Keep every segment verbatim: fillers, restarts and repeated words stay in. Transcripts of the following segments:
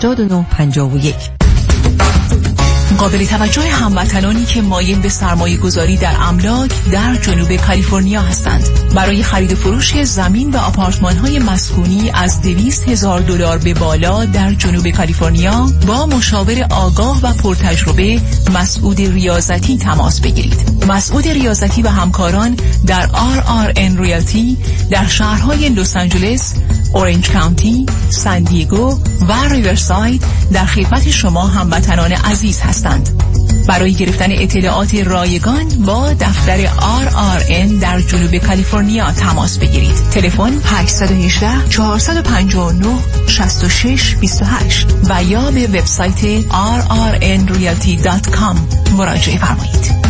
هشتاد و نه پنجاه و یک. قابل توجه هموطنانی که مایل به سرمایه گذاری در املاک در جنوب کالیفرنیا هستند. برای خرید و فروش زمین و آپارتمان های مسکونی از دویست هزار دلار به بالا در جنوب کالیفرنیا با مشاور آگاه و پرتجربه مسعود ریاضتی تماس بگیرید. مسعود ریاضتی و همکاران در آر آر ان ریالتی در شهرهای لس آنجلس، اورنج کانتی، سان دیگو و ریورساید در خدمت شما هموطنان عزیز هستند. برای گرفتن اطلاعات رایگان با دفتر آر آر ان در جنوب کالیفرنیا تماس بگیرید. تلفن هشت یک هشت چهار پنج نه شش شش دو هشت و یا به وبسایت آر آر ان ریالتی دات کام مراجعه فرمایید.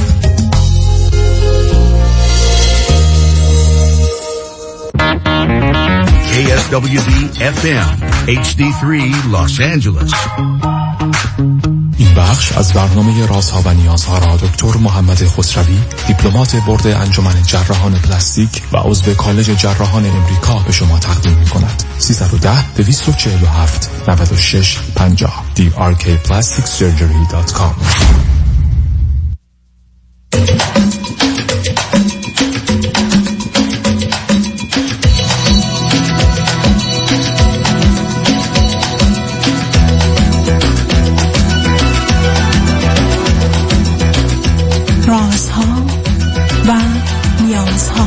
کی اس دبلیو دی اف ام اچ دی سه Los Angeles. این بخش از برنامه رازها و نیازها را دکتر محمد خسروی، دیپلمات بورد انجمن جراحان پلاستیک و عضو کالج جراحان امریکا به شما تقدیم می‌کند. سیصد و ده دویست و چهل و هفت نود و شش پنجاه دی آر کی پلاستیک سرجری دات کام. رازها و نیازها.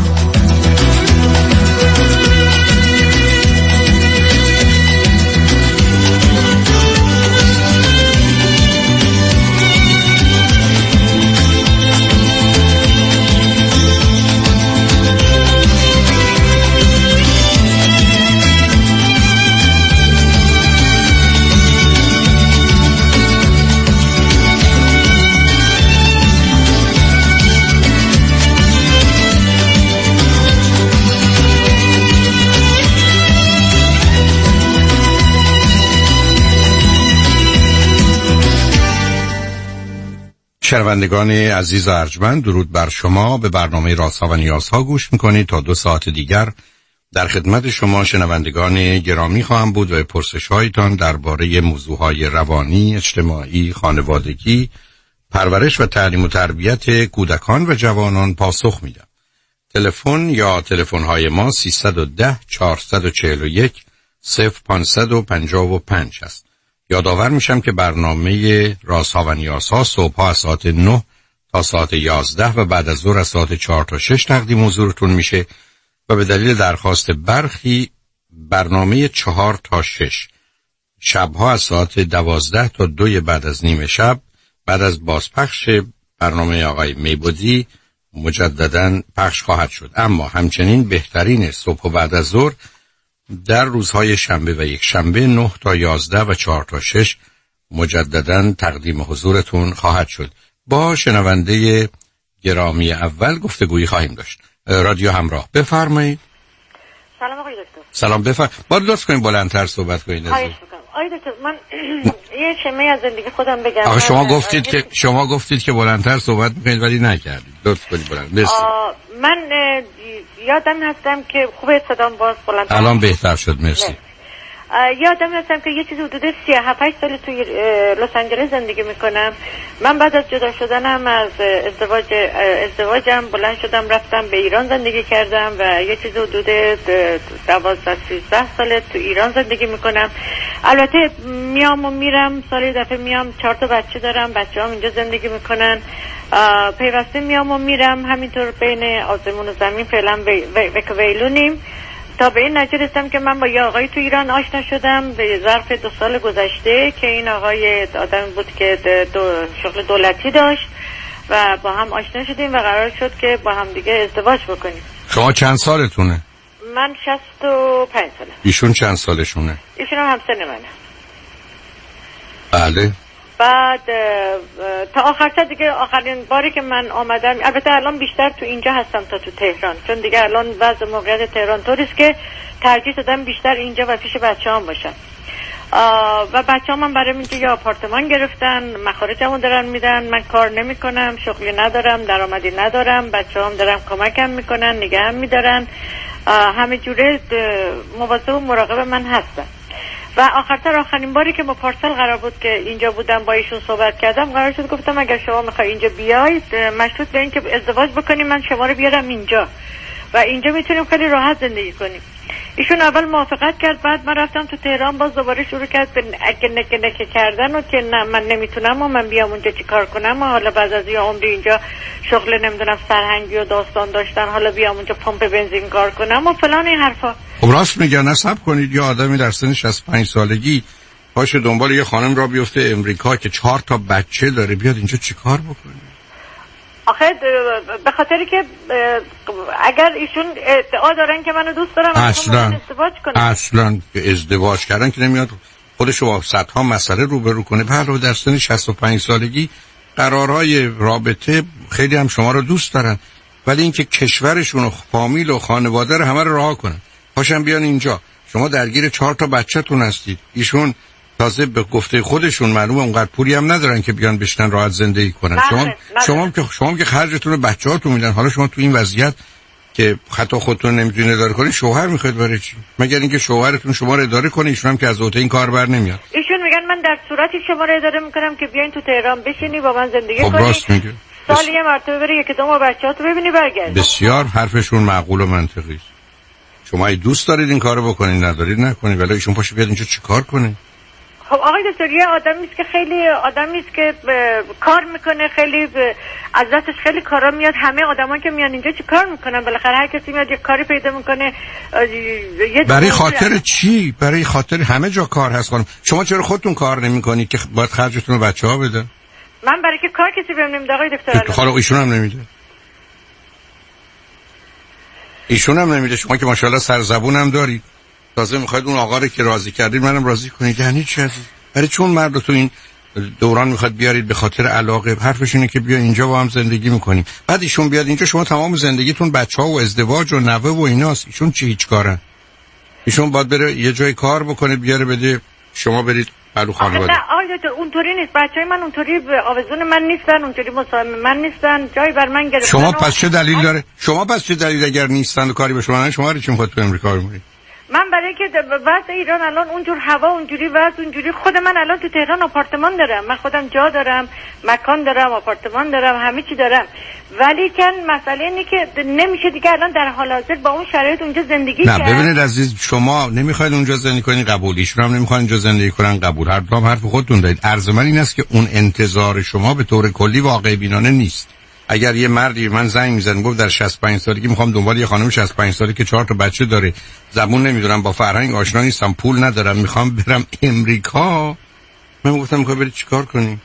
شنوندگان عزیز و ارجمند، درود بر شما. به برنامه رازها و نیازها گوش میکنید. تا دو ساعت دیگر در خدمت شما شنوندگان گرامی خواهم بود و پرسش‌هایتان درباره موضوعهای روانی، اجتماعی، خانوادگی، پرورش و تعلیم و تربیت کودکان و جوانان پاسخ میدم. تلفن یا تلفن‌های ما سیصد و ده چهارصد و چهل و یک صفر پانصد و پنجاه و پنج است. یادآور میشم که برنامه رازها و نیازها صبح‌ها از ساعت نه تا ساعت یازده و بعد از ظهر از ساعت چهار تا شش تقدیم حضورتون میشه و به دلیل درخواست برخی برنامه چهار تا شش شبها از ساعت دوازده تا دو بعد از نیمه شب بعد از بازپخش برنامه آقای میبودی مجدداً پخش خواهد شد. اما همچنین بهترین صبح و بعد از ظهر در روزهای شنبه و یک شنبه نه تا یازده و چهار تا شش مجدداً تقدیم حضورتون خواهد شد. با شنونده گرامی اول گفتگویی خواهیم داشت. رادیو همراه، بفرمایید. سلام آقای دکتر. سلام، بفرمایید. با لطف کنید بلندتر صحبت کنید. خواهش می‌کنم. آقای دکتر من یه چمه از زندگی خودم بگم. آقا شما گفتید که شما گفتید که بلندتر صحبت می‌کنید ولی نکردید. لطف کنید بلند. مرسی. من یادم هستم که خوبه صدام باز بلند. الان بهتر شد، مرسی. یادم هستم که یه چیز حدود سی و هفت سال توی لس آنجلس زندگی میکنم. من بعد از جدا شدنم از ازدواج ازدواجم بلند شدم رفتم به ایران زندگی کردم و یه چیز حدود دوازده سیزده سال تو ایران زندگی میکنم. البته میام و میرم، سالی دفعه میام، چهار تا بچه دارم، بچه هم اینجا زندگی میکنن، پیوسته میام و میرم، همینطور بین آسمون و زمین فعلا وکویلونیم تا به این نتیجه رسیدم که من با یه آقایی تو ایران آشنا شدم به ظرف دو سال گذشته که این آقای آدمی بود که دو شغل دولتی داشت و با هم آشنا شدیم و قرار شد که با هم دیگه ازدواج بکنیم. شما چند سالتونه؟ من شصت و پنج ساله. ایشون چند سالشونه؟ ایشون هم همسن منه. بله. بعد تا آخر تا دیگه آخرین باری که من آمدم، البته الان بیشتر تو اینجا هستم تا تو تهران، چون دیگه الان وضع موقعیت تهران طوریست که ترجیح دادم بیشتر اینجا و پیش بچه‌هام باشم و بچه‌هام هم برای اینجا یه آپارتمان گرفتن، مخارجمو دارن میدن، من کار نمی‌کنم، شغلی ندارم، درآمدی ندارم، بچه‌هام دارن کمکم میکنن، نگهم میدارن، همه جوره مواظب و مراقب من هستن. و آخرتر آخرین باری که ما پارسال قرار بود که اینجا بودم با ایشون صحبت کردم، قرار شد گفتم اگر شما میخوای اینجا بیاید مشروط به این که ازدواج بکنیم من شما رو بیارم اینجا و اینجا میتونیم خیلی راحت زندگی کنیم. ایشون اول موافقت کرد، بعد من رفتم تو تهران، باز دوباره شروع کرد به نکه نکه نکه کردن و که نه من نمیتونم و من بیام اونجا چی کار کنم و حالا بعد از یه عمری اینجا شغل نمیدونم سرهنگی و داستان داشتن، حالا بیام اونجا پمپ بنزین کار کنم و فلان این حرفا. خب راست میگن، نصب کنید یه آدمی در سن شصت و پنج سالگی باشه دنبال یه خانم را بیفته امریکا که چهار تا بچه داره بیاد اینجا چی کار بکنه؟ آخه به خاطری که اگر ایشون ادعا دارن که منو دوست دارن اصلا ازدواج کنن، اصلا ازدواج کردن که نمیاد خودشو با صدها مسئله روبرو کنه. بعد در سن شصت و پنج سالگی قرارهای رابطه خیلی هم شما رو دوست دارن، ولی اینکه کشورشون و فامیل و خانواده رو همه رو رها کنن پاشن بیان اینجا، شما درگیر چهار تا بچه‌تون هستید. ایشون تازه به گفته خودشون معلومه اونقدر پولی هم ندارن که بیان بشنن راحت زندگی کنن. شما شما که شما که خرجتون رو بچه‌هاتون میدن، حالا شما تو این وضعیت که حتی خودتون نمیتونید اداره کنید شوهر میخواید برای چی؟ مگر اینکه شوهرتون شما رو اداره کنه، ایشون هم که از عهده این کار بر نمیاد. ایشون میگن من در صورتی شما رو اداره میکنم که بیاین تو تهران بشینی با من زندگی خب کنی. راست میگه. سالی یه مرتبه بری یک دو ماه بچه‌هاتو ببینی برگرد. بسیار حرفشون معقول و منطقی است. شما ای دوست دارید این کارو بکنید، ندارید نکنید، ولی ایشون پاشه بیاد اینجا چیکار کنه؟ خب آقای دکتر یه آدمی است که خیلی آدمی است که کار میکنه، خیلی از دستش خیلی کارا میاد. همه آدما که میان اینجا چی کار میکنن؟ بالاخره هر کسی میاد یه کاری پیدا میکنه. برای خاطر چی؟ برای خاطر همه جا کار هست خانم. شما چرا خودتون کار نمیکنید که باید خرجتون رو بچه‌ها بده؟ من برای که کار کسی بهم نمیده آقای دکتر. حالا ایشون هم نمیده. ایشون هم نمیده. شما که ماشاءالله سرزبون هم دارید، تازه میخواید اون آقا رو که راضی کردید منم راضی کنید. یعنی چی عزیز؟ برای چون مرد تو این دوران میخواد بیارید به خاطر علاقه؟ حرفش اینه که بیا اینجا با هم زندگی میکنیم، بعد ایشون بیاد اینجا شما تمام زندگیتون بچه‌ها و ازدواج و نوه و ایناست. ایشون چی هیچ کارن؟ ایشون باید بره یه جای کار بکنه بیاره بده شما برید پلو خانواده. نه آقای دکتر اونطوری نیست. بچهای من اونطوری آویزون من نیستن، اونطوری مصاحب من نیستن، جای بر من گرفتن. شما پس چه دلیل داره؟ شما پس چه دلیل اگر نیستن و کاری به شما نه شما رو چی میخواد تو امریکا بمونید؟ من برای که وضع ایران الان اونجور هوا اونجوری وضع اونجوری، خود من الان تو تهران آپارتمان دارم، من خودم جا دارم، مکان دارم، آپارتمان دارم، همه چی دارم، ولی کن مسئله اینه که نمیشه دیگه الان در حال حاضر با اون شرایط اونجا زندگی کرد. نه ببینید عزیز، شما نمیخواید اونجا زندگی کنید قبول، ایشون هم نمیخواد اینجا زندگی کنن قبول، هر دو هم حرف خودتون دارید. عرض من این است که اون انتظار شما به طور کلی واقع بینانه نیست. اگر یه مردی من زنگ میزنه گفت در شصت و پنج سالگی میخوام دنبال یه خانم شصت و پنج ساله که چهار تا بچه داره، زبون نمیدونم، با فرهنگ آشنا نیستم، پول ندارم، میخوام برم امریکا، من گفتم میخوای بری چیکار کنی؟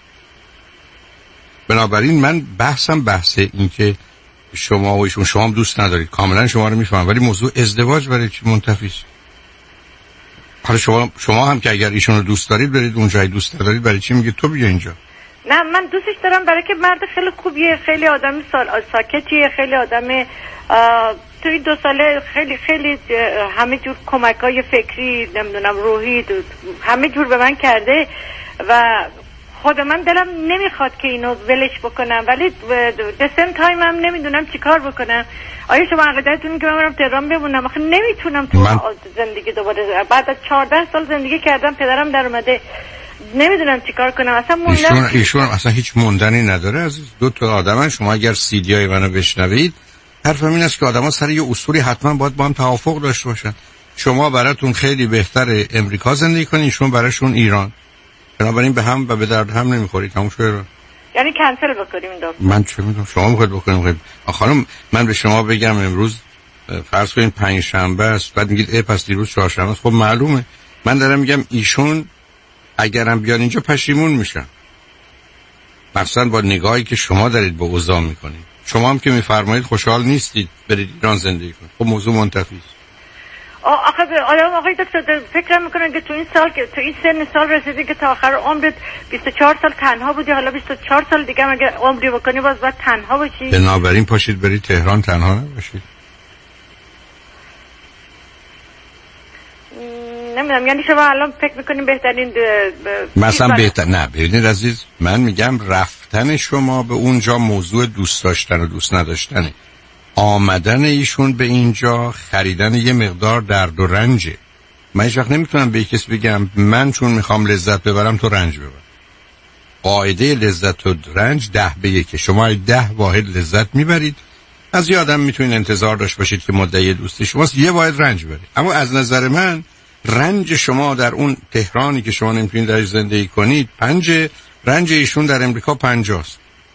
بنابراین من بحثم بحث این که شما و ایشون شما هم دوست ندارید، کاملا شما رو میفهمم، ولی موضوع ازدواج برای چی منتفی است؟ حالا شما شما هم که اگر ایشون رو دوست دارید برید اونجا، دوست ندارید برای چی میگه تو بیا اینجا؟ نه من دوستش دارم برای که مرد خیلی خوبیه، خیلی آدم سال ساکتیه، خیلی آدم تو این دو ساله خیلی خیلی همه جور کمکای فکری نمیدونم روحی همه جور به من کرده و خود من دلم نمیخواد که اینو ولش بکنم، ولی دسن تایم هم نمیدونم چی کار بکنم. آیا شما عقیدتون که من برم تهران بمونم؟ آخه نمیتونم تو من... زندگی دوباره بعد از چهارده سال زندگی کردم، پدرم در اومده، نمیدونم چیکار کنم. اصلا موندن ایشون, ایشون اصلا هیچ موندنی نداره عزیز. دو تا آدمن، شما اگر سی دی های منو بشنوید حرفم این است که آدما سر یه اصولی حتما باید با هم توافق داشته باشن. شما براتون خیلی بهتره امریکا زندگی کنین، ایشون براشون ایران، بنابراین به هم و به درد هم نمیخورید. تموم شده. یعنی کنسل بکنیم دو. من چه میدونم شما میخواید بکنیم. خانم من به شما بگم امروز فرض کنین پنج شنبه است، بعد میگید ای پس دیروز چهارشنبه است. خب معلومه من دارم میگم ایشون اگرم بیان اینجا پشیمون میشن، مثلا با نگاهی که شما دارید به اوضاع میکنید. شما هم که میفرمایید خوشحال نیستید برید ایران زندگی کنید، خب موضوع منتفی است. آخه آدم آقای دکتر فکر میکنن که تو این سال که تو این سن سال رسیدی که تا آخر عمرت بیست و چهار سال تنها بودی، حالا بیست و چهار سال دیگه اگه عمری بکنی باز باید تنها باشی. بنابراین پاشید برید تهران تنها نباشید. نمیدونم یعنی شما الان فکر میکنیم بهترین مثلا بهتر نه ببینید عزیز، من میگم رفتن شما به اونجا موضوع دوست داشتن و دوست نداشتنه. آمدن ایشون به اینجا خریدن یه مقدار درد و رنجه. من هیچ وقت نمیتونم به کسی بگم من چون میخوام لذت ببرم تو رنج ببر. قاعده لذت و رنج ده به یک. شما ده واحد لذت میبرید، از یه آدم میتونید انتظار داشت باشید که مدعی دوستی شماست یه واحد رنج بره. اما از نظر من رنج شما در اون تهرانی که شما نمیتونید درش زندگی کنید پنج، رنج ایشون در امریکا پنجاست.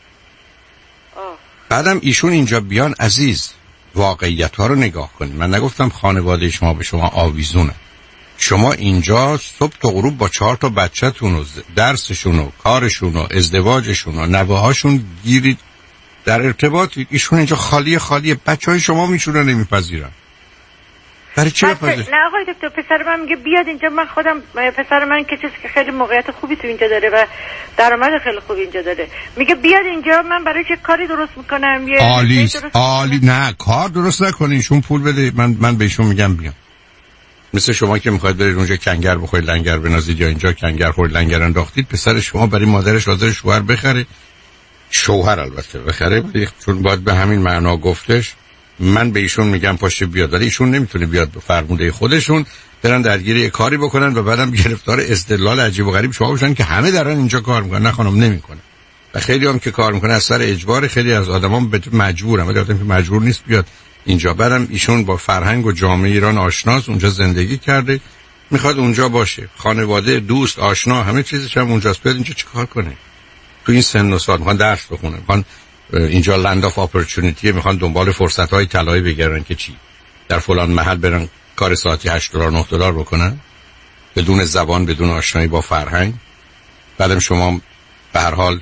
بعدم ایشون اینجا بیان عزیز واقعیت ها رو نگاه کنید. من نگفتم خانواده شما به شما آویزونه. شما اینجا صبح تا غروب با چهار تا بچه‌تون و درسشون و کارشون و ازدواجشون و نوه‌هاشون گیرید در ارتباطی. ایشون اینجا خالی خالی بچهای شما میشونن نمیپذیرن. برای چه بپذیر؟ نه آقای دکتر، پسر من میگه بیاد اینجا. من خودم پسر من که چیزی که خیلی موقعیت خوبی تو اینجا داره و درآمد خیلی خوبی اینجا داره، میگه بیاد اینجا من برای چه کاری درست میکنم. یه عالی عالی. نه کار درست نکنین، ایشون پول بده. من من بهشون میگم بیان. مثل شما که میخواید برید اونجا کنگر بخورید لنگر بنازید یا اینجا کنگر خورید لنگر انداختید، پسر شما برای مادرش حاضر شوهر بخره، شوهر البته بخره، چون باید به همین معنا گفتش. من به ایشون میگم پاشه بیاد، ولی ایشون نمیتونه بیاد به فرموده خودشون برن درگیری کاری بکنن و بعدم گرفتار استدلال عجیب و غریب شما بشن که همه دارن اینجا کار میکنن. نه خانم نمیکنه. و خیلی هم که کار میکنه از سر اجبار، خیلی از آدما به مجبورن، ولی آدمی که مجبور نیست بیاد اینجا. برم ایشون با فرهنگ و جامعه ایران آشناست، اونجا زندگی کرده، میخواد اونجا باشه، خانواده، دوست، آشنا، همه چیزش هم اونجاست. بیاد اینجا چیکار کنه؟ تو این سن و سال میخوان درس بخونه، میخوان اینجا لند آف اپورتونیتی، میخوان دنبال فرصت‌های طلایی بگردن که چی در فلان محل برن کار ساعتی هشت دلار نه دلار بکنن بدون زبان، بدون آشنایی با فرهنگ. بعدم شما به هر حال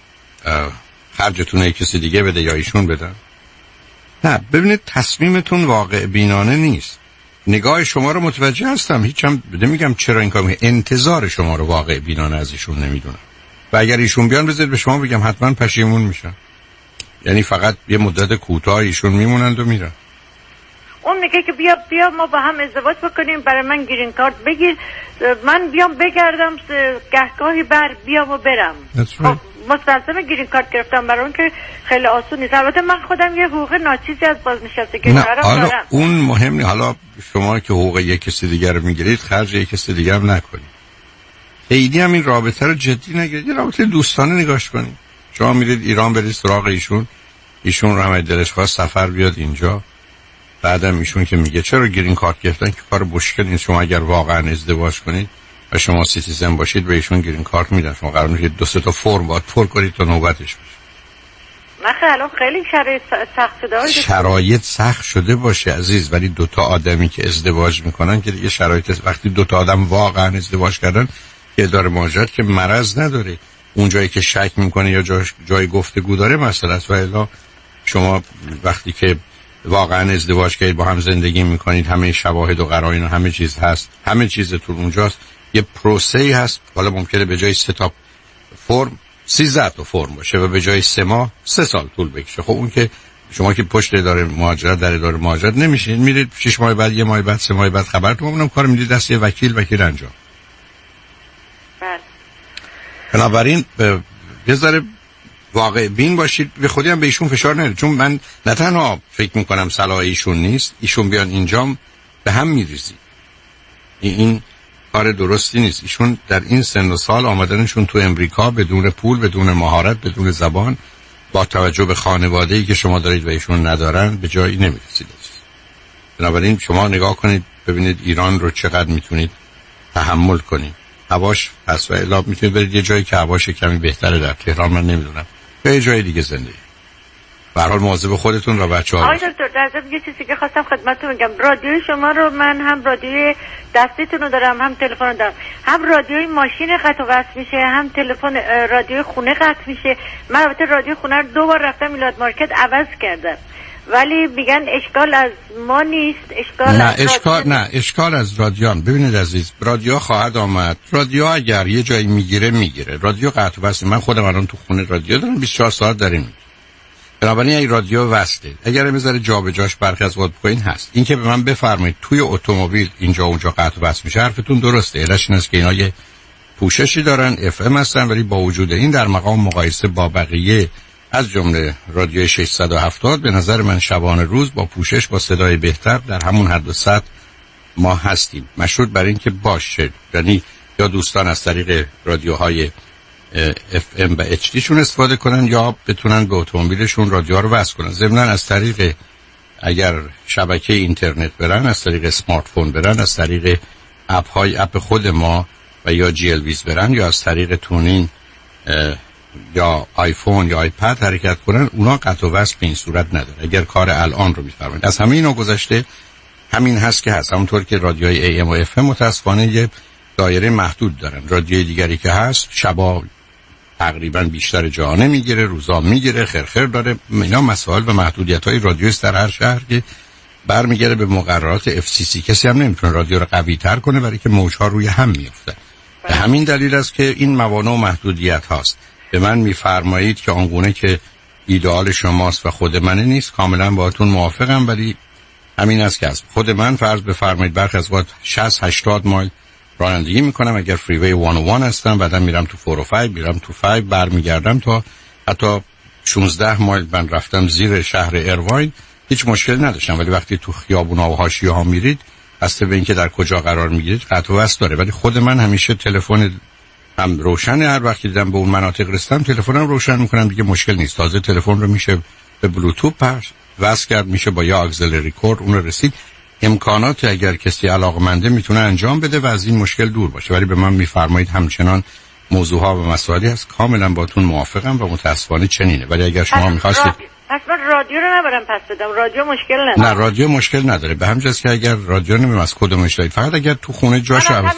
خرجتون یک کسی دیگه بده یا ایشون بدن. نه ببینید تصمیمتون واقع بینانه نیست. نگاه شما رو متوجه هستم، هیچم نمیگم چرا این کار میکنید، انتظار شما رو واقع بینانه از ایشون نمیدونم. و اگر ایشون بیان بذارید به شما بگم حتما پشیمون میشن. یعنی فقط یه مدت کوتاه ایشون میمونند و میرن. اون میگه که بیا بیا ما با هم ازدواج بکنیم، برای من گرین کارت بگیر، من بیام بگردم گهگاهی بر بیام و برم. خب مستلزم گرین کارت گرفتم برای اون که خیلی آسون نیست. البته من خودم یه حقوق ناچیزی از بازنشستگی دارم. حالا اون مهم نیست. حالا شما که حقوق یک کسی دیگر رو میگیرید خرج یک کسی دیگر هم نکنید. خیلی هم این رابطه رو جدی نگیرید، یه رابطه دوستانه نگاش کنید. شما میرید ایران برید سراغ ایشون، ایشون رو هم دلش خواست سفر بیاد اینجا، بعدم ایشون که میگه چرا گرین کارت گرفتن که کار مشکل نیست، شما اگر واقعا ازدواج کنید و شما سیتیزن باشید به ایشون گرین کارت میدن. شما قرار نیست دو سه تا فرم باید پر کنید تا نوبتش باشه. نه الان خیلی شرایط سخت شده. شرایط سخت شده باشه عزیز، ولی دو تا آدمی که ازدواج میکنن که دیگه شرایط، وقتی دو تا آدم واقعا ازدواج کردن که اداره مهاجرت که مرض نداره، اون جایی که شک میکنه یا جای, جای گفتگو داره مسئله است. و الا شما وقتی که واقعا ازدواج کردید با هم زندگی میکنید، همه شواهد و قرائن و همه چیز هست، همه چیزتون اونجاست، یه پروسه‌ای هست. حالا ممکنه به جای سه تا فرم سیزده تا فرم باشه و به جای سه ماه سه سال طول بکشه. خب اون که شما که پشت اداره مهاجرت در اداره مهاجرت نمیشین، میرید شش ماه بعد، یه ماه بعد، سه ماه بعد خبرتون میدم، کار میدید دست یه وکیل، وکیل انجام. بله. بنابراین یه ذره واقع بین باشید، به خودی هم به ایشون فشار نیارید، چون من نه تنها فکر میکنم صلاح ایشون نیست، ایشون بیان اینجام به هم میریزی. این کار درستی نیست. ایشون در این سن و سال آمدنشون تو امریکا بدون پول، بدون مهارت، بدون زبان، با توجه به خانواده‌ای که شما دارید و ایشون ندارن به جایی نمیرسید. بنابراین شما نگاه کنید ببینید ایران رو چقدر میتونید تحمل کنید. هواش پس و الا میتونید برید یه جایی که هواش کمی بهتره، در تهران من نمیدونم، به یه جای دیگه زندگی. به هر حال مواظب خودتون و بچه‌ها آقای دکتر در ضمن یه چیزی که خواستم خدمتتون بگم، رادیوی شما رو من هم رادیوی دستیتون رو دارم، هم تلفن دارم، هم رادیوی ماشین قطع و وصل میشه، هم تلفن رادیوی خونه قطع میشه. من البته رادیوی خونه رو دو بار رفتم میلاد مارکت عوض کردم، ولی میگن اشکال از ما نیست، اشکال نه از اشکال رادیو. نه اشکال از رادیوان. ببینید عزیز، رادیو خواهد آمد. رادیو اگر یه جایی میگیره میگیره. رادیو قطع و وصل. من خودم الان تو خونه رادیو دارم، بیست و چهار ساعت داریم. بنابراین این رادیو وصله. اگر میذاره جابجاش برخی از وقت بکنین هست. این که به من بفرمایید توی اتومبیل اینجا اونجا قطع و وصل میشه، حرفتون درسته. علتش این است که اینا یه پوششی دارن، اف ام هستن، ولی با وجود این در مقام مقایسه با بقیه از جمله رادیو ششصد و هفتاد به نظر من شبانه روز با پوشش با صدای بهتر در همون حد و سطح ما هستیم، مشروط بر این که باشه، یعنی یا دوستان از طریق رادیوهای اف ام و اچ دی شون استفاده کنن یا بتونن به اتومبیلشون رادیو رو وصل کنن. ضمناً از طریق اگر شبکه اینترنت برن، از طریق اسمارت فون برن، از طریق اپ های اپ خود ما و یا جی ال ویز برن یا از طریق تونین یا آیفون یا آیپد حرکت کنن، اونا قطع و وصل به این صورت نداره. اگر کار الان رو می‌فرمایید از همه اینا گذشته همین هست که هست. همونطور که رادیوهای ای ام و اف ام متاسفانه یه دایره محدود دارن. رادیوی دیگری که هست شبا تقریبا بیشتر جا نمیگیره، روزا میگیره، خرخر داره. اینا مسائل و محدودیت‌های رادیو است در هر شهر که برمیگره به مقررات اف سی سی. کسی هم نمیتونه رادیو رو قوی تر کنه برای که موج‌ها روی هم میفته. به همین دلیل است که این موانع و محدودیت هاست. به من میفرمایید که آنگونه که ایدئال شماست و خود من نیست، کاملا باهاتون موافقم، ولی همین است که از خود من فرض بفرمایید برخی از وقت شصت هشتاد مایل رانندگی میکنم، اگر فریوی صد و یک هستم بعدم میرم تو چهار و پنج، میرم تو پنج، برمیگردم تا حتی شانزده مایل من رفتم زیر شهر ایرواین، هیچ مشکل نداشتم. ولی وقتی تو خیابونا و حاشیه‌ها میرید، بسته به اینکه در کجا قرار میگیرید قطع و وصل داره. ولی خود من همیشه تلفن هم روشنه، هر وقت دیدم به اون مناطق رسیدم تلفنم روشن میکنم، دیگه مشکل نیست. تازه تلفن رو میشه به بلوتوث پخش وصل کرد، میشه با یا اکسلری کورد اون رو رسید. امکانات اگر کسی علاقمنده میتونه انجام بده و از این مشکل دور باشه. ولی به من میفرمایید همچنان موضوعها و مسائلی هست، کاملا باتون موافقم و متاسفانه چنینه. ولی اگر شما میخواستید پس من رادیو رو نبرم پس بدم، رادیو مشکل نداره. نه رادیو مشکل نداره، به همین جاست که اگر رادیو نمیم از کدومش دارید، فقط اگر تو خونه جاش همین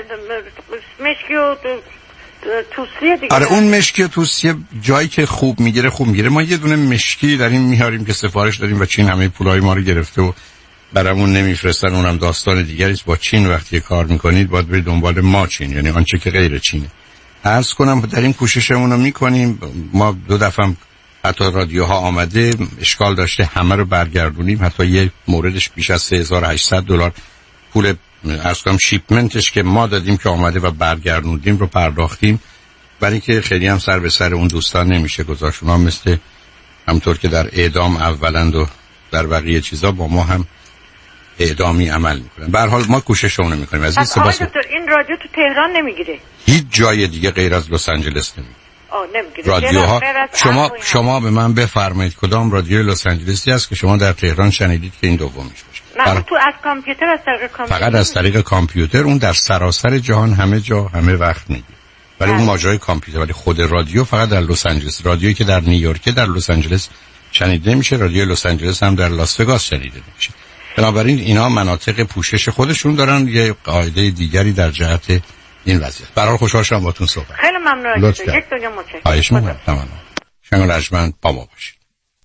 مشکی و توسیه دیگه. آره اون مشکی و توسیه جایی که خوب میگیره خوب میگیره. ما یه دونه مشکی داریم میاریم که سفارش داریم و چین همه پولای ما رو گرفته و برامون نمیفرستن، اونم داستان دیگری است. با چین وقتی کار میکنید باید برید دنبال ما چین، یعنی آنچه که غیر چینه. عرض کنم در این کوششمون رو میکنیم. ما دو دفعه حتی رادیوها آمده اشکال داشته همه رو برگردونیم، حتی یه موردش بیش از سه هزار و هشتصد دلار پول عرض کنم شیپمنتش که ما دادیم که آمده و برگردوندیم رو پرداختیم، برای که خیلی هم سر به سر اون دوستان نمیشه گذاشت. اونا مثل همطور که در اعدام اولند و در بقیه چیزا با ما هم اعدامی عمل میکنن. به هر حال ما کوششمون رو میکنیم. از این سپاس. این رادیو تو تهران نمیگیره، هیچ جای دیگه غیر از لس آنجلس نمیگیره. آه نمیگیره رادیوها. شما شما به من بفرمایید کدام رادیو لس آنجلسی است که شما در تهران شنیدید که این دومیش باشه؟ نه تو از کامپیوتر، از طریق کامپیوتر، فقط از طریق کامپیوتر. اون در سراسر جهان همه جا همه وقت میگیره، ولی اون ماجرای کامپیوتر. ولی خود رادیو فقط در لس آنجلس. رادیویی که در نیویورک در لس آنجلس شنیده میشه، رادیو لس آنجلس هم در لاس وگاس شنیده میشه. بنابراین اینا مناطق پوشش خودشون دارن، یه قاعده دیگری در جهت این وضعیت. برای خوشحال شدم باهاتون صحبت. خیلی ممنون. یک دنیا متشکرم. خواهش می‌کنم. تمام. شنگ رجمن با ما باشید.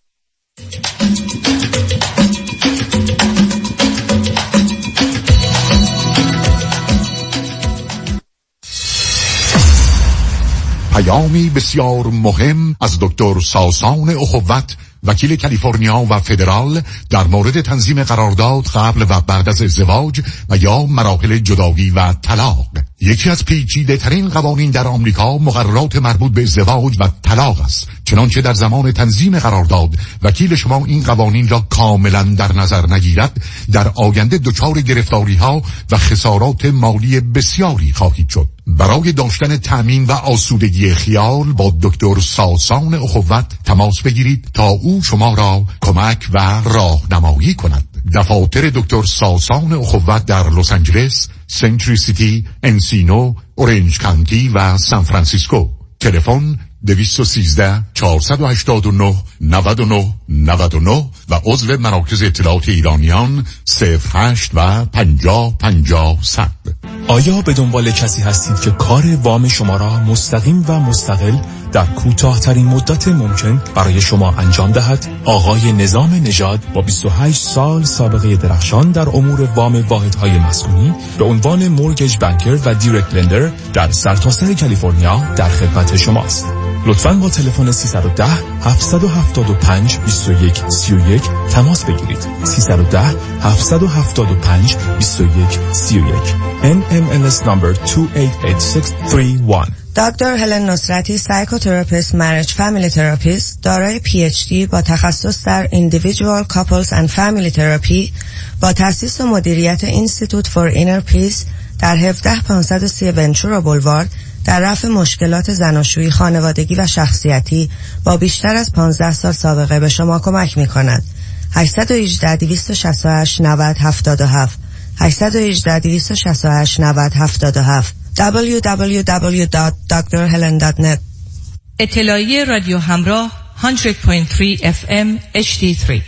پیامی بسیار مهم از دکتر ساسان اخوت، وکیل کالیفرنیا و فدرال، در مورد تنظیم قرارداد قبل و بعد از ازدواج و یا مراحل جدایی و طلاق. یکی از پیچیده ترین قوانین در آمریکا مقررات مربوط به ازدواج و طلاق است. چنانچه در زمان تنظیم قرارداد وکیل شما این قوانین را کاملا در نظر نگیرد، در آینده دچار گرفتاری ها و خسارات مالی بسیاری خواهید شد. برای داشتن تأمین و آسودگی خیال با دکتر ساسان اخوت تماس بگیرید تا او شما را کمک و راهنمایی کند. دفاتر دکتر ساسان اخوت در لس آنجلس، سنتری سیتی، انسینو، اورنج کانتی و سان فرانسیسکو. تلفن دویست و سیزده چهارصد و هشتاد و نه نود و نه نود و نه و عضو مراکز اطلاعات ایرانیان صفر هشت و پنجاه پنجاه صد. آیا به دنبال کسی هستید که کار وام شما را مستقیم و مستقل در کوتاه‌ترین مدت ممکن برای شما انجام دهد؟ آقای نظام نژاد با بیست و هشت سال سابقه درخشان در امور وام واحدهای مسکونی به عنوان مورگیج بانکر و دایرکت لندر در سرتاسر کالیفرنیا در خدمت شماست. لطفاً با تلفن سیصد و ده هفتصد و هفتاد و پنج بیست و یک سی و یک تماس بگیرید. سیصد و ده هفتصد و هفتاد و پنج بیست و یک سی و یک. ان ام ال اس number two eight eight six three one. دکتر هلن نصرتی، سایکوتراپیست، مریج فامیلی تراپیست، دارای پی اچ دی با تخصص در Individual Couples and Family Therapy با تأسیس و مدیریت اینستیتوت فور اینر پیس در هفده پانصد و سی ونچورا بولوارد در رفع مشکلات زناشویی، خانوادگی و شخصیتی با بیشتر از پانزده سال سابقه به شما کمک می کند. هشت یک هشت دویست و شصت و هشت نود هفتاد و هفت هشت یک هشت دویست و شصت و هشت نود هفتاد و هفت دبلیو دبلیو دبلیو دات دکتر هلن دات نت. اطلاعیه رادیو همراه صد و سه اف ام اچ دی سه.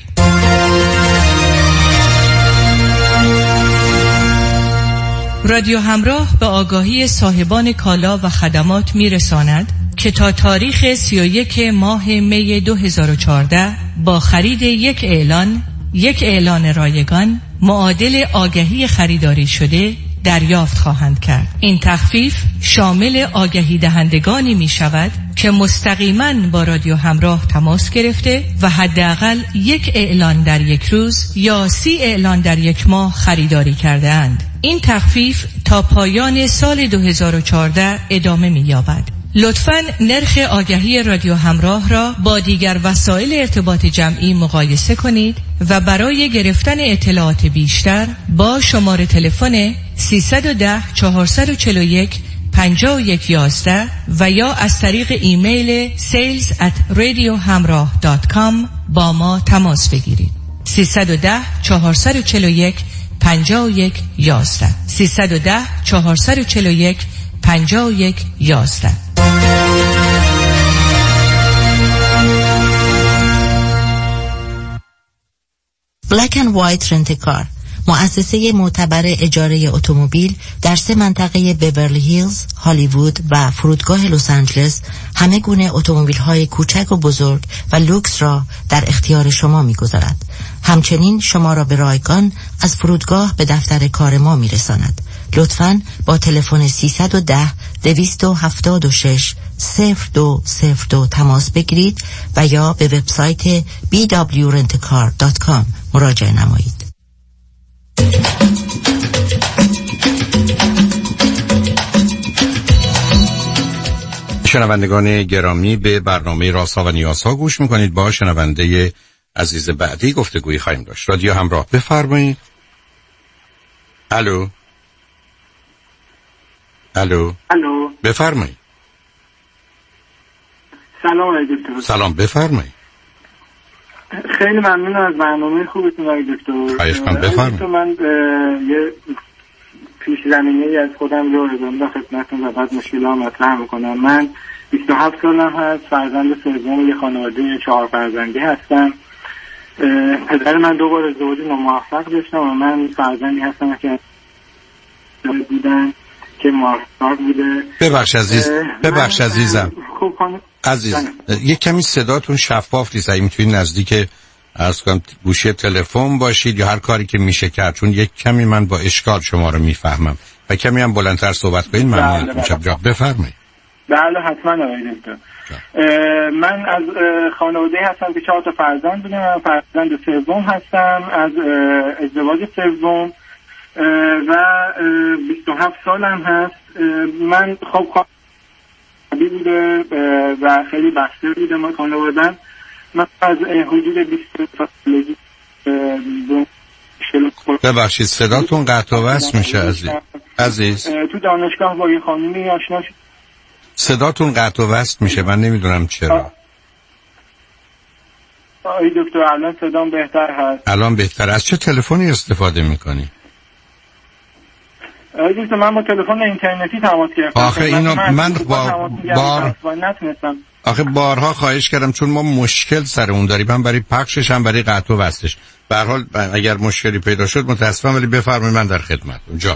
رادیو همراه به آگاهی صاحبان کالا و خدمات میرساند که تا تاریخ سی و یک ماه می دو هزار و چهارده با خرید یک اعلان، یک اعلان رایگان معادل آگهی خریداری شده دریافت خواهند کرد. این تخفیف شامل آگهی دهندگانی می شود که مستقیما با رادیو همراه تماس گرفته و حداقل یک اعلان در یک روز یا سی اعلان در یک ماه خریداری کرده اند. این تخفیف تا پایان سال دو هزار و چهارده ادامه می یابد. لطفاً نرخ آگهی رادیو همراه را با دیگر وسایل ارتباط جمعی مقایسه کنید و برای گرفتن اطلاعات بیشتر با شماره تلفن سیصد و ده چهارصد و چهل و یک پنجاه و یک یازده و یا از طریق ایمیل sales at radiohamrah dot com با ما تماس بگیرید. سیصد و ده چهارصد و چهل و یک پنجاه و یک یازده سیصد و ده چهارصد و چهل و یک پنجاه و یک یازده. بلک اند وایت رنت کار، مؤسسه معتبر اجاره اتومبیل در سه منطقه بیورلی هیلز، هالیوود و فرودگاه لس آنجلس همه گونه اتومبیل‌های کوچک و بزرگ و لوکس را در اختیار شما می‌گذارد. همچنین شما را به رایگان از فرودگاه به دفتر کار ما می‌رساند. لطفاً با تلفن سیصد و ده دویست و هفتاد و شش صفر دو صفر دو تماس بگیرید و یا به وبسایت بی دبلیو رنت کار دات کام مراجعه نمایید. شنوندگان گرامی، به برنامه رازها و نیازها گوش میکنید. با شنونده عزیز بعدی گفتگویی خواهیم داشت. رادیو همراه، بفرمایید. الو الو الو بفرمایید. سلام آقای دکتر. سلام، بفرمایید. خیلی ممنون از برنامه خوبتون آقای دکتر. خواهش کنم، بفرمایید. من یه پیش زمینه‌ای از خودم رو ارائه خدمتتون و بعد مشکلام مطرح می‌کنم. من بیست و هفت سالم هست، فرزند سوم یه خانواده چهار فرزندی هستم. پدر من دو بار ازدواج ناموفق داشتم و من فرزندی هستم که بودن که موفق بوده. ببخش عزیز، ببخش عزیزم. خوب خانم عزیز، یک کمی صداتون شفاف نیست. اگه میتونید نزدیک عرض کنم گوشی تلفن باشید یا هر کاری که میشه کرد، چون یک کمی من با اشکال شما رو میفهمم و کمی هم بلندتر صحبت کنید ممنون میشم. بفرمایید. بله حتما آقای دکتر. من از خانواده هستم که چهار تا فرزند بودم. من فرزند سوم هستم از ازدواج سوم و بیست و هفت سالم هست. من خب خانواده بوده و خیلی بسته بوده ما خانواده‌ام. من از حدود بیست سالگی ببخشید صداتون قطع و وصل میشه عزیز. عزیز تو دانشگاه با یه خانومی آشنا شدم. صداتون قطع و وصل میشه، من نمیدونم چرا. آی دکتر الان صدام بهتر هست. الان بهتر. از چه تلفنی استفاده میکنی؟ آی دکتر من با تلفن اینترنتی تماس گرفتم. آخه اینو من با بار نتونستم. آخه بارها خواهش کردم چون ما مشکل سر اون داریم، هم برای پخشش هم برای قطع و وصلش. به هر حال اگر مشکلی پیدا شد متاسفم، ولی بفرمایید من در خدمتم. جان.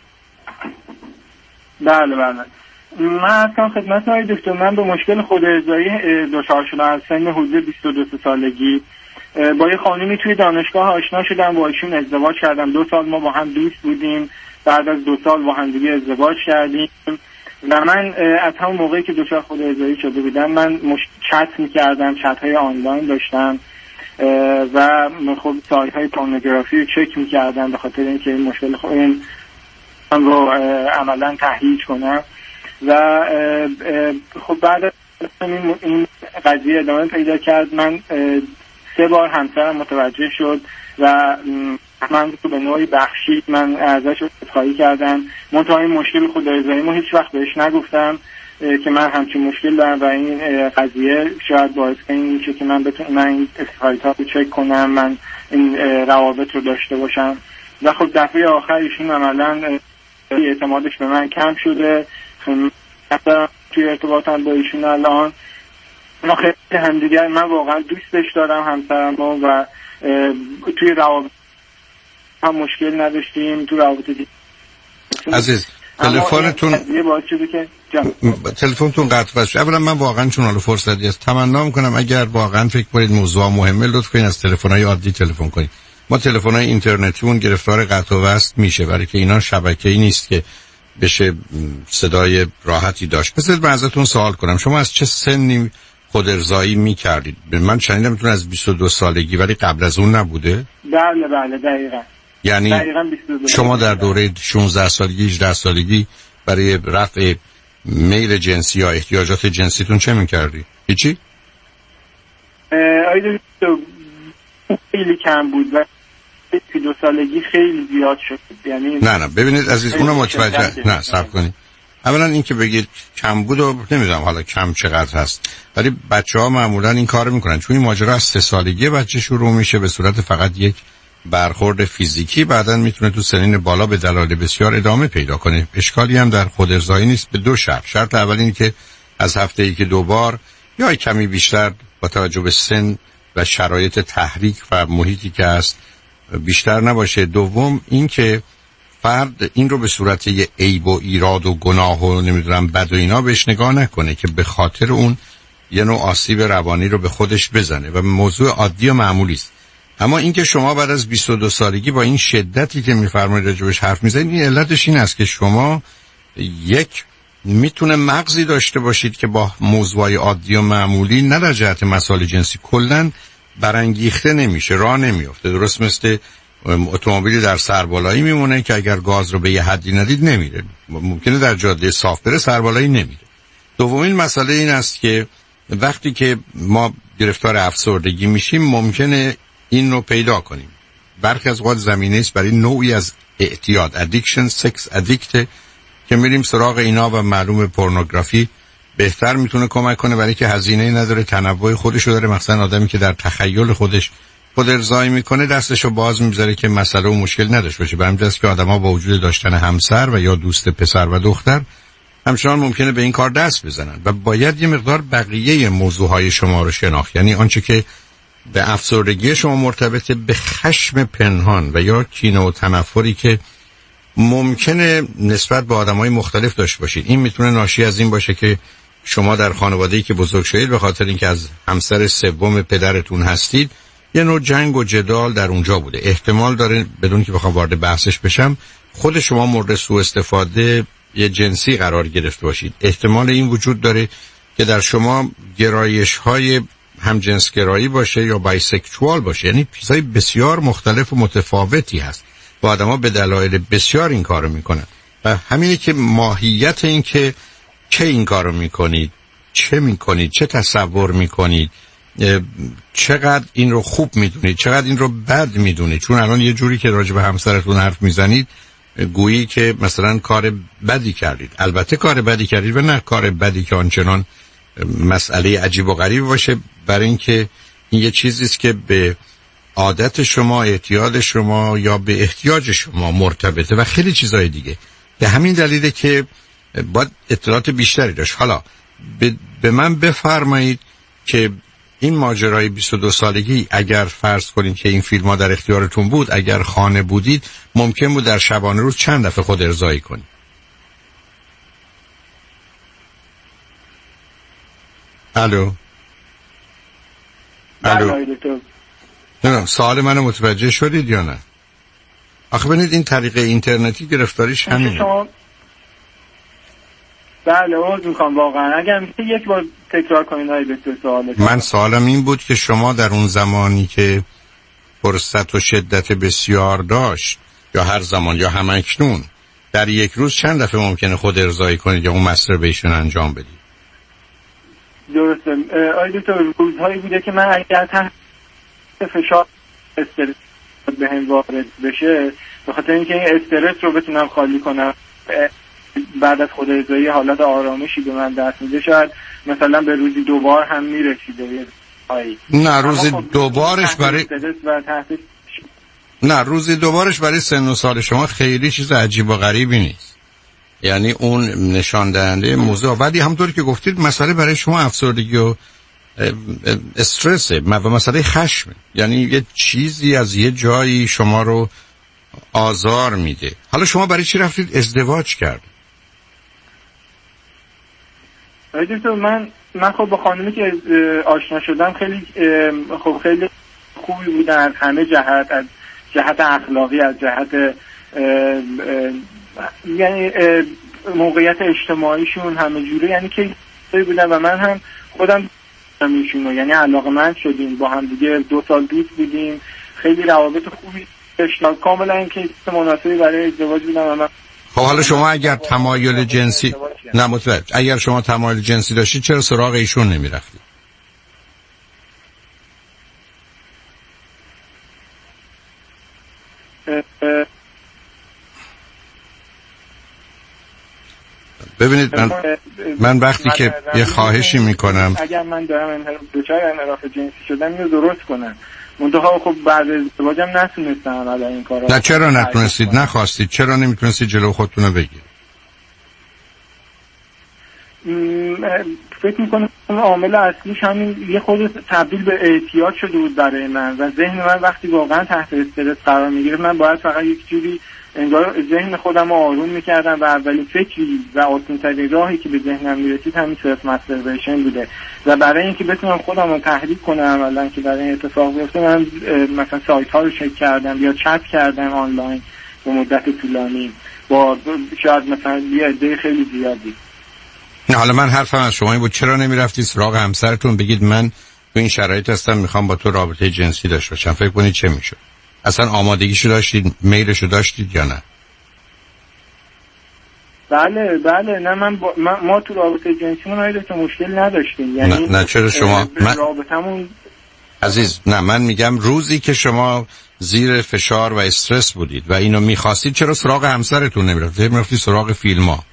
بله بله. من اصلا خدمت های دکتر، من به مشکل خود ارضایی دچار شدم از سن حدود بیست و دو سالگی. با یه خانومی توی دانشگاه آشنا شدم، با ایشون ازدواج کردم. دو سال ما با هم دوست بودیم. بعد از دو سال با هم دیگه ازدواج کردیم و من از همون موقعی که دچار خود ارضایی شده بودم من مش... چت میکردم، چت های آنلاین داشتم و خب سایت های پورنوگرافی رو چک میکردم به خاطر اینکه این مشکل خود این رو عملا تهییج کنم. و خب بعد این این قضیه ادامه پیدا کرد. من سه بار همسرم متوجه شد و من رو به نوعی بخشید. من ازش عذرخواهی کردم، منتها این مشکل خود ارضاییمو هیچ وقت بهش نگفتم که من همچین مشکل دارم و این قضیه شاید باعث این میشه که من بتونم من این اسکایت ها رو چک کنم، من این روابط رو داشته باشم. و خب دفعه آخر ایشون عملا اعتمادش به من کم شده. توی ارتباطم با ایشون الان ما خیلی همدیگر، من واقعا دوستش دارم همسرم و توی روابط هم مشکل نداشتیم. تو روابط دیگه عزیز تلفنتون تلفنتون قطع شد. اولا من واقعا چون حالا فرصتی است تمنا میکنم اگر واقعا فکر کنید موضوع مهمه لطف کنید از تلفن‌های عادی تلفن کنید. ما تلفن‌های اینترنتیمون گرفتار قطع و وصل میشه برای که اینا شبکه‌ای نیست که بشه صدای راحتی داشت. پس ازتون سوال کنم شما از چه سنی خود ارضایی می‌کردید؟ من شنیدمتون از بیست و دو سالگی، ولی قبل از اون نبوده؟ بله بله دقیقاً. یعنی دقیقاً بیست و دو شما در دوره شانزده سالگی هجده سالگی برای رفع میل جنسی یا احتیاجات جنسیتون چه می‌کردید؟ هیچی؟ آیده خیلی کم بود و بیست و دو سالگی خیلی زیاد شد. یعنی نه نه ببینید عزیز اونم متوجه نه صبر کنید. اولا این که بگید کم بود و نمیدونم حالا کم چقدر هست، ولی بچه‌ها معمولا این کارو میکنن چون این ماجرا از سه سالگی بچه شروع میشه به صورت فقط یک برخورد فیزیکی، بعداً میتونه تو سنین بالا به دلایل بسیار ادامه پیدا کنه. اشکالی هم در خود ارضایی نیست به دو شرط. شرط اول این که از هفته ای که دو بار یا کمی بیشتر با توجه به سن و شرایط تحریک و محیطی که هست بیشتر نباشه. دوم این که فرد این رو به صورت یه عیب و ایراد و گناه و نمیدونم بد و اینا بهش نگاه نکنه که به خاطر اون یه نوع آسیب روانی رو به خودش بزنه و موضوع عادی و معمولی است. اما اینکه شما بعد از بیست و دو سالگی با این شدتی که میفرمایید راجبش حرف میزنید، این علتش این است که شما یک میتونه مغزی داشته باشید که با موضوعی عادی و معمولی نه در جهت مسائل جنسی کلاً برانگیخته نمیشه، راه نمیفته. درست مثل اتومبیلی در سربالایی میمونه که اگر گاز رو به یه حدی ندید نمیره، ممکنه در جاده صاف بره سربالایی نمیره. دومین مسئله این است که وقتی که ما گرفتار افسردگی میشیم ممکنه این رو پیدا کنیم. برخی از اوقات زمینه است برای نوعی از اعتیاد، ادیکشن، سکس ادیکت که میریم سراغ اینا و معلوم پورنوگرافی بهتر میتونه کمک کنه برای که هزینه نداره، تنوع خودشو داره. مثلا آدمی که در تخیل خودش خود ارضایی میکنه دستشو باز میذاره که مسئله و مشکل نداشته باشه. برای همین است که آدما با وجود داشتن همسر و یا دوست پسر و دختر همچنان ممکنه به این کار دست بزنن و باید یه مقدار بقیه موضوعهای شما رو شناخت. یعنی آنچه که به افسردگی شما مرتبط به خشم پنهان و یا کینه و تنفری که ممکنه نسبت به آدمای مختلف داشته باشید. این میتونه ناشی از این باشه که شما در خانواده‌ای که بزرگ شدید به خاطر اینکه از همسر سوم پدرتون هستید یه نوع جنگ و جدال در اونجا بوده. احتمال داره بدون که بخوام وارد بحثش بشم خود شما مورد سوء استفاده یه جنسی قرار گرفته باشید. احتمال این وجود داره که در شما گرایش‌های هم جنس گرایی باشه یا بایسکشوال باشه، یعنی چیزای بسیار مختلف و متفاوتی هست و آدم‌ها به دلایل بسیار این کارو میکنن و همینه که ماهیت این که چه این کارو میکنید، چه میکنید، چه تصور میکنید، چقدر این رو خوب میدونید، چقدر این رو بد میدونید. چون الان یه جوری که راجع به همسرتون حرف میزنید گویی که مثلا کار بدی کردید. البته کار بدی کردید و نه کار بدی که آنچنان مسئله عجیب و غریب باشه، برای اینکه این یه چیزی است که به عادت شما، اعتیاد شما یا به احتیاج شما مرتبطه و خیلی چیزای دیگه. به همین دلیله که باید اطلاعات بیشتری داشت. حالا به من بفرمایید که این ماجرای بیست و دو سالگی اگر فرض کنید که این فیلم ها در اختیارتون بود، اگر خانه بودید ممکن بود در شبانه روز چند دفعه خود ارضایی کنید؟ الو الو نه سوال منو متوجه شدید یا نه؟ آخه ببینید این طریق اینترنتی گرفتاریش همینه. شما بله عرض میخوام واقعا اگر میشه یک بار تکرار کنید های دکتر سوالت. من سوالم این بود که شما در اون زمانی که فرصت و شدت بسیار داشت یا هر زمان یا همکنون در یک روز چند دفعه ممکنه خود ارضایی کنید یا اون مستربیشن انجام بدید؟ درسته. آیا دکتر روزهایی بوده که من اگر تحت فشار استرس به هم وارد بشه، به خاطر اینکه این استرس رو بتونم خالی کنم، بعد از خود ارضایی حالت آرامشی به من دست میده، شاید مثلا به روزی دوبار هم میرسیده. نه روزی دوبارش برای نه روزی دوبارش برای سن و سال شما خیلی چیز عجیب و غریبی نیست، یعنی اون نشان دهنده موضوع. ولی همونطور که گفتید مسئله برای شما افسردگی و استرسه و مسئله خشم، یعنی یه چیزی از یه جایی شما رو آزار میده. حالا شما برای چی رفتید ازدواج کرد؟ دکتر من من خب با خانمی که آشنا شدم خیلی خب خیلی خوبی بودن از همه جهت، از جهت اخلاقی، از جهت اه اه یعنی اه موقعیت اجتماعیشون همه جوره، یعنی که بودن و من هم خودم ایشونو یعنی علاقه‌مند شدیم، با هم دیگه دو سال دوست بودیم، خیلی روابط خوبی داشتیم، کاملا اینکه مناسبی برای ازدواج بودن. و من خب حالا شما اگر تمایل جنسی نه متوجه اگر شما تمایل جنسی داشتید چرا سراغ ایشون نمی‌رفتید؟ ببینید من من وقتی که یه خواهشی میکنم اگر من دارم دوچار انحراف جنسی شدم اینو درست کنم، منتها خب بعد از ازدواجم نتونستم عملا این کارا. نه چرا نتونستید؟ نخواستید؟ چرا نمیتونستید جلو خودتون رو بگیرید؟ فکر میکنم عامل اصلیش همین یه خود تبدیل به اعتیاد شده بود برای من و ذهن من وقتی واقعا تحت استرس قرار میگیره من باید فقط یک جوری انگار ذهن خودم رو آروم میکردم و اولین فکری و آسان‌ترین راهی که به ذهنم میرسید همین سلف ماستربیشن بوده و برای اینکه بتونم خودم رو تحریک کنم عملا که برای این اتفاق بیفته من مثلا سایت ها رو چک کردم یا چت کردم آنلاین به مدت طولانی با شاید مثلا یه عده خیلی زیادی. نه حالا من حرفم از شما این بود چرا نمیرفتید سراغ همسرتون بگید من تو این شرایط هستم میخوام با تو رابطه جنسی داشته باشم؟ فکر کنید چه میشه؟ اصلا آمادگیشو داشتید؟ میلشو داشتید یا نه؟ بله بله نه من, با... من ما تو رابطه جنسیمون هایده که مشکل نداشتیم، یعنی نه, نه چرا شما من... رابطمون عزیز نه من میگم روزی که شما زیر فشار و استرس بودید و اینو میخواستید چرا سراغ همسرتون نمیرفتید؟ میرفتید سراغ فیلم‌ها؟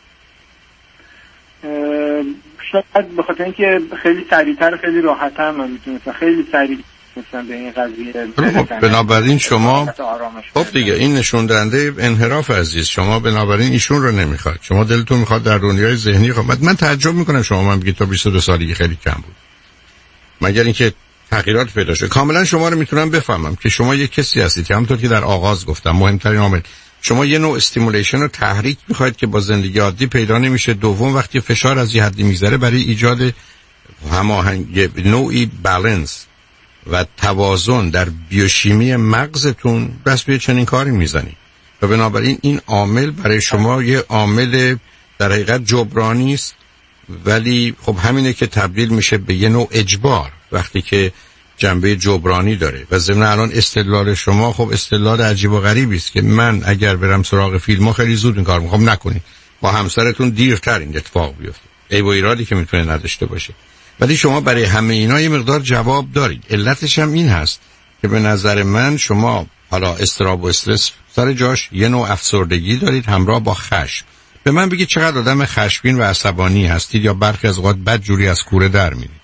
شاید به خاطر اینکه خیلی سریعتر خیلی راحت‌تر من میتونستم خیلی سریع مثلا به این قضیه. بنابراین شما خب دیگه این نشون دهنده انحراف عزیز. شما بنابراین ایشون رو نمیخواد، شما دلتون میخواد در دنیای ذهنی خواهد. من تعجب میکنم شما من بگید تا بیست و دو سالگی خیلی کم بود، مگر اینکه تغییرات پیدا شد. کاملا شما رو میتونم بفهمم که شما یک کسی هستید که همونطور که در آغاز گفتم مهمترین عامل شما یه نوع استیمولیشن و تحریک میخواید که با زندگی عادی پیدا نمیشه. دوم وقتی فشار از یه حدی میگذره برای ایجاد هماهنگی نوعی بالانس و توازن در بیوشیمی مغزتون بس به چنین کاری میزنی و بنابراین این عامل برای شما یه عامل در حقیقت جبرانی است، ولی خب همینه که تبدیل میشه به یه نوع اجبار وقتی که جنبه جبرانی داره. و ضمن الان استدلال شما خب استدلال عجیب و غریبی است که من اگر برم سراغ فیلم‌ها خیلی زود این کارو میخوام نکنید، با همسرتون دیرتر این اتفاق بیفته، ای و ایرادی که میتونه نداشته باشه. ولی شما برای همه اینا یه مقدار جواب دارید. علتش هم این هست که به نظر من شما حالا اضطراب و استرس سر جاش یه نوع افسردگی دارید همراه با خشم. به من بگید چقدر آدم خشمگین و عصبانی هستید یا برخی از اوقات بدجوری از کوره در میرید؟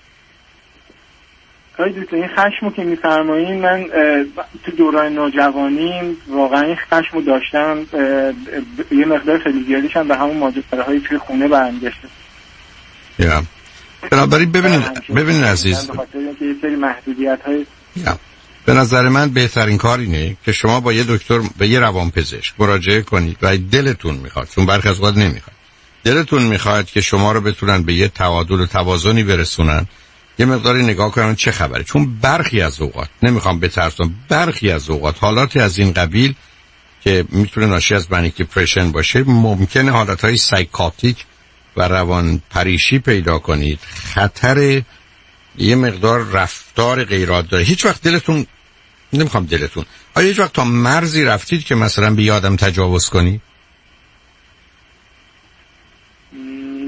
آقای دکتر این خشمو که میفرمایید من تو دوران نوجوانیم واقعا این خشمو داشتم، یه مقدار خیلی زیادیش هم به همون ماجراهای توی خونه برمیگشته. یا بنابراین ببینید ببینید عزیز، به خاطر اینکه یه سری محدودیت‌های به نظر من بهترین کار اینه که شما با یه دکتر به یه روانپزشک مراجعه کنید و دلتون میخواد، چون برخی از اوقات نمیخواد، دلتون میخواد که شما رو بتونن به یه تعادل و توازنی برسونن، یه مقداری نگاه کنن چه خبره. چون برخی از اوقات نمیخوام بترسم، برخی از اوقات حالات از این قبیل که میتونه ناشی از منیک دیپرشن باشه ممکنه حالتهای سایکاتیک و روان پریشی پیدا کنید. خطر یه مقدار رفتار غیرعادی داره. هیچ وقت دلتون نمیخوام دلتون آیا هیچ وقت تا مرزی رفتید که مثلا به یادم تجاوز کنی؟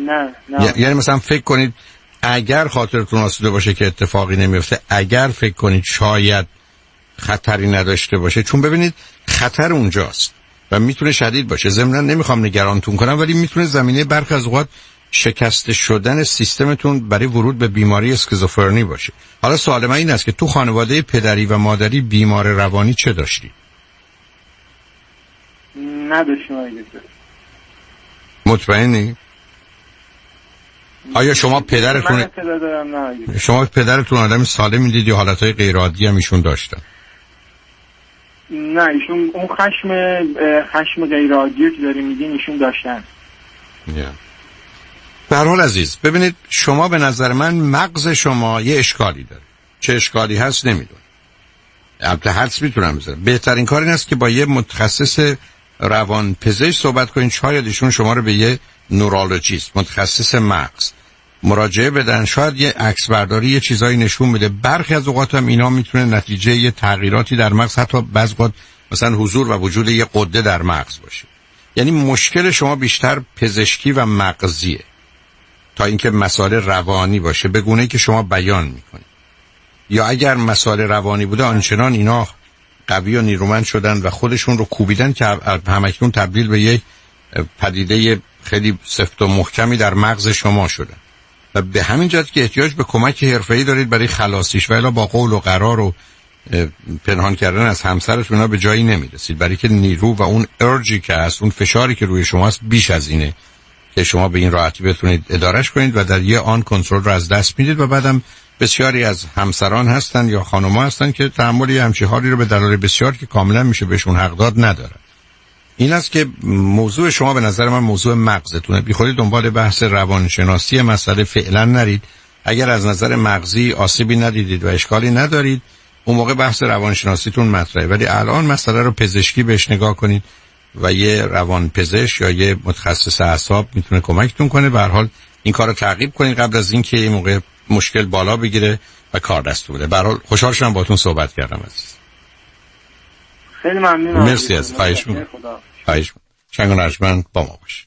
نه نه. یعنی مثلا فکر کنید اگر خاطرتون آسوده باشه که اتفاقی نمیفته، اگر فکر کنید شاید خطری نداشته باشه، چون ببینید خطر اونجاست و میتونه شدید باشه. ضمن نمیخوام نگرانتون کنم، ولی میتونه زمینه برخی از اوقات شکست شدن سیستمتون برای ورود به بیماری اسکیزوفرنی باشه. حالا سوال من این است که تو خانواده پدری و مادری بیمار روانی چه داشتی؟ نداشتیم آقای دکتر. مطمئنی؟ آیا شما پدرتون من اطلاع دارم نه. شما پدرتون آدم سالمی دیدی یا حالتهای غیر عادی هم ایشون داشتن؟ نه ایشون اون خشم خشم غیر عادی که داریم میگین ایشون داشتن. yeah. به هر حال عزیز ببینید، شما به نظر من مغز شما یه اشکالی داره. چه اشکالی هست نمیدونم. البته حدس میتونم بزنم. بهترین کار این است که با یه متخصص روان پزشک صحبت کنین. شاید ایشون شما رو به یه نورولوژیست متخصص مغز مراجعه بدن، شاید یه عکس برداری یه چیزایی نشون بده. برخی از اوقات هم اینا میتونه نتیجه یه تغییراتی در مغز، حتی بعضی وقت مثلا حضور و وجود یه غده در مغز باشه. یعنی مشکل شما بیشتر پزشکی و مغزیه تا اینکه مسائل روانی باشه به گونه‌ای که شما بیان میکنید. یا اگر مسائل روانی بوده آنچنان اینا قوی و نیرومند شدن و خودشون رو کوبیدن که همکنون تبدیل به یک پدیده خیلی سفت و محکمی در مغز شما شدن و به همین جهت که احتیاج به کمک حرفه‌ای دارید برای خلاصیش، و الا با قول و قرار و پنهان کردن از همسرتون به جایی نمیرسید، برای که نیرو و اون ارجی که هست، اون فشاری که روی شما هست بیش از اینه که شما به این راحتی بتونید ادارش کنید و در یه آن کنترل رو از دست میدید. و بعدم بسیاری از همسران هستن یا خانم‌ها هستن که تحمل همچین حالی رو به دلایل بسیار که کاملا میشه بهشون حق داد ندارن. این است که موضوع شما به نظر من موضوع مغزتونه. بی خودی دنبال بحث روانشناسی مسئله فعلا نرید. اگر از نظر مغزی آسیبی ندیدید و اشکالی ندارید، اون موقع بحث روانشناسیتون مطرحه. ولی الان مسئله رو پزشکی بهش نگاه کنید و یه روانپزشک یا یه متخصص اعصاب میتونه کمکتون کنه. به هر حال این کارو تعقیب کنید قبل از اینکه این موقع مشکل بالا بگیره و کار دست بده. به هر حال خوشحال شدم باهاتون صحبت کردم عزیز. خیلی ممنونم. مرسی از خواهش می‌کنم. خواهش می‌کنم. شنگ و نرجمند با ما باش.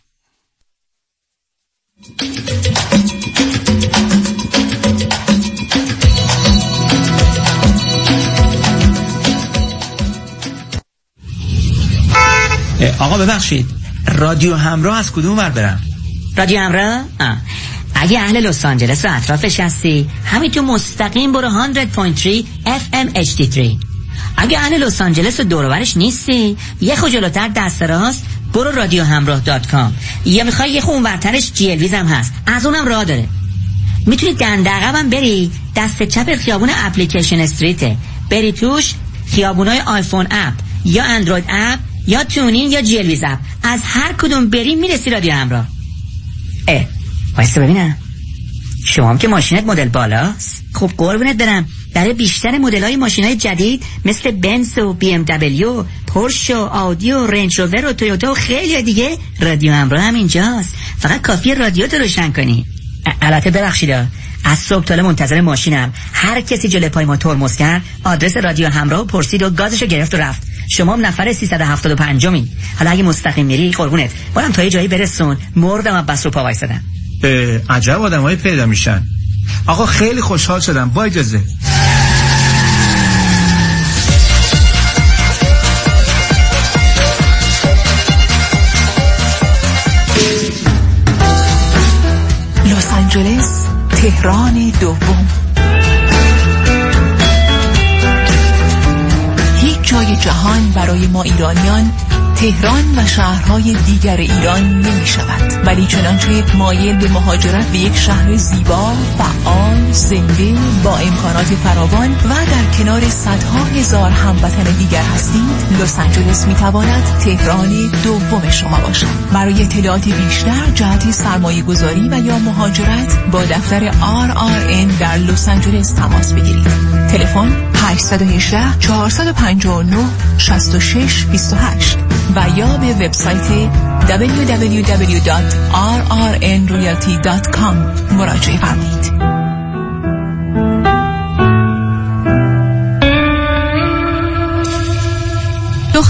آقا ببخشید، رادیو همراه از کدوم ور برم؟ رادیو همراه؟ آه. اگه اهل لس آنجلس و اطرافش هستی، همین تو مستقیم برو صد و سه اف ام اچ دی سه. اگه اهل لس آنجلس و دور و برش نیستی، یه خو جلوتر دست راست برو رادیو همراه دات کام. یا میخوای یه خو اونورترش جی ال ویز هم هست، از اونم راه داره. میتونی دندقم بری دست چپ خیابون اپلیکیشن استریته، بری توش خیابونای آیفون اپ یا اندروید اپ یا تونین یا جی ال ویز اپ، از هر کدوم بری میرسی رادیو همراه. اه وایسا ببینم، شما هم که ماشینت مدل بالاست. خب قربونت برم، برای بیشتر مدل‌های ماشین‌های جدید مثل بنز و بی ام دبلیو، پورش و آودی و رنج روور و تویوتا و خیلی دیگه، رادیو همراه هم اینجاست. فقط کافیه رادیو رو روشن کنی. البته ببخشید از صبح تا منتظر ماشینم، هر کسی جلوی پای ما ترمز کرد آدرس رادیو همراه پرسید و گازشو گرفت و رفت. شما هم نفر سیصد و هفتاد و پنج می. حالا اگه مستقیم میری قربونت برام تا یه جایی برسون، مردم از بس رو پا وایسادم. عجب آدمایی پیدا میشن. آقا خیلی خوشحال شدم، با اجازه. لس آنجلس، تهران دوم. هیچ جای جهان برای ما ایرانیان تهران و شهرهای دیگر ایران نمی شود، ولی چنانچه مایل به مهاجرت به یک شهر زیبا، فعال، زنده، با امکانات فراوان و در کنار صدها هزار هموطن دیگر هستید، لس آنجلس می تواند تهران دوم شما باشد. برای اطلاعات بیشتر جهت سرمایه گذاری و یا مهاجرت با دفتر آر آر ان در لس آنجلس تماس بگیرید. تلفن هشت یک هشت چهار پنج نه شش شش دو هشت و یا به وبسایت دبلیو دبلیو دبلیو دات آر آر ان ریالتی دات کام مراجعه فرمایید.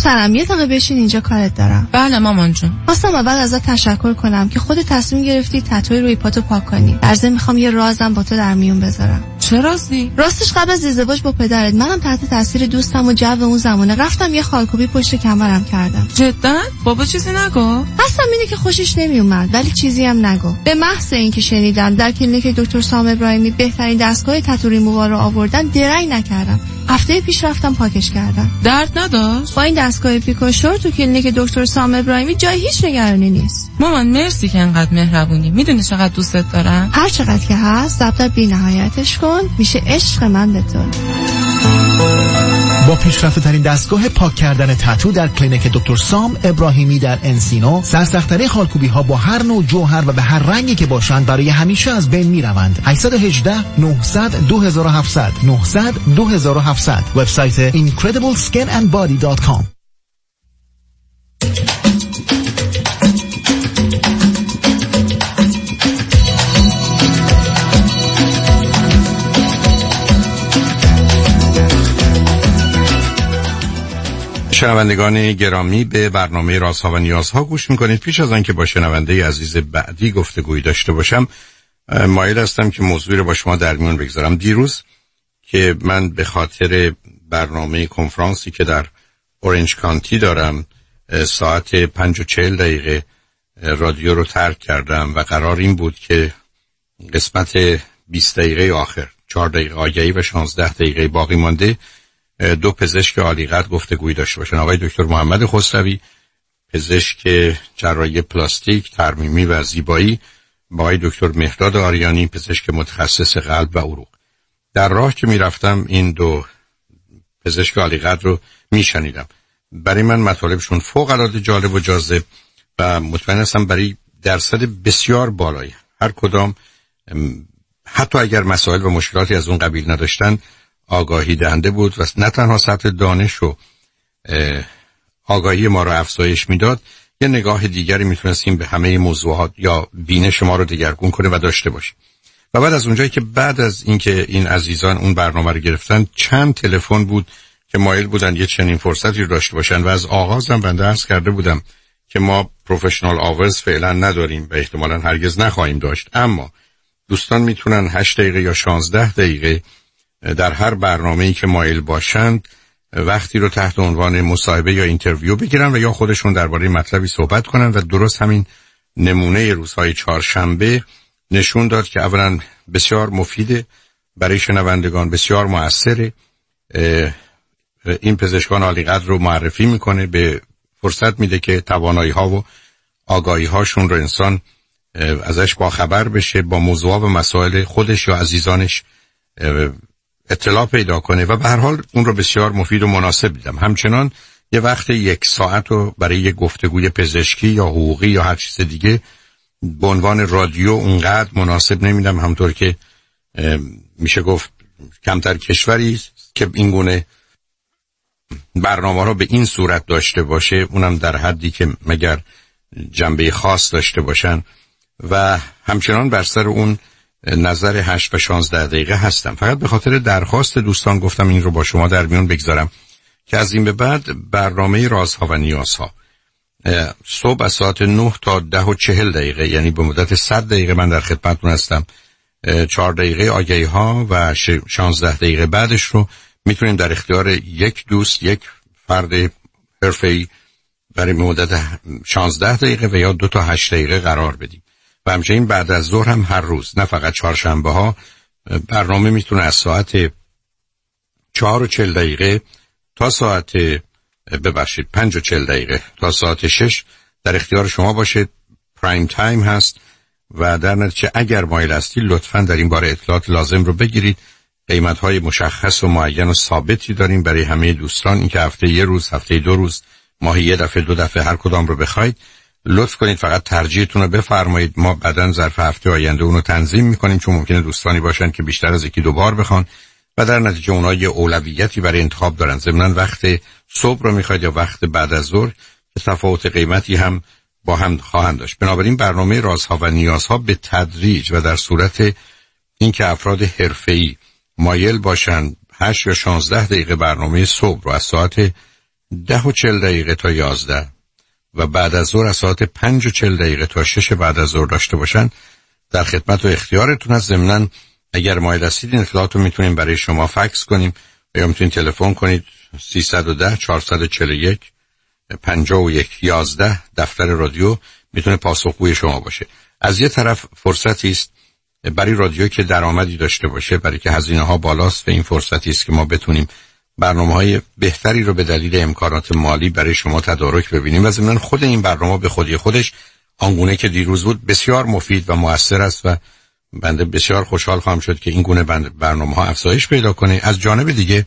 دخترم یه دقیقه بشین اینجا، کارت دارم. بله مامان جون. خواستم اول ازت تشکر کنم که خودت تصمیم گرفتی تتوی روی پاتو پاک کنی. در ضمن میخوام یه رازم با تو در میون بذارم. چه رازی؟ راستش قبل از ازدواج با پدرت منم تحت تاثیر دوستم و جو اون زمانه رفتم یه خالکوبی پشت کمرم کردم. جدا؟ بابا چیزی نگو؟ قصدم اینه که خوشش نمیومد ولی چیزی هم نگو. به محض اینکه شنیدم در کلینیک دکتر سام ابراهیمی بهترین دستگاه تتو ریمووال رو آوردن درنگ نکردم. هفته پیش رفتم پاکش کردم. درد نداشت؟ با این دستگاه پیکوشور تو کلینیک دکتر سام ابراهیمی جای هیچ نگرانی نیست. مامان مرسی که انقدر مهربونی. میدونی چقدر دوستت دارم؟ هر چقدر که هست ضبط بی نهایتش کن، میشه عشق من به تو. با پیشرفته ترین دستگاه پاک کردن تتو در کلینیک دکتر سام ابراهیمی در انسینو، سرسخت‌ترین خالکوبی ها با هر نوع جوهر و به هر رنگی که باشند برای همیشه از بین میروند. هشت یک هشت نه صفر صفر دو هفت صفر صفر نه صفر صفر دو هفت صفر صفر وبسایت اینکردیبل اسکین اند بادی دات کام. شنوندگان گرامی، به برنامه رازها و نیازها گوش میکنید. پیش از آنکه با شنونده عزیز بعدی گفتگویی داشته باشم، مایل هستم که موضوعی رو با شما در میون بگذارم. دیروز که من به خاطر برنامه کنفرانسی که در اورنج کانتی دارم ساعت پنج و چهل دقیقه رادیو رو ترک کردم و قرار این بود که قسمت بیست دقیقه آخر، چهار دقیقه آگهی و شانزده دقیقه باقی مانده، دو پزشک عالیقدر گفتگویی داشته باشن. آقای دکتر محمد خسروی، پزشک جراحی پلاستیک، ترمیمی و زیبایی، با آقای دکتر مهرداد آریانی، پزشک متخصص قلب و عروق. در راه که میرفتم این دو پزشک عالیقدر رو میشنیدم. برای من مطالبشون فوق العاده جالب و جاذب و مطمئن هستم برای درصد بسیار بالایی هر کدام، حتی اگر مسائل و مشکلاتی از اون قبیل نداشتن، آگاهی دهنده بود و نه تنها سطح دانش و آگاهی ما رو افزایش میداد، یه نگاه دیگری میتونستیم به همه موضوعات یا بینش ما رو دگرگون کنه و داشته باشیم. و بعد از اونجایی که بعد از اینکه این عزیزان اون برنامه رو گرفتن، چند تلفن بود که مایل بودن یه چنین فرصتی رو داشته باشن و از آغازم بنده عرض کرده بودم که ما پروفشنال آورز فعلا نداریم و احتمالاً هرگز نخواهیم داشت، اما دوستان میتونن هشت دقیقه یا شانزده دقیقه در هر برنامه‌ای که مایل باشند وقتی رو تحت عنوان مصاحبه یا اینترویو بگیرن و یا خودشون درباره مطلبی صحبت کنن. و درست همین نمونه روزهای چهارشنبه نشون داد که اولا بسیار مفیده برای شنوندگان، بسیار مؤثره. این پزشکان عالیقدر رو معرفی میکنه، به فرصت میده که توانایی ها و آگاهی هاشون رو انسان ازش باخبر بشه، با موضوع و مسائل خودش یا عزیزانش اطلاع پیدا کنه و به هر حال اون رو بسیار مفید و مناسب دیدم. همچنان یه وقت یک ساعت رو برای یک گفتگوی پزشکی یا حقوقی یا هر چیز دیگه به عنوان رادیو اونقدر مناسب نمیدم، همطور که میشه گفت کمتر کشوری که این گونه برنامه رو به این صورت داشته باشه، اونم در حدی که مگر جنبه خاص داشته باشن. و همچنان بر سر اون نظر هشت و شانزده دقیقه هستم. فقط به خاطر درخواست دوستان گفتم این رو با شما در میون بگذارم که از این به بعد برنامه رازها و نیازها صبح از ساعت نه تا ده و چهل دقیقه، یعنی به مدت صد دقیقه من در خدمتتون هستم. چهار دقیقه آگهی ها و شانزده دقیقه بعدش رو میتونیم در اختیار یک دوست، یک فرد حرفه‌ای برای مدت شانزده دقیقه و یا دو تا هشت دقیقه قرار بدیم. و همچنین بعد از ظهر هم هر روز، نه فقط چهارشنبه ها، برنامه میتونه از ساعت چهار و چهل دقیقه تا ساعت ببخشید پنج و چهل دقیقه تا ساعت شش در اختیار شما باشه. پرایم تایم هست و در نتیجه اگر مایل هستی لطفاً در این باره اطلاعات لازم رو بگیرید. قیمت های مشخص و معین و ثابتی داریم برای همه دوستان. این که هفته یه روز، هفته دو روز، ماهی یه دفعه، دو دفعه، هر کدام رو بخواید لطف کنید فقط ترجیحتون رو بفرمایید. ما بعداً ظرف هفته آینده اون رو تنظیم میکنیم، چون ممکنه دوستانی باشن که بیشتر از یکی دو بار بخوان و در نتیجه اونها یه اولویتی برای انتخاب دارن. ضمناً وقت صبح رو میخواید یا وقت بعد از ظهر که تفاوت قیمتی هم با هم خواهند داشت. بنابراین برنامه رازها و نیازها به تدریج و در صورت اینکه افراد حرفه‌ای مایل باشن هشت یا شانزده دقیقه برنامه صبح رو از ساعت ده و چل دقیقه تا یازده و بعد از ظهر از ساعت پنج و چل دقیقه تا شش بعد از ظهر داشته باشن در خدمت و اختیارتون هست. ضمناً اگر مایل هستید این اطلاعات رو میتونیم برای شما فکس کنیم و یا میتونید تلفن کنید سیصد و ده چهارصد و چهل و یک پنجاه و یک یازده. دفتر رادیو میتونه پاسخگوی شما باشه. از یه طرف فرصتی است برای رادیو که درآمدی داشته باشه، برای که هزینه ها بالاست و این فرصتی است که ما بتونیم برنامه‌های بهتری رو به دلیل امکانات مالی برای شما تدارک ببینیم و ضمن خود این برنامه به خودی خودش آنگونه که دیروز بود بسیار مفید و مؤثر است و بنده بسیار خوشحال خواهم شد که این گونه برنامه‌ها افزایش پیدا کنه. از جانب دیگه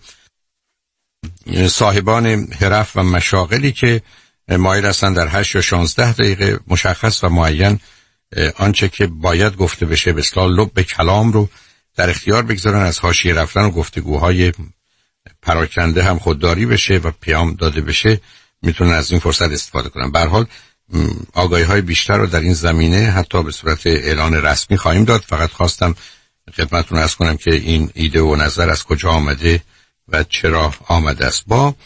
صاحبان حرف و مشاغلی که مایل هستن در هشت یا شانزده دقیقه مشخص و معین آنچه که باید گفته بشه به اصطلاح لب کلام رو در اختیار بگذارن، از حاشیه رفتن و گفتگوهای پراکنده هم خودداری بشه و پیام داده بشه، میتونن از این فرصت استفاده کنن. به هر حال آگاهی‌های بیشتر رو در این زمینه حتی به صورت اعلان رسمی خواهیم داد. فقط خواستم خدمتتون عرض کنم که این ایده و نظر از کجا آمده و چرا آمده است. با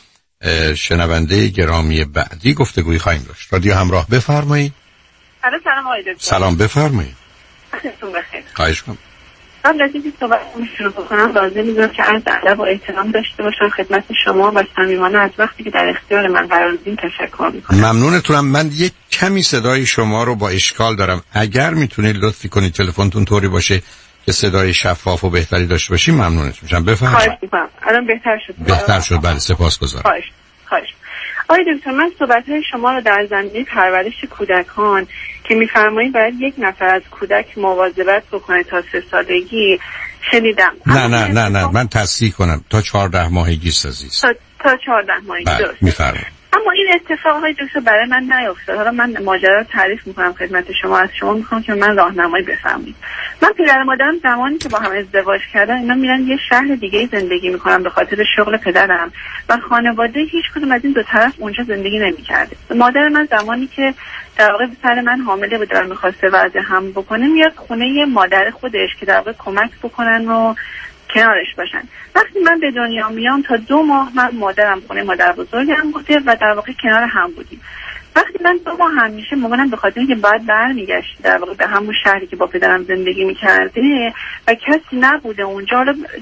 شنونده گرامی بعدی گفتگویی خواهیم داشت. رادیو همراه، بفرمایید. سلام آقای دکتر. سلام، بفرمایید. حالتون بخیر. خواهش می‌کنم. قبل از اینکه صحبتمو شروع بکنم لازم می‌دونم که عرض ادب و احترام داشته باشم خدمت شما و صمیمانه از وقتی که در اختیار من قرار دادین تشکر می‌کنم. ممنونتونم. من یک کمی صدای شما رو با اشکال دارم. اگر میتونید لطفی کنید تلفنتون طوری باشه که صدای شفاف و بهتری داشته باشی ممنونت میشم. بفرمایید. خواهش می‌کنم. الان بهتر شد. بهتر شد. بله، سپاسگزارم. خواهش. خواهش. آقای دکتر، من صحبت‌های شما رو در زمینه پرورش کودکان که می‌فرمایید باید یک نفر از کودک مواظبت بکنه تا سه سالگی شنیدم. نه نه نه نه من تصحیح کنم تا چهارده ماهگی عزیز. تا تا چهارده ماهگی. درست می‌فرمایید. اما این اتفاقهای دکتر برای من نیفتاد. حالا من ماجرا رو تعریف می‌کنم خدمت شما، از شما می‌خوام که من راهنمایی بفرمایید. من پدر و مادرم زمانی که با هم ازدواج کردن اینا میرن یه شهر دیگه زندگی می‌کنن به خاطر شغل پدرم و خانواده هیچ کدوم از این دو طرف اونجا زندگی نمی‌کرده. مادر من زمانی که در واقع سر من حامله بود و می‌خواسته وضع هم بکنه میاد خونه مادر خودش که در واقع کمک بکنن و کنارش باشن. وقتی من به دنیا میام تا دو ماه من مادرم خونه مادر بزرگم بوده و در واقع کنار هم بودیم. وقتی من دو ماه هم میشه مامانم به خاطر اینکه بعد برمیگشت در واقع به همون شهری که با پدرم زندگی میکرده و کسی نبوده اونجا،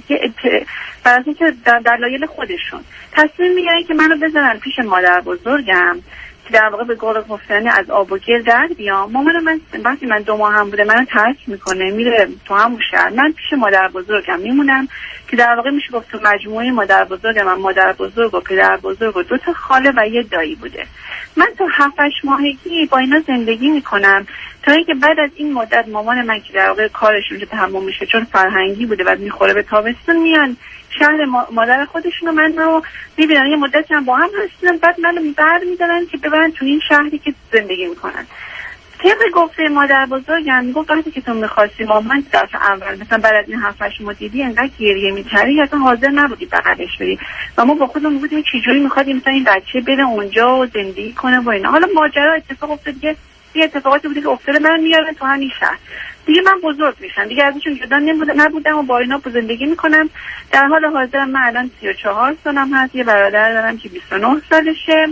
برای اینکه در دلایل خودشون تصمیم میگیرن که منو بذارن پیش مادر بزرگم که در واقع به قول گفتنی از آب و گل در بیام. مامانم من وقتی من دو ماه هم بوده منو ترک میکنه میره تو همون شهر، من پیش مادر بزرگم میمونم که در واقع میشه گفت تو مجموعه مادر بزرگم من مادر بزرگ و پدر بزرگ و دو تا خاله و یه دایی بوده. من تا هفت ماهگی با اینا زندگی میکنم تا اینکه بعد از این مدت مامان من که در واقع کارش اونجا تموم میشه چون فرهنگی بوده و میخوره به تابستون میان شهر مادر خودشون و من رو میبینن یه مدت هم با هم هستن، بعد منو برمی‌دارن که ببرن تو این شهری که زندگی میکنن. طبق گفته مادر بزرگم میگفت وقتی که تو میخواستی مامان دفعه اول مثلا بعد از این هفت هشت ماه دیدی انقدر گریه میکردی اصلا حاضر نبودی بغلش بری و ما با خودمون بودیم چجوری میخوادیم مثلا این بچه بره اونجا و زندگی کنه و اینا. حالا ماجرا اتفاق افتاد دیگه، یه اتفاقاتی بوده که افتاده من میارن تو همین شهر دیگه، من بزرگ میشم دیگه ازشون جدا نبودم و با اینا زندگی میکنم. در حال حاضرم من الان سی و چهار سالم هست، یه برادر دارم که بیست و نه سالشه.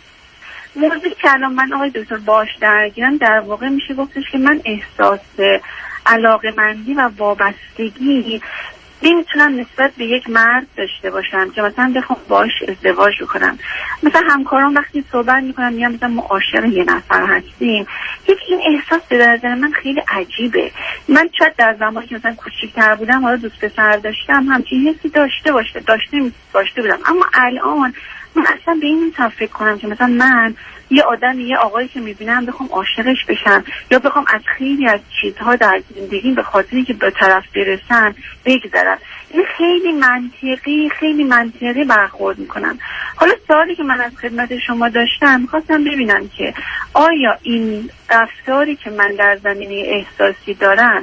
موضوعی که الان من آقای دکتر باش درگیرم در واقع میشه گفتش که من احساس علاقه‌مندی و وابستگی نمیتونم نسبت به یک مرد داشته باشم که مثلا بخوام باش ازدواج بکنم. مثلا همکاران وقتی صحبت میکنم میگم مثلا ما عاشق یه نفر هستیم، یک این احساس به نظر من خیلی عجیبه. من شاید در زمانی که مثلا کوچیک‌تر بودم حالا دوست پسر داشتم همچین حسی داشته باشه داشته داشته بودم، اما الان من اصلا به این نمیتونم فکر کنم که مثلا من یه آدم یه آقایی که میبینم بخوام عاشقش بشم یا بخوام از خیلی از چیزها در زندگیم به خاطری که به طرف برسن بگذرم. این خیلی منطقی خیلی منطقی برخورد میکنم. حالا سوالی که من از خدمت شما داشتم میخواستم ببینم که آیا این رفتاری که من در زمینه احساسی دارم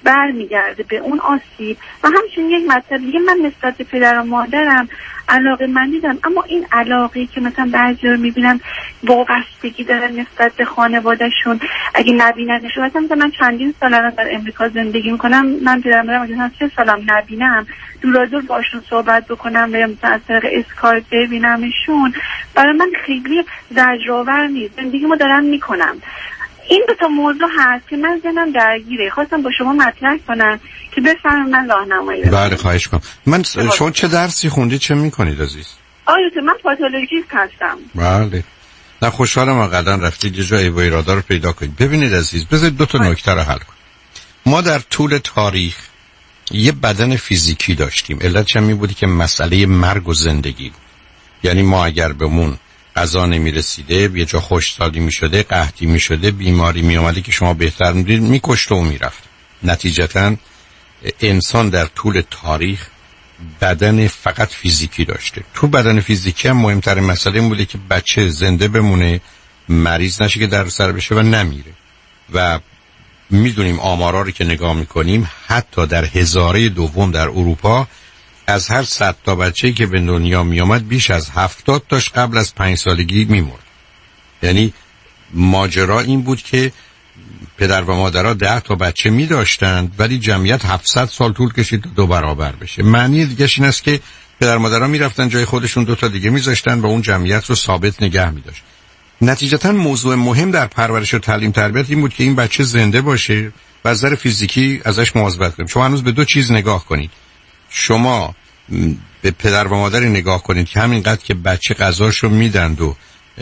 برمیگرده به اون آسیب. و همچنین یک مطلب دیگه، من نسبت به پدر و مادرم علاقه من دیدم، اما این علاقه که مثلا بعضی رو میبینم وابستگی دارن نسبت به خانوادهشون، اگه نبیننشون، مثلا من چندین سال الان در امریکا زندگی میکنم، من پدرم مادرم مثلا سه سالم نبینم، دورا دور باشون صحبت بکنم یا مثلا از طریق اسکایپ ببینمشون، برای من خیلی زجرآور نیست. زندگیمو دارم میکنم. این دو تا موضوع هست که من ذهنم درگیره، خواستم با شما مطرح کنم که بفهمم من راهنمایی بدم. بله خواهش کنم. من شما چه درسی خوندید، چه میکنید عزیز؟ آره من پاتولوژیست هستم. بله. نه خوشحالم واقعا رفتید یه جای با اراده رو پیدا کنید. ببینید عزیز، بذارید دو تا نکته رو حل کنیم. ما در طول تاریخ یه بدن فیزیکی داشتیم. علتش هم بودی که مسئله مرگ و زندگی بود. یعنی ما اگر بهمون غذا نمیرسیده، یه جا خشکسالی میشده، قحطی میشده، بیماری میومده که شما بهتر میدونید، میکشته و میرفت. نتیجتا انسان در طول تاریخ بدن فقط فیزیکی داشته. تو بدن فیزیکی هم مهمترین مسئله این بوده که بچه زنده بمونه، مریض نشه که در سر بشه و نمیره. و میدونیم آمارا رو که نگاه میکنیم، حتی در هزاره دوم در اروپا از هر صد تا بچه‌ای که به دنیا میامد بیش از هفتاد تاش قبل از پنج سالگی میمرد. یعنی ماجرا این بود که پدر و مادرها ده تا بچه میداشتند ولی جمعیت هفتصد سال طول کشید دو برابر بشه. معنی دیگه‌ش این است که پدر و مادرها میرفتن جای خودشون، دو تا دیگه میذاشتن و اون جمعیت رو ثابت نگه میداشت. نتیجتا موضوع مهم در پرورش و تعلیم تربیت این بود که این بچه زنده باشه و از نظر فیزیکی ازش مواظبت کنیم. شما هنوز به دو چیز نگاه کنید. شما به پدر و مادری نگاه کنید که همینقدر که بچه غذاشو میدند و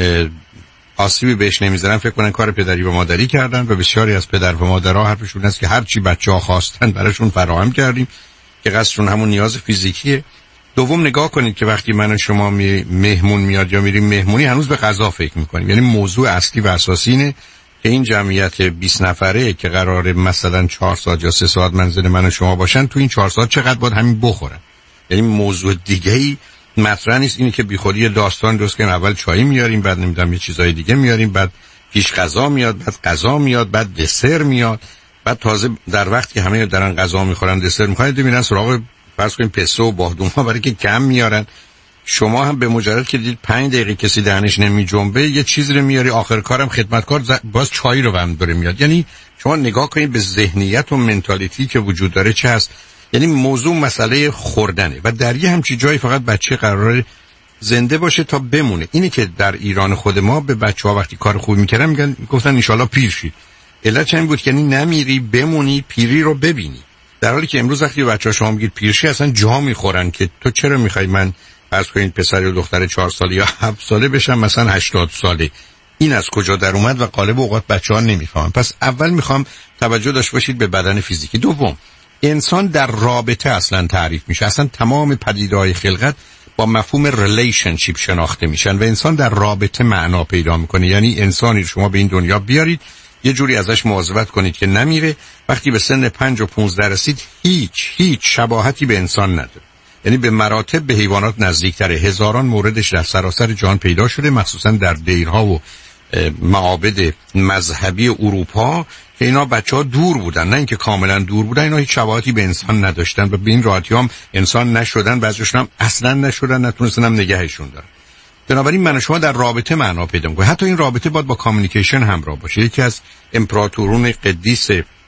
آسیبی بهش نمیذارن فکر کنن کار پدری و مادری کردن، و بسیاری از پدر و مادرها حرفشون است که هر چی بچه‌ها خواستن براشون فراهم کردیم که قصدشون همون نیاز فیزیکیه. دوم نگاه کنید که وقتی من و شما می مهمون میاد یا میریم مهمونی هنوز به غذا فکر میکنیم. یعنی موضوع اصلی و اساسی اینه که این جمعیت بیست نفره که قراره مثلا چهار ساعت یا سه ساعت منزل من و شما باشن، تو این چهار ساعت چقدر باید همین بخورن. یعنی موضوع دیگه‌ای مطرح نیست. اینی که بیخودی داستان درست کنیم، اول چای میاریم، بعد نمیدونم یه چیزای دیگه میاریم، بعد پیش غذا میاد، بعد غذا میاد، بعد دسر میاد، بعد تازه در وقتی که همه دارن غذا میخورن دسر میخوان ببینن سراغ فرض کنیم پسته و بادوم‌ها برای که کم میارن. شما هم به مجرد که دید پنج دقیقه کسی دهنش نمی جنبه یه چیزی رو میاری، آخر کارم خدمتکار باز چای رو هم داره میاد. یعنی شما نگاه کنید به ذهنیت و منتالیتی که وجود داره چه هست. یعنی موضوع مسئله خوردنه و در یه همچین جایی فقط بچه قراره زنده باشه تا بمونه. اینی که در ایران خود ما به بچه‌ها وقتی کار خوب میکردن میگن گفتن ان شاءالله پیر شید. علت این بود که یعنی نمیری بمونی پیری رو ببینی. در حالی که امروز وقتی بچه‌ها شما میگید پیرشی اصلا جا میخورن که تو چرا میخوای من فرض کنید پسر یا دختر چهار ساله یا هفت ساله بشم مثلا هشتاد ساله. این از کجا در اومد و غالب اوقات بچه‌ها نمیفهمن. پس اول میخوام توجه داشته باشید به بدن فیزیکی. دوم، انسان در رابطه اصلا تعریف میشه. اصلا تمام پدیده‌های خلقت با مفهوم ریلیشنشیپ شناخته میشن و انسان در رابطه معنا پیدا میکنه. یعنی انسانی شما به این دنیا بیارید، یه جوری ازش مواظبت کنید که نمیره، وقتی به سن پنج و پونزده رسید هیچ هیچ شباهتی به انسان نداره. یعنی به مراتب به حیوانات نزدیکتره. هزاران موردش در سراسر جهان پیدا شده، مخصوصا در دیرها و معابد مذهبی اروپا که اینا بچه‌ها دور بودن، نه اینکه کاملا دور بودن، اینا هیچ شباهتی به انسان نداشتن و به این راحتی هم انسان نشدن، بعضیشون هم اصلا نشدن، نتونستن هم نگهشون دارن. بنابراین من و شما در رابطه معنا پیدا می‌کنه. حتی این رابطه باید با کامیونیکیشن همراه باشه. یکی از امپراتورون قدیس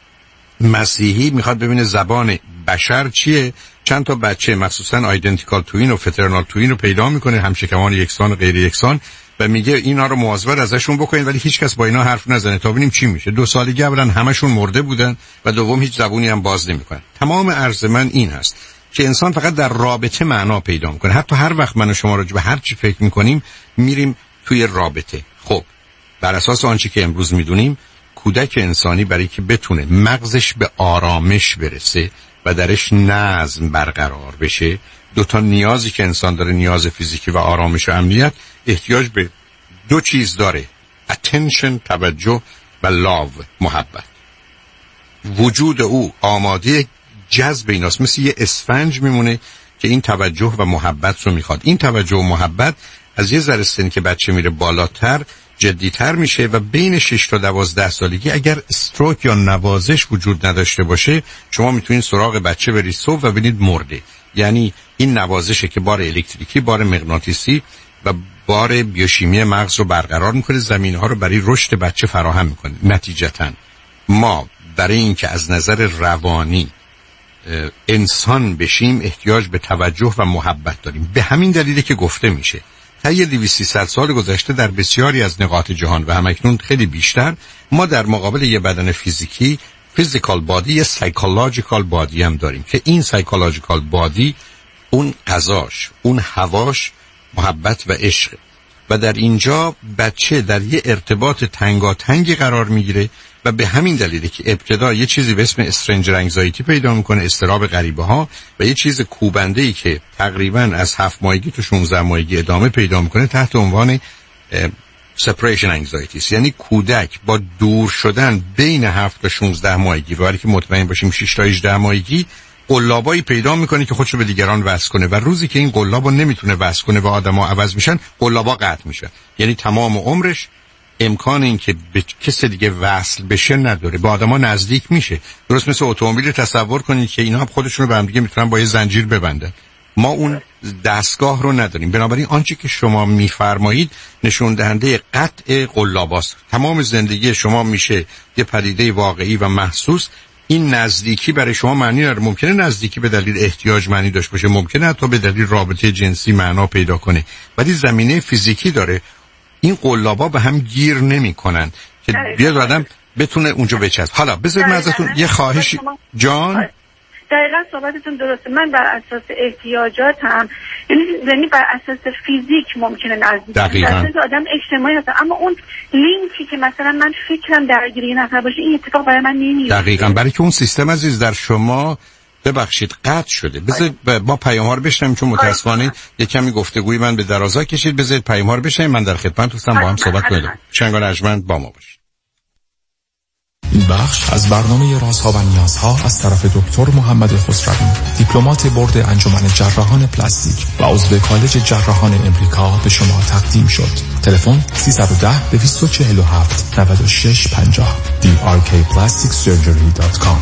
مسیحی میخواد ببینه زبان بشر چیه، چند تا بچه مخصوصا آیدنتیکال توین و فترنال توین رو پیدا میکنه، همشکمان یکسان و غیر یکسان، و میگه اینا رو مواظبت ازشون بکنید ولی هیچ کس با اینا حرف نزنه تا ببینیم چی میشه. دو سالگی اولا همشون مرده بودن و دوم هیچ زبونی هم باز نمیکنن. تمام عرض من این هست که انسان فقط در رابطه معنا پیدا میکنه. حتی هر وقت من و شما راجع به هر چی فکر میکنیم میریم توی رابطه. خب بر اساس آنچه که امروز میدونیم، کودک انسانی برای که بتونه مغزش به آرامش برسه و درش نظم برقرار بشه، دو تا نیازی که انسان داره، نیاز فیزیکی و آرامش و امنیت، احتیاج به دو چیز داره: attention توجه و love محبت. وجود او آماده جذب ایناست، مثل یه اسفنج میمونه که این توجه و محبت رو میخواد. این توجه و محبت از یه ذره سنی که بچه میره بالاتر جدی‌تر میشه و بین شش تا دوازده سالگی اگر استروک یا نوازش وجود نداشته باشه شما میتونید سراغ بچه برید صبح و ببینید مرده. یعنی این نوازشه که بار الکتریکی، بار مغناطیسی و بار بیوشیمی مغز رو برقرار میکنه، زمینه‌ها رو برای رشد بچه فراهم میکنه. نتیجتاً ما برای اینکه از نظر روانی انسان بشیم احتیاج به توجه و محبت داریم. به همین دلیله که گفته میشه طی دویست سیصد سال گذشته در بسیاری از نقاط جهان و همکنون خیلی بیشتر ما در مقابل یه بدن فیزیکی فیزیکال بادی یه سایکولوژیکال بادی هم داریم که این سایکولوژیکال بادی اون غذاش، اون هواش محبت و عشق و در اینجا بچه در یه ارتباط تنگاتنگی قرار میگیره و به همین دلیله که ابتدا یه چیزی به اسم استرنجر انگزایتی پیدا میکنه، اضطراب غریبه ها، و یه چیز کوبنده‌ای که تقریبا از هفت ماهگی تا شانزده ماهگی ادامه پیدا میکنه تحت عنوان سپریشن انگزایتیست. یعنی کودک با دور شدن بین هفت تا شانزده ماهگی و برای که مطمئن باشیم شش تا هجده ماهگی قلابایی پیدا میکنه که خودشو به دیگران وصل کنه و روزی که این قلابو نمیتونه وصل کنه و آدما عوض میشن، قلابا قطع میشن. یعنی تمام عمرش امکان این که به کسی دیگه وصل بشه نداره، با آدما نزدیک میشه. درست مثل اتومبیل تصور کنید که اینا هم خودشونو به هم دیگه میتونن با یه زنجیر ببندن. ما اون دستگاه رو نداریم. بنابراین آنچه که شما میفرمایید نشون دهنده قطع قلاباست. تمام زندگی شما میشه یه پدیده واقعی و محسوس. این نزدیکی برای شما معنی نداره. ممکنه نزدیکی به دلیل احتیاج معنی داشته باشه، ممکنه حتی به دلیل رابطه جنسی معنا پیدا کنه، ولی زمینه فیزیکی داره. این قلابا به هم گیر نمیکنن که بیاد آدم بتونه اونجا بچسب. حالا بذارید من ازتون یه خواهش جان. دقیقا صحبتتون درسته. من بر اساس احتیاجاتم، یعنی بر اساس فیزیک ممکنه نزدیک دقیقاً آدم اجتماعی هستم، اما اون لینکی که مثلا من فکرم درگیری نفر باشه این اتفاق برای من نمیفته. دقیقاً برای که اون سیستم عزیز در شما ببخشید قطع شده. بذارید با پیام ها رو بشنویم چون متاسفانه یک کمی گفتگوی من به درازا کشید. بذارید پیام ها رو بشنویم، من در خدمت هستم، با هم صحبت کنیم. شنگان ارجمند با ما باشید. این بخش از برنامه رازها و نیازها از طرف دکتر محمد خسروی، دیپلمات برد انجمن جراحان پلاستیک و عضو کالج جراحان امریکا به شما تقدیم شد. تلفن سیصد و ده دویست و چهل و هفت نود و شش پنجاه دی آر کی پلاستیک سرجری دات کام.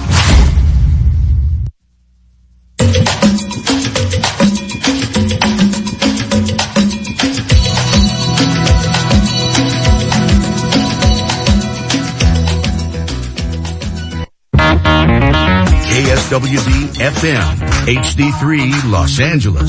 K S W D F M اچ دی سه Los Angeles.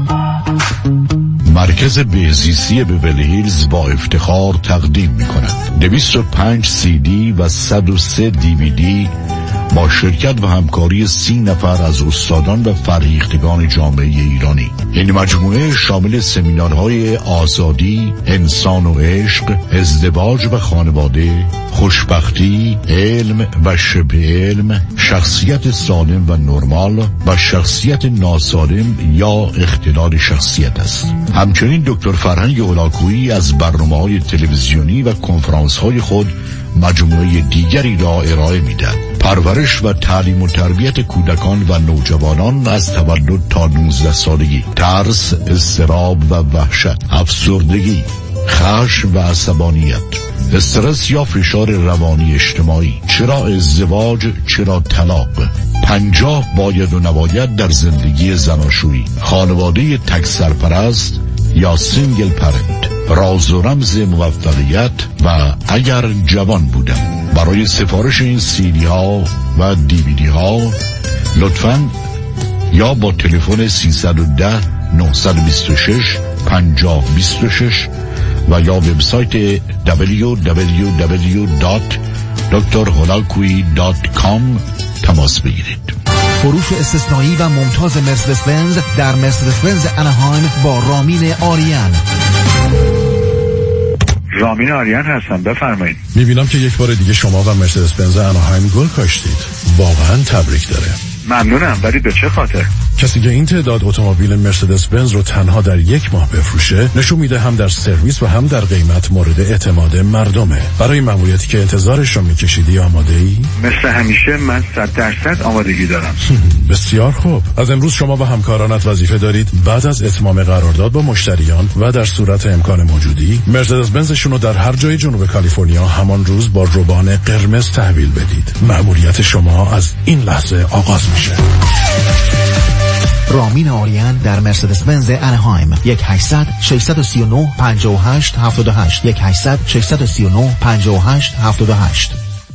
مرکز بهزیستی بیورلی هیلز با افتخار تقدیم می کند دویست و پنج سی دی و صد و سه دی وی دی با شرکت و همکاری سی نفر از استادان و فرهیختگان جامعه ایرانی. این مجموعه شامل سمینارهای آزادی، انسان و عشق، ازدواج و خانواده، خوشبختی، علم و شبه علم، شخصیت سالم و نرمال و شخصیت ناسالم یا اختلال شخصیت است. همچنین دکتر فرهنگ هولاکویی از برنامه‌های تلویزیونی و کنفرانس‌های خود مجموعه دیگری را ارائه می‌دهد. پرورش و تعلیم و تربیت کودکان و نوجوانان از تولد تا نوزده سالگی، ترس، اضطراب و وحشت، افسردگی، خشم و عصبانیت، استرس یا فشار روانی اجتماعی، چرا ازدواج، چرا طلاق، پنجاه باید و نباید در زندگی زناشویی، خانواده تک سرپرست یا سینگل پرنت، راز و رمز موفقیت و اگر جوان بودم. برای سفارش این سیدی ها و دیویدی ها لطفاً یا با تلفن سیصد و ده نهصد و بیست و شش پنجاه بیست و شش و یا وبسایت دبلیو دبلیو دبلیو دات دکتر هولاکویی دات کام تماس بگیرید. فروش استثنایی و ممتاز مرسدس بنز در مرسدس بنز اناهایم با رامین آریان. رامین آریان هستم، بفرمایید. میبینم که یک بار دیگه شما و مرسدس بنز اناهایم گل کاشتید. واقعا تبریک داره. ممنونم، ولی به چه خاطر؟ کسی که این تعداد اتومبیل مرسدس بنز رو تنها در یک ماه بفروشه نشون میده هم در سرویس و هم در قیمت مورد اعتماد مردمه. برای ماموریتی که انتظارش رو میکشیدی آماده ای؟ مثل همیشه من صد درصد آمادگی دارم. بسیار خوب. از امروز شما و همکارانت وظیفه دارید بعد از اتمام قرارداد با مشتریان و در صورت امکان موجودی مرسدس بنزشون رو در هر جای جنوب کالیفرنیا همان روز با روبان قرمز تحویل بدید. ماموریت شما از این لحظه آغاز میشه. رامین آریان در مرسدس بنز انهایم یک هشتصد ششصد و سی و نه پنجاه و هشت هفتاد و هشت یک هشتصد ششصد و سی و نه پنجاه و هشت هفتاد و هشت.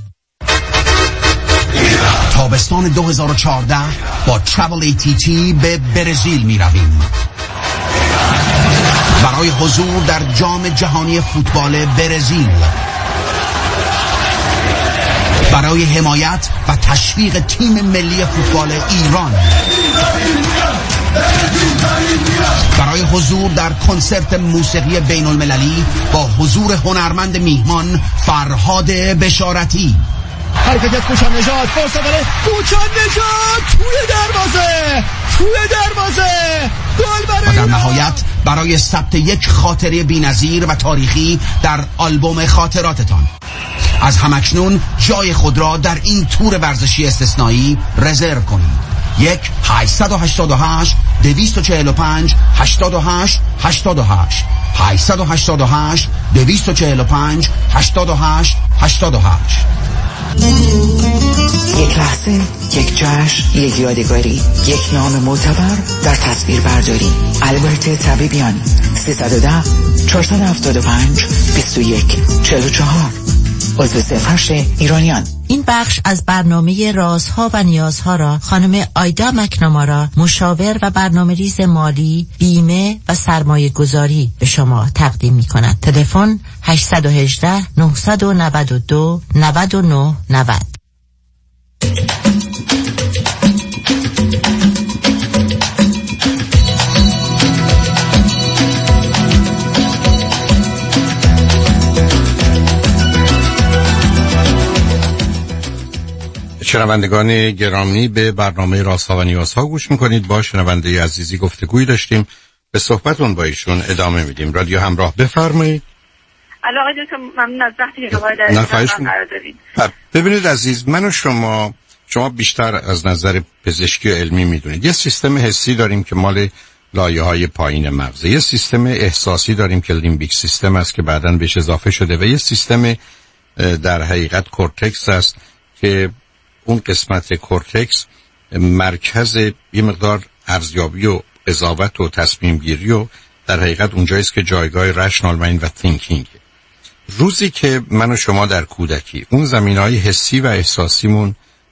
تابستان دو هزار و چهارده با ترافل ای تی تی به برزیل می رویم برای حضور در جام جهانی فوتبال برزیل، برای حمایت و تشویق تیم ملی فوتبال ایران، برای حضور در کنسرت موسیقی بین المللی با حضور هنرمند میهمان فرهاد بشارتی. حرکت از کوچان نجات، فرصت داره کوچان نجات توی دروازه توی دروازه گل برای و در نهایت برای ثبت یک خاطره بی‌نظیر و تاریخی در آلبوم خاطراتتان. از همکنون جای خود را در این تور ورزشی استثنایی رزرو کنید. یک هشتصد و هشتاد و هشت دویست و چهل و پنج هشتاد و هشت هشتاد و هشت هشتصد و هشتاد و هشت دویست و چهل و پنج هشتاد و هشت هشتاد و هشت. یک لحظه، یک جشن، یک یادگاری، یک نام معتبر در تصویر برداری. البرت طبیبیان سیصد و ده چهارصد و هفتاد و پنج بیست و یک چهل و چهار. عضو سفرش ایرانیان. این بخش از برنامه رازها و نیازها را خانم آیدا مکنامارا، مشاور و برنامه‌ریز مالی، بیمه و سرمایه گذاری به شما تقدیم می کند. تلفن هشت یک هشت نه نه دو نه نه نه صفر. شنوندگان گرامی، به برنامه رازها و نیازها گوش میکنید. با شنونده عزیزی گفتگویی داشتیم، به صحبتون با ایشون ادامه میدیم. رادیو همراه، بفرمایید. علاقه دکتر، ممنون از وقتی که آقای در قرار دارید. ببینید عزیز، من و شما شما بیشتر از نظر پزشکی و علمی میدونید. یه سیستم حسی داریم که مال لایه‌های پایین مغزه، یه سیستم احساسی داریم که لیمبیک سیستم است که بعداً بهش اضافه شده، و یه سیستم در حقیقت کورتکس است که اون قسمت کورتکس مرکز یه مقدار ارزیابی و قضاوت و تصمیم گیری و در حقیقت اونجاییست که جایگاه رشنال مایند و تینکینگ. روزی که من و شما در کودکی اون زمینهای حسی و احساسیمون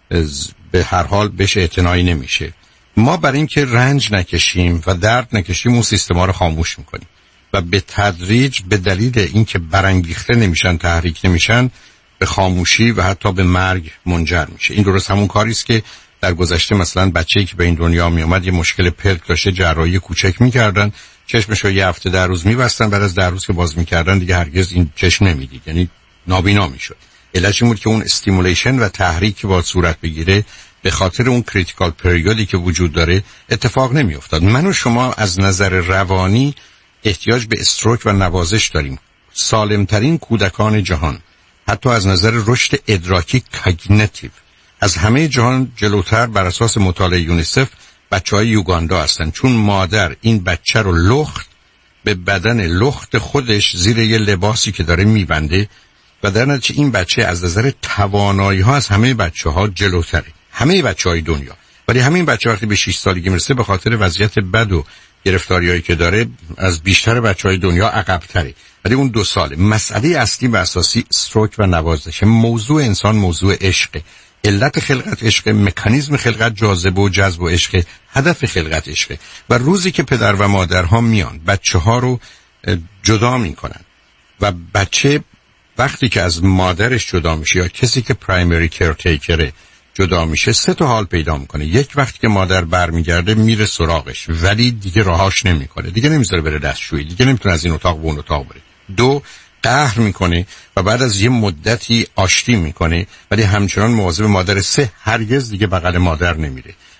به هر حال بهش اعتنایی نمیشه، ما برای اینکه رنج نکشیم و درد نکشیم اون سیستما رو خاموش میکنیم و به تدریج به دلیل اینکه برانگیخته نمیشن، تحریک نمیشن، به خاموشی و حتی به مرگ منجر میشه. این درست همون کاری است که در گذشته مثلا بچه‌ای که به این دنیا می اومد یه مشکل پلک داشته، جراحی کوچک میکردن، چشمشو یه هفته ده روز میبستن، بعد از ده روز که باز میکردن دیگه هرگز این چشم نمیدید، یعنی نابینا میشد. علتش این بود که اون استیمولیشن و تحریک که باید صورت بگیره به خاطر اون کریتیکال پریودی که وجود داره اتفاق نمیافتاد. من و شما از نظر روانی احتیاج به استروک و نوازش داریم. سالمترین کودکان جهان حتی از نظر رشد ادراکی کاگنیتیو از همه جهان جلوتر بر اساس مطالعه یونیسف بچهای یوگاندا هستن، چون مادر این بچه رو لخت به بدن لخت خودش زیر یه لباسی که داره میبنده و در نتیجه این بچه از نظر توانایی ها از همه بچه ها جلوتره، همه بچه های دنیا. ولی همین بچه وقتی به شش سالگی میرسه به خاطر وضعیت بد و گرفتاریایی که داره از بیشتر بچه های دنیا عقب‌تره. ولی اون دو ساله. مسئله اصلی و اساسی استروک و نوازش. موضوع انسان موضوع عشق. علت خلقت عشق، مکانیزم خلقت جاذبه و جذب و عشق، هدف خلقت عشق. و روزی که پدر و مادرها میان بچه ها رو جدا میکنن و بچه وقتی که از مادرش جدا میشه یا کسی که پرایمری کیرتیکره جدا میشه، سه تا حال پیدا میکنه. یک، وقتی که مادر برمیگرده میره سراغش ولی دیگه راهاش نمیکنه، دیگه نمیذاره بره دستشویی، دیگه نمیتونه از این اتاق به اون اتاق بره. دو، قهر میکنه و بعد از یه مدتی آشتی میکنه ولی همچنان مواظب مادر. سه، هرگز دیگه بغل مادر نمیره.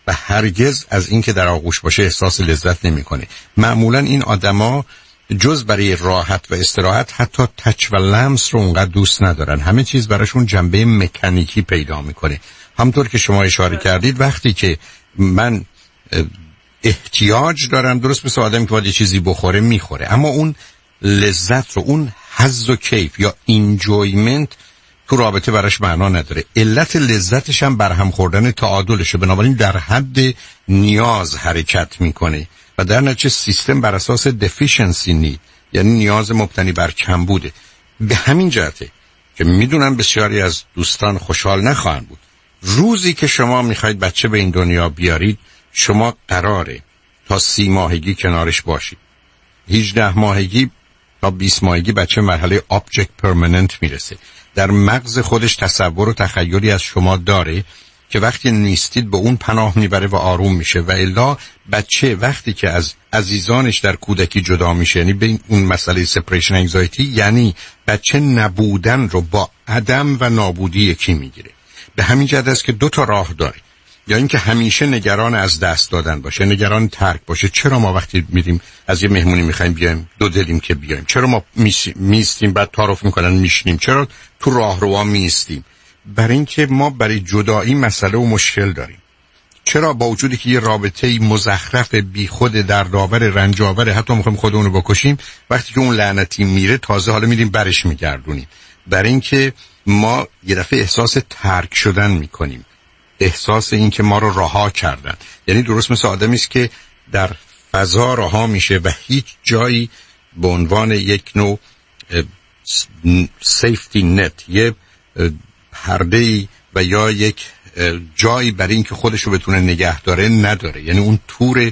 و هرگز از این که در آغوش باشه احساس لذت نمیکنه. معمولا این آدما جز برای راحت و استراحت حتی تچ و لمس رو اونقدر دوست ندارن. همه چیز براشون جنبه مکانیکی پیدا میکنه. همطور که شما اشاره کردید وقتی که من احتیاج دارم، درست مثل آدمی که باید یه چیزی بخوره میخوره، اما اون لذت رو، اون حظ و کیف یا انجویمنت تو رابطه براش معنا نداره. علت لذتش هم برهم خوردن تعادلشه. بنابراین در حد نیاز حرکت میکنه و در نتیجه سیستم بر اساس deficiency need، یعنی نیاز مبتنی بر کمبوده. به همین جهته که میدونم بسیاری از دوستان خوشحال نخواهند بود. روزی که شما میخواید بچه به این دنیا بیارید، شما قراره تا سی ماهگی کنارش باشید. هجده ماهگی تا بیست ماهگی بچه مرحله object permanent میرسه. در مغز خودش تصور و تخیلی از شما داره که وقتی نیستید به اون پناه میبره و آروم میشه. و الا بچه وقتی که از عزیزانش در کودکی جدا میشه، یعنی به اون مسئله separation anxiety، یعنی بچه نبودن رو با عدم و نابودی یکی میگیره. به همین جهت است که دو تا راه داره، یا اینکه همیشه نگران از دست دادن باشه، نگران ترک باشه. چرا ما وقتی میریم از یه مهمونی میخوایم بیایم دو دلیم که بیایم؟ چرا ما میستیم بعد تعارف میکنن میشنیم؟ چرا تو راهرو میستیم؟ برای اینکه ما برای جدایی مسئله و مشکل داریم. چرا با وجودی که یه رابطه مزخرف بیخود دردآور رنجاور، حتی میخوایم خودمون رو بکشیم، وقتی که اون لعنتی میره تازه حالا میریم برش میگردونیم. برای اینکه ما یه دفعه احساس ترک شدن میکنیم، احساس این که ما رو رها کردن. یعنی درست مثل آدمی است که در فضا رها میشه و هیچ جایی به عنوان یک نوع سیفتی نت، یه پرده‌ای و یا یک جایی برای اینکه خودش رو بتونه نگه داره نداره. یعنی اون تور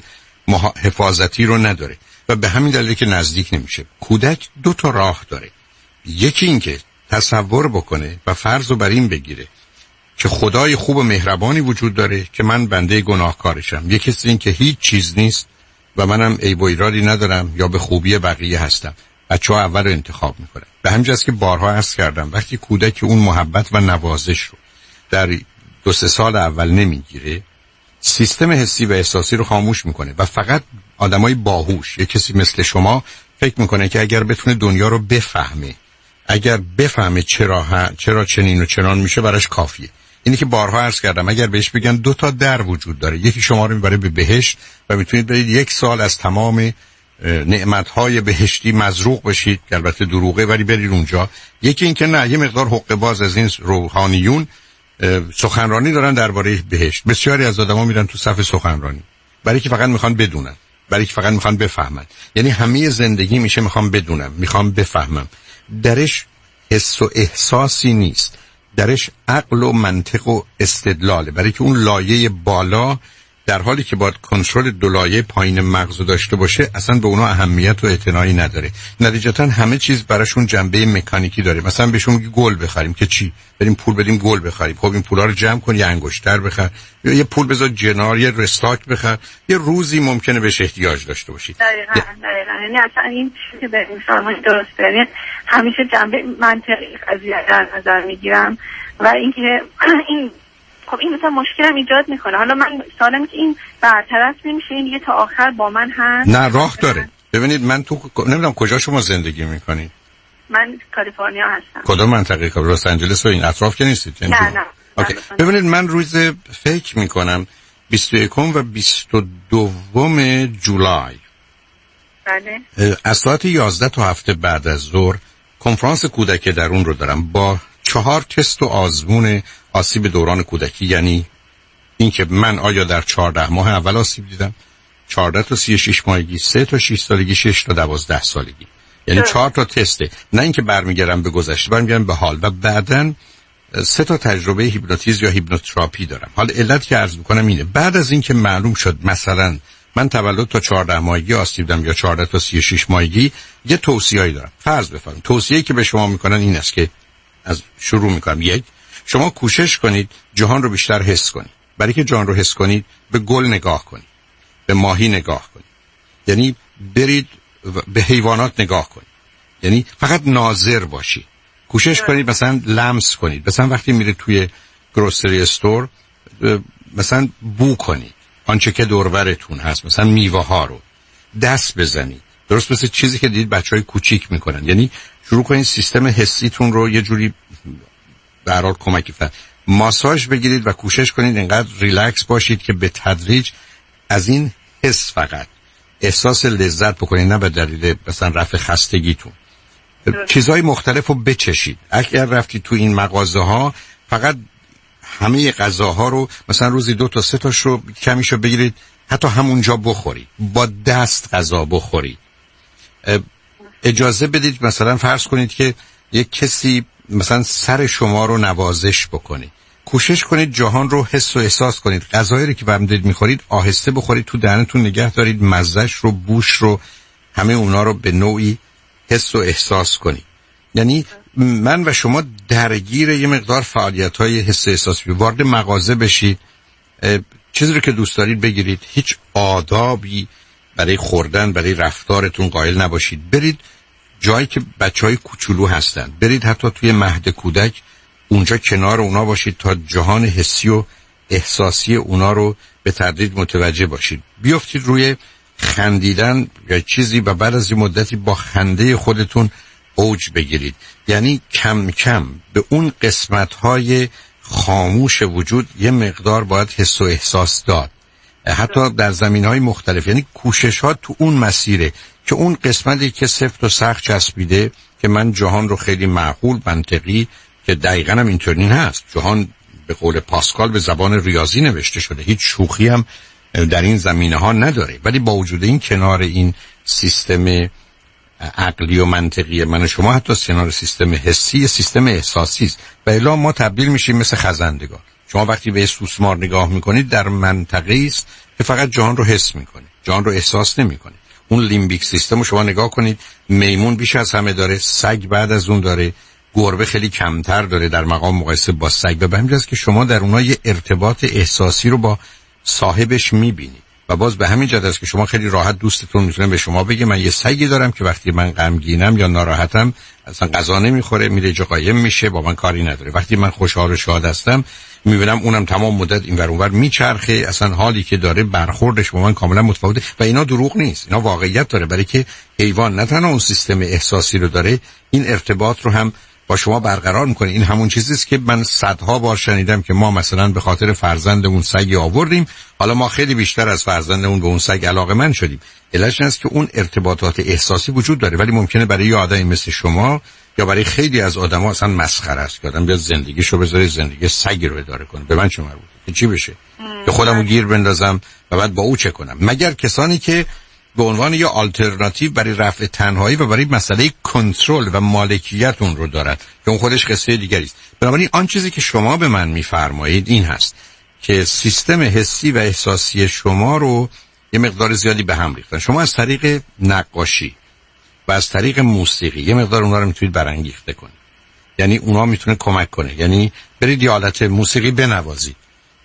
حفاظتی رو نداره و به همین دلیل که نزدیک نمیشه. کودک دو تا راه داره. یکی این که تصور بکنه و فرض رو بر این بگیره که خدای خوب و مهربانی وجود داره که من بنده گناهکارشم. یکی این که هیچ چیز نیست و منم عیب و ایرادی ندارم یا به خوبی بقیه هستم. بچه‌ها اول رو انتخاب میکنن. به همین جاست که بارها عرض کردم وقتی کودک اون محبت و نوازش رو در دو سه سال اول نمیگیره، سیستم حسی و احساسی رو خاموش میکنه و فقط آدمای باهوش، یک کسی مثل شما، فکر میکنه که اگر بتونه دنیا رو بفهمه، اگر بفهمه چرا ها، چرا چنین و چنان میشه، براش کافیه. اینی که بارها عرض کردم اگر بهش بگن دو تا در وجود داره، یکی شما رو میبره به بهشت و میتونید برید یک سال از تمام نعمتهای بهشتی مزروق بشید، که البته دروغه ولی برید اونجا. یکی این که نه، یه مقدار حقه باز از این روحانیون سخنرانی دارن درباره بهشت. بسیاری از آدما میرن تو صف سخنرانی برای که فقط میخوان بدونن، برای که فقط میخوان بفهمن. یعنی همه زندگی میشه میخوام بدونم، میخوام بفهمم. درش حس و احساسی نیست، درش عقل و منطق و استدلاله. برای که اون لایه بالا در حالی که باید کنترل دو لایه پایین مغز داشته باشه اصلا به اونا اهمیت و اعتنایی نداره. نتیجتا همه چیز براشون جنبه مکانیکی داره. مثلا بهشون میگی گل بخریم که چی؟ بریم پول بدیم گل بخریم. خب این پولا رو جمع کن، یه انگشتر بخر، یا یه پول بذار جنار، یه رستاک بخر. یه روزی ممکنه بهش احتیاج داشته باشی. دقیقاً دقیقاً. یعنی اصلا این چیزی که به انسان درسته، یعنی همیشه جنبه منطقی قضیه در نظر میگیرم و اینکه این خب این مثلا مشکلم ایجاد میکنه. حالا من سالم که این برطرف نمیشه، این دیگه تا آخر با من هست. نه راه داره. ببینید من تو نمیدونم کجا شما زندگی میکنید. من کالیفرنیا هستم. کدوم منطقه؟ که لس آنجلس و این اطراف که نیستید؟ نه نه. اوکی. ببینید من روز فکر میکنم بیست و یکم و بیست و دوم جولای بله از ساعت یازده تا هفته بعد از ظهر کنفرانس کودک درون رو دارم با چهار تست و آزمون آسیب دوران کودکی. یعنی اینکه من آیا در چهارده ماه اول آسیب دیدم، چهارده تا سی و شش ماهگی، سه تا شش سالگی، شش تا دوازده سالگی. یعنی چهار تا تسته. نه اینکه برمیگردم به گذشته، برمیگردم به حال. و بعدن سه تا تجربه هیپنوتیزم یا هیپنوتراپی دارم. حالا علت که عرض میکنم اینه، بعد از اینکه معلوم شد مثلا من تولد تا چهارده ماهگی آسیب دیدم یا چهارده تا سی و شش ماهگی، یه توصیه‌ای دارم. فرض بفرمایید توصیه‌ای که به شما میکنن این است که از شروع میکنم، یک، شما کوشش کنید جهان رو بیشتر حس کنید. برای که جهان رو حس کنید به گل نگاه کنید، به ماهی نگاه کنید، یعنی برید به حیوانات نگاه کنید، یعنی فقط ناظر باشید. کوشش کنید مثلا لمس کنید، مثلا وقتی میرید توی گروسری استور مثلا بو کنید، آنچه که دوربرتون هست، مثلا میوه ها رو دست بزنید، درست مثل چیزی که دید بچهای کوچیک میکنن. یعنی شروع کنید سیستم حسیتون رو یه جوری به هر حال کمک فرد ماساژ بگیرید و کوشش کنید اینقدر ریلکس باشید که به تدریج از این حس فقط احساس لذت بکنید، نه به دلیل مثلا رفع خستگیتون. چیزهای مختلف رو بچشید. اگر رفتید تو این مغازه ها فقط همه غذاها رو مثلا روزی دو تا سه تاش رو کمیشو بگیرید، حتی همونجا بخورید، با دست غذا بخورید. اجازه بدید مثلا فرض کنید که یک کسی مثلا سر شما رو نوازش بکنه. کوشش کنید جهان رو حس و احساس کنید. غذایی رو که برمی‌دارید می‌خورید آهسته بخورید، تو دهنتون نگه دارید، مزه‌اش رو، بوش رو، همه اونا رو به نوعی حس و احساس کنید. یعنی من و شما درگیر یه مقدار فعالیت‌های حس احساسی، وارد مغازه بشید، چیزی رو که دوست دارید بگیرید، هیچ آدابی برای خوردن، برای رفتارتون قائل نباشید. برید جایی که بچهای کوچولو هستن، برید حتی توی مهد کودک، اونجا کنار اونا باشید تا جهان حسی و احساسی اونا رو به تدریج متوجه باشید. بیافتید روی خندیدن یا چیزی و بعد از یه مدتی با خنده خودتون اوج بگیرید. یعنی کم کم به اون قسمت‌های خاموش وجود یه مقدار باید حس و احساس داد، حتی در زمین‌های مختلف. یعنی کوشش‌ها تو اون مسیره که اون قسمتی که سفت و سخت چسبیده که من جهان رو خیلی معقول، منطقی، که دقیقاً هم اینطوری هست، جهان به قول پاسکال به زبان ریاضی نوشته شده، هیچ شوخی هم در این زمینه‌ها نداره، ولی با وجود این کنار این سیستم عقلی و منطقی من و شما حتی کنار سیستم حسی، سیستم احساسی است و الا ما تبدیل میشیم مثل خزندگان. شما وقتی به سوسمار نگاه میکنید در منطقه‌ای است که فقط جهان رو حس میکنه، جهان رو احساس نمیکنه. اون لیمبیک سیستم رو شما نگاه کنید، میمون بیش از همه داره، سگ بعد از اون داره، گربه خیلی کمتر داره در مقام مقایسه با سگ. و به همین جاست که شما در اونها یه ارتباط احساسی رو با صاحبش میبینید. و باز به همین جهت است که شما خیلی راحت دوستتون میتونه به شما بگه من یه سگی دارم که وقتی من غمگینم یا ناراحتم اصلا غذا نمیخوره، میره جا قایم میشه، با من کاری نداره. وقتی من خوشحال و شاد هستم میبینم اونم تمام مدت این ور اون ور میچرخه، اصلا حالی که داره برخوردش با من کاملا متفاوته. و اینا دروغ نیست، اینا واقعیت داره، برای که حیوان نه تنها اون سیستم احساسی رو داره، این ارتباط رو هم با شما برقرار میکنه. این همون چیزی است که من صدها بار شنیدم که ما مثلا به خاطر فرزندمون سگی آوردیم، حالا ما خیلی بیشتر از فرزندمون به اون سگ علاقه‌مند شدیم. علتش این است که اون ارتباطات احساسی وجود داره، ولی ممکنه برای یه آدمی مثل شما یا برای خیلی از آدما اصلا مسخره است که آدم بیاد زندگیشو بذاره زندگی سگی رو اداره کنه. به من چه مربوطه که چی بشه که خودمو گیر بندازم و بعد با او چه کنم؟ مگر کسانی که به عنوان یه آلترناتیو برای رفع تنهایی و برای مسئله کنترل و مالکیت اون رو دارد که اون خودش قصه دیگری است. بنابراین آن چیزی که شما به من میفرمایید این هست که سیستم حسی و احساسی شما رو یه مقدار زیادی به هم ریختن. شما از طریق نقاشی و از طریق موسیقی یه مقدار اونها رو میتونید برانگیخته کنید. یعنی اونها میتونه کمک کنه. یعنی برید یه حالت موسیقی بنوازید،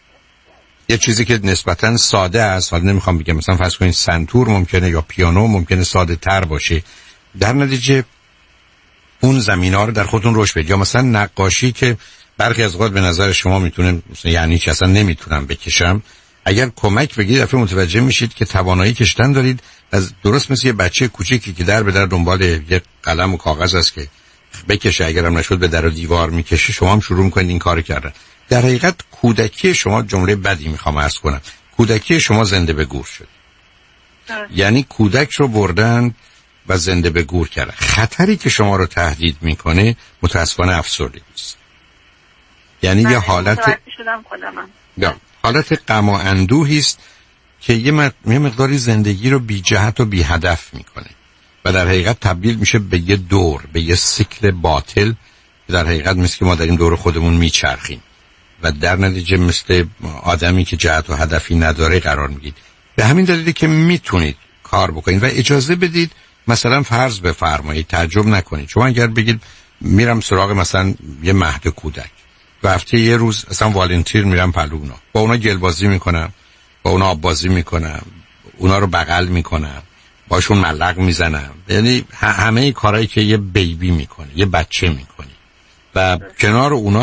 یه چیزی که نسبتاً ساده است، حالا نمیخوام بگم مثلا فرض کنید سنتور ممکنه یا پیانو ممکنه ساده تر باشه، در نتیجه اون زمینه‌ها رو در خودتون رشد بدید. یا مثلا نقاشی که برخی از اوقات به نظر شما میتونه مثلا یعنی چی اصلا نمیتونم بکشم، اگر کمک بگیرید دفعه متوجه میشید که توانایی کشیدن دارید. از درست مثل یه بچه کوچیکی که در به در دنبال یه قلم و کاغذ است که بکشه، اگرم نشد به در و دیوار میکشه، شما هم شروع میکنید این کارو کردن. در حقیقت کودکی شما، جمله بدی میخوام عرض کنم، کودکی شما زنده به گور شد. یعنی کودک رو بردن و زنده به گور کردن. خطری که شما رو تهدید میکنه متاسفانه افسردگی است. یعنی یه حالت یا حالت غم و اندوهی است که یه مقداری زندگی رو بی جهت و بی هدف میکنه و در حقیقت تبدیل میشه به یه دور، به یه سیکل باطل که در حقیقت مثل که ما در این دور خودمون میچرخیم و در نتیجه مثل آدمی که جهت و هدفی نداره قرار میگیرید. به همین دلیلی که میتونید کار بکنید و اجازه بدید مثلا فرض بفرمایید، تعجب نکنید. شما اگر بگید میرم سراغ مثلا یه مهد کودک و هفته یه روز اصلا والنتیر میرم پلو اونا، با اونا گل بازی میکنم، با اونا آب بازی میکنم، اونا رو بغل میکنم، باشون ملق میزنم، یعنی همه کارهایی که یه بیبی میکنه، یه بچه میکنه و کنار اوناست،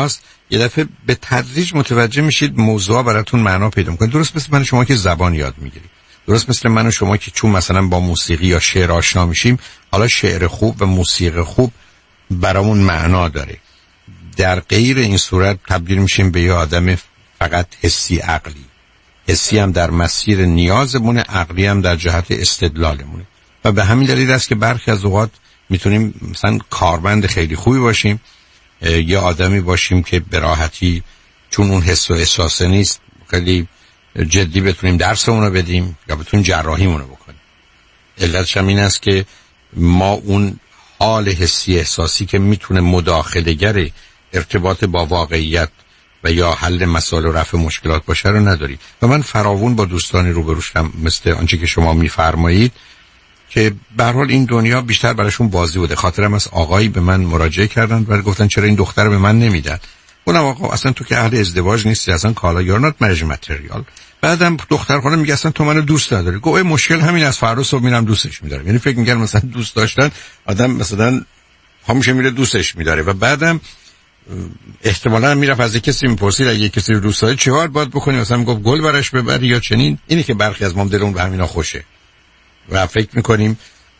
یه دفعه به تدریج متوجه میشید موضوع براتون معنا پیدا میکنه. درست مثل من شما که زبان یاد میگیرید، درست مثل من و شما که چون مثلا با موسیقی یا شعر آشنا میشیم، حالا شعر خوب و موسیقی خوب برامون معنا داره. در غیر این صورت تبدیل میشیم به یه آدم فقط حسی عقلی. حسی هم در مسیر نیازمونه، عقلی هم در جهت استدلالمونه. و به همین دلیل است که برخی از اوقات میتونیم مثلا کارمند خیلی خوبی باشیم یا آدمی باشیم که به راحتی چون اون حس و احساسه نیست خیلی جدی بتونیم درسمون رو بدیم یا بتونیم جراحیمون رو بکنیم. علتش هم این است که ما اون حال حسی احساسی که میتونه مداخله‌گر ارتباط با واقعیت و یا حل مسائل و رفع مشکلات باشه رو نداریم. و من فراوون با دوستانی روبرو شدم مثل آنچه که شما میفرمایید که به هر حال این دنیا بیشتر براشون بازی بوده. خاطرم از آقایی به من مراجعه کردن و گفتن چرا این دختر به من نمیدن. اونم آقا اصلا تو که اهل ازدواج نیستی، اصلا کالا یور نات مریج متریال. بعدم دختر خانم میگه اصلا تو منو دوست نداری. گفت مشکل همین از فردا صبح میرم دوستش می‌دارم. یعنی فکر می‌کردم مثلا دوست داشتن آدم مثلا همیشه میره دوستش می‌داره. و بعدم احتمالاً میرفت از کسی میپرسید اگه کسی رو دوست داری چیکار باید بکنی، مثلا میگفت گل براش ببری یا چنین. اینی که برخی از ما دلمون به همینا خوشه و فکر میکنیم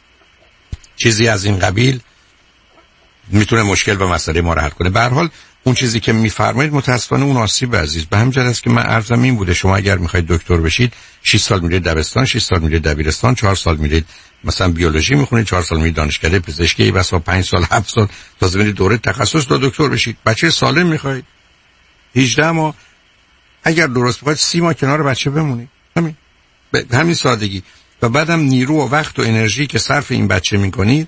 چیزی از این قبیل میتونه مشکل و مسئله ما رو حل کنه. به هر حال اون چیزی که میفرمایید متاسفانه اون آسیب عزیز. به همین جهت است که من عرضم این بوده شما اگر میخواید دکتر بشید شش سال میرید دبستان، شش سال میرید دبیرستان، چهار سال میرید مثلا بیولوژی میخونید، چهار سال میرید دانشکده پزشکی، بسا پنج سال هفت سال تازه میرید دوره تخصص تا دکتر بشید. بچه سالم میخواید هجده ماه، اگر درست بخواید سی ماه کنار بچه بمونید. همین به همین سادگی. و بعدم نیرو و وقت و انرژی که صرف این بچه میکنید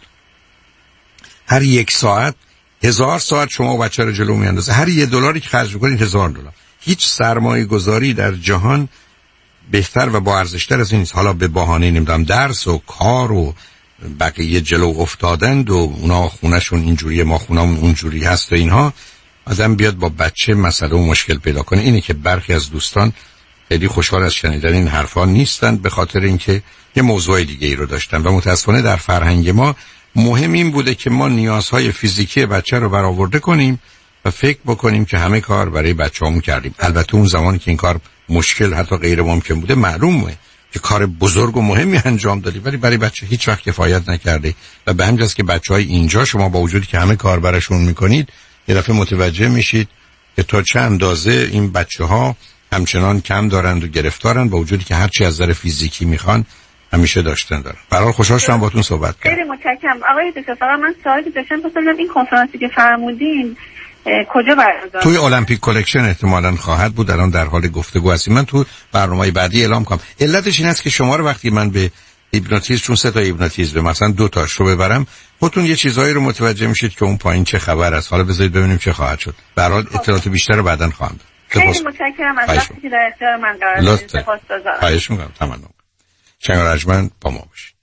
هر یک ساعت هزار ساعت شما و بچه رو جلو میاندازه. هر یه دلاری که خرج میکنید هزار دلار. هیچ سرمایه گذاری در جهان بهتر و با ارزشتر از این نیست. حالا به بهانه نمیدونم درس و کار و بقیه جلو افتادند و اونا خونهشون اینجوریه ما خونمون اونجوری هست و اینها، آدم بیاد با بچه مسئله و مشکل پیدا کنه. اینه که برخی از دوستان خیلی خوشحال از شنیدن این حرفا نیستن به خاطر اینکه یه موضوع دیگه ای رو داشتن. و متاسفانه در فرهنگ ما مهم این بوده که ما نیازهای فیزیکی بچه رو برآورده کنیم و فکر بکنیم که همه کار برای بچه‌مون کردیم. البته اون زمانی که این کار مشکل حتی غیر ممکن بوده معلومه که کار بزرگ و مهمی انجام دادی، ولی برای بچه هیچ وقت کفایت نکرده. و به همین جاست که بچهای اینجا شما با وجودی که همه کار براشون میکنید یه دفعه متوجه میشید که تا چه اندازه این بچه‌ها همچنان کم دارند و گرفتارند با وجودی که هر چی از نظر فیزیکی میخوان همیشه داشتن دارن. برای خوشحال شدم باهاتون صحبت کردم. خیلی متشکرم آقای دکتر. فقط من سوالی داشتم مثلا این کنفرانسی که فرمودین کجا برگزار؟ توی المپیک کلکشن احتمالاً خواهد بود. الان در حال گفتگو هستیم. من تو برنامه بعدی اعلام کنم. علتش این است که شما رو وقتی من به هیپنوتیزم چون سه تا هیپنوتیزم مثلا دو تاش رو ببرم خودتون یه چیزایی رو متوجه میشید که اون پایین چه خبر است. حالا بذارید ببینیم چه خواهد شد. به هر حال اطلاعات بیشتر رو بعداً خواهم داد. خیلی متشکرم از وقتی که در اختیار من قرار دادید. سپاسگزارم. خواهش می‌کنم. تمام. شنگ رجمن با ما باشید.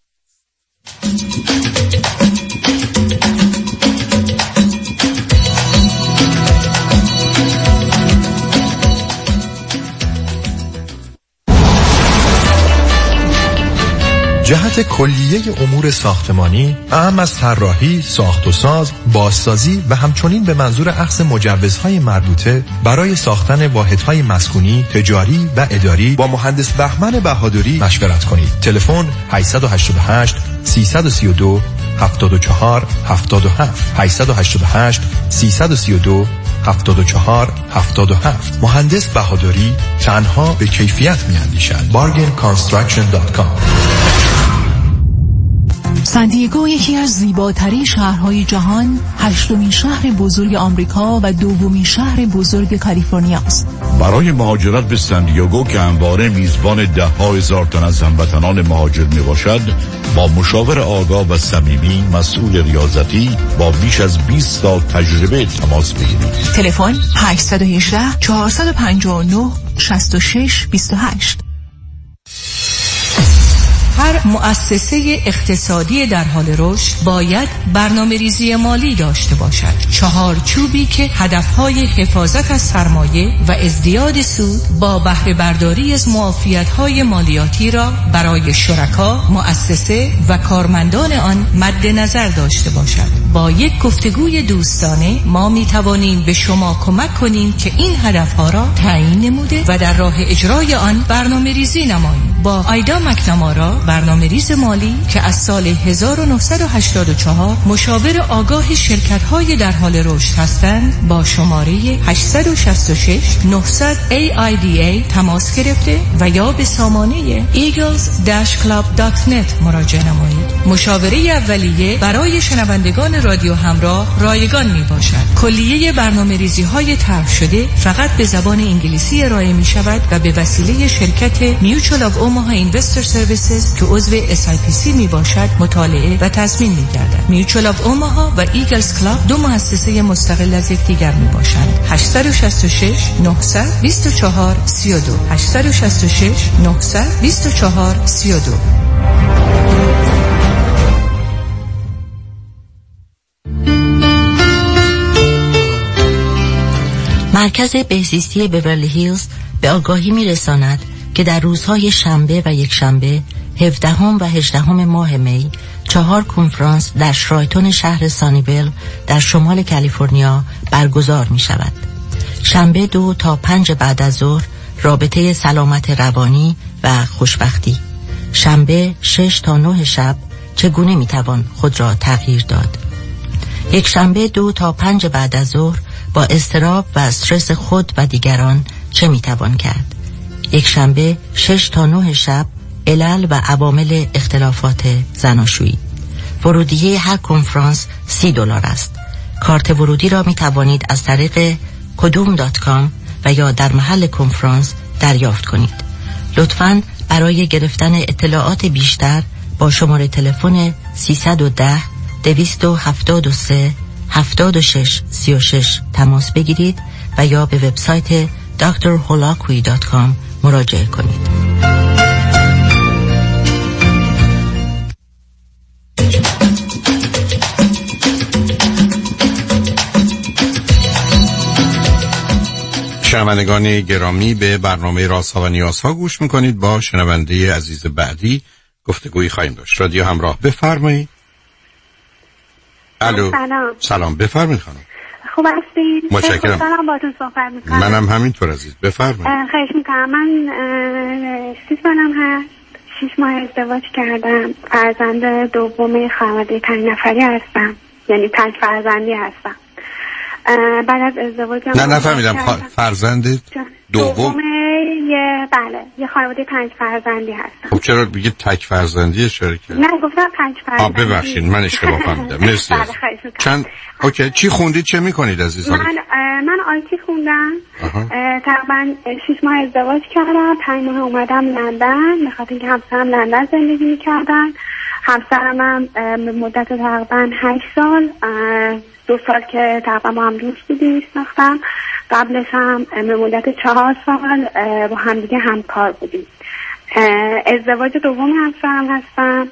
جهت کلیه امور ساختمانی اهم از طراحی، ساخت و ساز، بازسازی و همچنین به منظور اخذ مجوزهای مربوطه برای ساختن واحدهای مسکونی، تجاری و اداری با مهندس بهمن بهادری مشورت کنید. تلفن هشت هشت هشت سه سه دو هفت چهار هفت هفت هشت هشت هشت سه سه دو هفت چهار هفت هفت. مهندس بهادری تنها به کیفیت می‌اندیشد. بارگن کانستراکشن دات کام. سان دیگو یکی از زیباترین شهرهای جهان، هشتمین شهر بزرگ آمریکا و دومین شهر بزرگ کالیفرنیا است. برای مهاجرت به سان دیگو که همواره میزبان ده ها هزار تن از هموطنان مهاجر می باشد، با مشاور آگاه و صمیمی مسئول ریاضتی با بیش از بیست سال تجربه تماس بگیرید. تلفن هشت یک هشت چهار پنج نه شش شش دو هشت. هر مؤسسه اقتصادی در حال رشد باید برنامه‌ریزی مالی داشته باشد. چهارچوبی که هدفهای حفاظت از سرمایه و ازدیاد سود با بهره برداری از معافیت‌های مالیاتی را برای شرکا، مؤسسه و کارمندان آن مد نظر داشته باشد. با یک گفتگوی دوستانه ما می توانیم به شما کمک کنیم که این هدفها را تعیین نموده و در راه اجرای آن برنامه‌ریزی نماییم. با آیدا مکنامارا، برنامه‌ریز مالی که از سال هزار و نهصد و هشتاد و چهار مشاور آگاه شرکت‌های در حال رشد هستند، با شماره هشت شش شش نه صفر صفر ای آی دی ای تماس گرفته و یا به سامانه ایگلز داش کلاب دات نت مراجعه نمایید. مشاوره اولیه برای شنوندگان رادیو همراه رایگان می باشد. کلیه برنامه‌ریزی‌های طرح شده فقط به زبان انگلیسی ارائه می شود و به وسیله شرکت میوچوال آف اوماها اینوستر سرویسز که عضو اس آی پی سی می باشد مطالعه و تضمین می گردد. میوچوال آف اوماها و ایگلز کلاب دو مؤسسه مستقل از یکدیگر می باشند. هشت شش شش نه صفر صفر دو چهار سه دو هشت شش شش نه صفر صفر دو چهار سه دو. مرکز بهزیستی بیورلی هیلز به آگاهی می‌رساند که در روزهای شنبه و یک شنبه هفدهم و هجدهم ماه می چهار کنفرانس در شرایتون شهر سانیویل در شمال کالیفرنیا برگزار می شود. شنبه دو تا پنج بعد از ظهر رابطه سلامت روانی و خوشبختی. شنبه شش تا نه شب چگونه می توان خود را تغییر داد. یک شنبه دو تا پنج بعد از ظهر با اضطراب و استرس خود و دیگران چه می توان کرد. یک شنبه شش تا نه شب علل و عوامل اختلافات زناشویی. ورودیه هر کنفرانس سی دلار است. کارت ورودی را می توانید از طریق کدوم دات کام و یا در محل کنفرانس دریافت کنید. لطفاً برای گرفتن اطلاعات بیشتر با شماره تلفن سیصد و ده دویست و هفتاد و سه هفتاد و شش سی و شش تماس بگیرید و یا به وبسایت دکتر هولاکوی دات کام مراجعه کنید. شنوندگان گرامی، به برنامه رازها و نیازها گوش میکنید. با شنونده عزیز بعدی گفتگویی خواهیم داشت. رادیو همراه، بفرمایید. الو. سلام. سلام، بفرمایید خانم. خوب هستید؟ متشکرم. سلام، باهاتون صحبت میکنم. منم همینطور عزیز، بفرمایید. خواهش میکنم. من سی سالم هست، شش ماه ازدواج کردم، فرزند دوم خانواده پنج نفری هستم، یعنی پنج فرزندی هستم. بعد از ازدواجم نه نفهمیدم. فرزند دوم یه بله یه خانواده پنج فرزندی هستم. خب چرا بگید تک فرزندی اشاره کردید؟ نه گفتم پنج فرزندی. آ ببخشید من اشتباه فهمیدم. مرسی. بله چند اوکی چی خوندید، چه میکنید عزیزان؟ من من آیتی خوندم. تقریبا شش ماه ازدواج کردم، پنج ماه اومدم لندن به خاطر اینکه همسرم لندن زندگی می‌کردن. همسرم هم مدت تقریبا هشت سال دو سال که تقریبا با هم دوست بودیم میشناختم. قبلش هم به مدت چهار سال با هم دیگه همکار بودیم. ازدواج دوم همسرم هستم.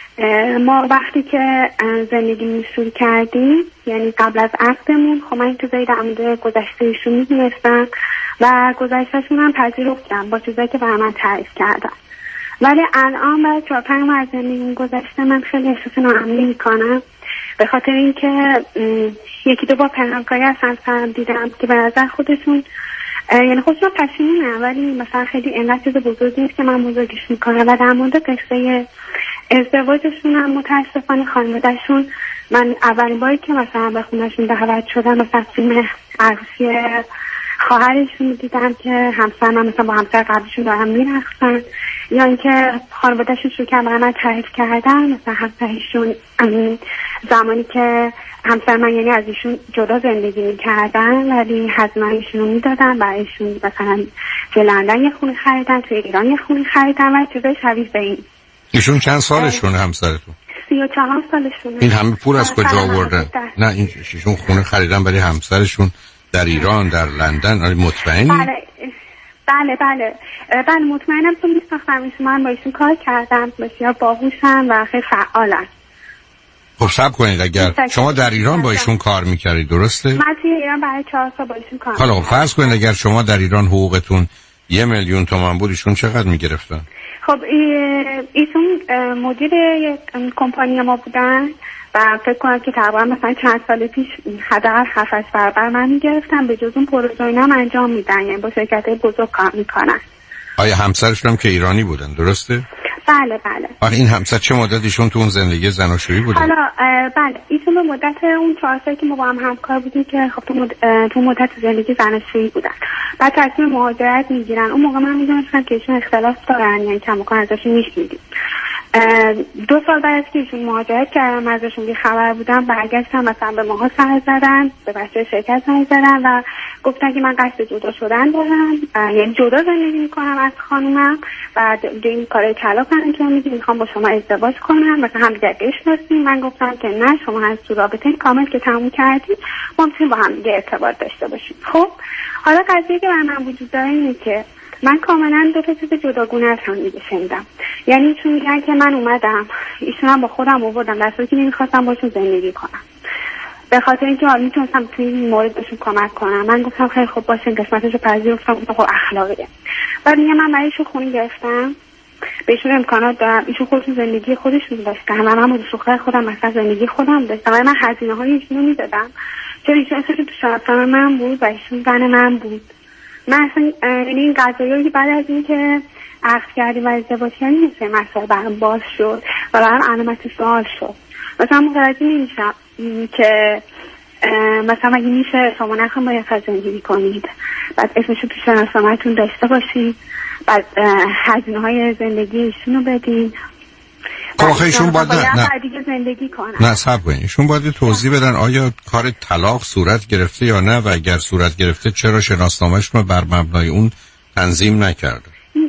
ما وقتی که زندگی شروع کردیم، یعنی قبل از عقدمون، خب من این چیزایی در مورد گذشته ایشون میدونستم و گذشتهشون هم پذیرفتم با چیزایی که برای من تعریف کردن. ولی الان بعد چهار پنج ماه از زندگی گذشته من خیلی احساس ناامنی میکنم، به خاطر اینکه یکی دو بار پنهانکاری از همسرم دیدم که به نظر خودشون یعنی خودشون پشیمونن، ولی مثلا خیلی اینقدر چیز بزرگی نیست که من بزرگش میکنم. و در مورد قصه ازدواجشون هم متاسفانه خانوادهشون، من اولین باری که مثلا به خونهشون دعوت شدم مثلا فیلم عروسی خواهرشون دیدم که همسر من مثلا با همسر قبلشون دارن میرقصن، یا اینکه خانوادهشون شروع کردن برای من تعریف کردن مثلا همسرشون زمانی که همسر من یعنی از ایشون جدا زندگی میکردن ولی هزینه ایشون رو میدادن برایشون، مثلا توی لندن یه خونه خریدن، توی ایران یه خونه خریدن و چیزای شبیه به این. ایشون چند سالشون همسرتون؟ سی و چهار سالشونه. این همه پول از کجا آوردن؟ نه این ایشون خونه خریدن برای همسرشون در ایران، در لندن. آره مطمئنی؟ بله بله بله بله مطمئنم تو میشناختم ایشون. من با ایشون کار کردم، بسیار باهوشن و خیلی فعالن. خب صبر کنید، اگر شما در ایران با ایشون کار میکردید درسته؟ من توی ایران برای چهار سال با ایشون کار حالا خب فرض کنید اگر شما در ایران حقوقتون یه میلیون تومان بود، ایشون چقدر میگرفتن؟ خب ایشون مدیر یک کمپانی ما بودن و فکر کنم که تقریبا مثلا چند سال پیش حداقل هفت هشت برابر من میگرفتم. به جز اون پروژه اینا هم انجام میدن، یعنی با شرکت‌های بزرگ کار میکنن. آیا همسرشون هم که ایرانی بودن درسته؟ بله بله. آخه این همسر چه مدت ایشون تو اون زندگی زناشویی بودن؟ حالا بله ایشون به مدت اون چهار سالی که ما با هم همکار بودیم که خب تو, مد... تو مدت زندگی زناشویی بودن. بعد تصمیم مهاجرت میگیرن. اون موقع من میدونستم که ایشون اختلاف دارن، یعنی کماکان ازشون میشنیدیم. دو سال بعد از که ایشون مهاجرت کردم ازشون بی خبر بودم، برگشتم مثلا به ماها سر زدن، به بچه شرکت سر زدن و گفتن که من قصد جدا شدن دارم، یعنی جدا زندگی میکنم از خانومم و این کارهای طلاق انجام میدیم، میخوام با شما ازدواج کنم، مثلا هم دیگه بشناسیم. من گفتم که نه، شما از تو رابطه کامل که تموم کردید ما میتونیم با هم دیگه ارتباط داشته باشیم. خب حالا قضیه که بر من وجود داره اینه که من کاملا دو تا چیز جداگونه از هم دیگه شنیدم. یعنی چون میگن که من اومدم ایشون هم با خودم آوردم در صورتی که نمیخواستم باشون زندگی کنم، به خاطر اینکه حالا میتونستم توی این مورد بهشون کمک کنم. من گفتم خیلی خوب باشه، قسمتش رو پذیرفتم، گفتم خب اخلاقیه. بعد میگم من برای ایشون خونه گرفتم، بهشون امکانات دارم، ایشون خودشون زندگی خودشون داشتن، من هم با شوخر خودم مثلا زندگی خودم داشتم و من هزینه های ایشون رو میدادم، چون ایشون اصلا تو شرطنامه من بود و ایشون زن من بود. من اصلا یعنی این قضایی که بعد از این که عقد کردیم و ازدواج کردیم مثل مسئله برام باز شد و برام علامت سوال شد. مثلا متوجه نمیشم که مثلا اگه میشه شما نخوام با یه فرد زندگی کنید، بعد اسمشو تو شناسنامه‌تون داشته باشید، بعد هزینه های زندگی ایشونو بدین. خب آخه ایشون باید نه دیگه زندگی کنن. نه صبر کنید، ایشون باید توضیح بدن آیا کار طلاق صورت گرفته یا نه و اگر صورت گرفته چرا شناسنامه‌شون رو بر مبنای اون تنظیم نکرده.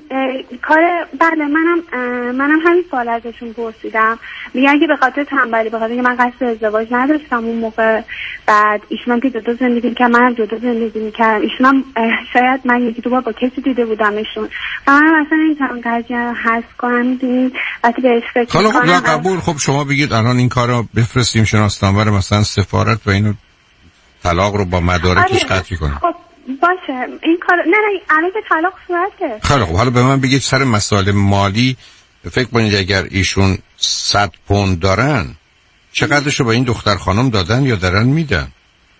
کار بله منم منم همین سوال ازشون پرسیدم، میگن اگه به خاطر تنبلی، به خاطر اینکه من قصد ازدواج نداشتم اون موقع، بعد ایشون هم که جدا زندگی می‌کردن منم جدا زندگی می‌کردم، ایشون هم شاید من یکی دو بار با کسی دیده بودمشون و من اصلا نمی‌تونم قضیه رو حذف کنم. می‌دونید وقتی بهش فکر می‌کنم حالا خب قبول، خب شما بگید الان این کارو بفرستیم شناسنامه رو مثلا سفارت و اینو طلاق رو با مدارکش قطعی کنیم. خب باشه این کار نه نه الان که طلاق صورته. خیلی خب حالا به من بگید سر مسائل مالی فکر کنید اگر ایشون صد پوند دارن چقدرشو با این دختر خانم دادن یا دارن میدن؟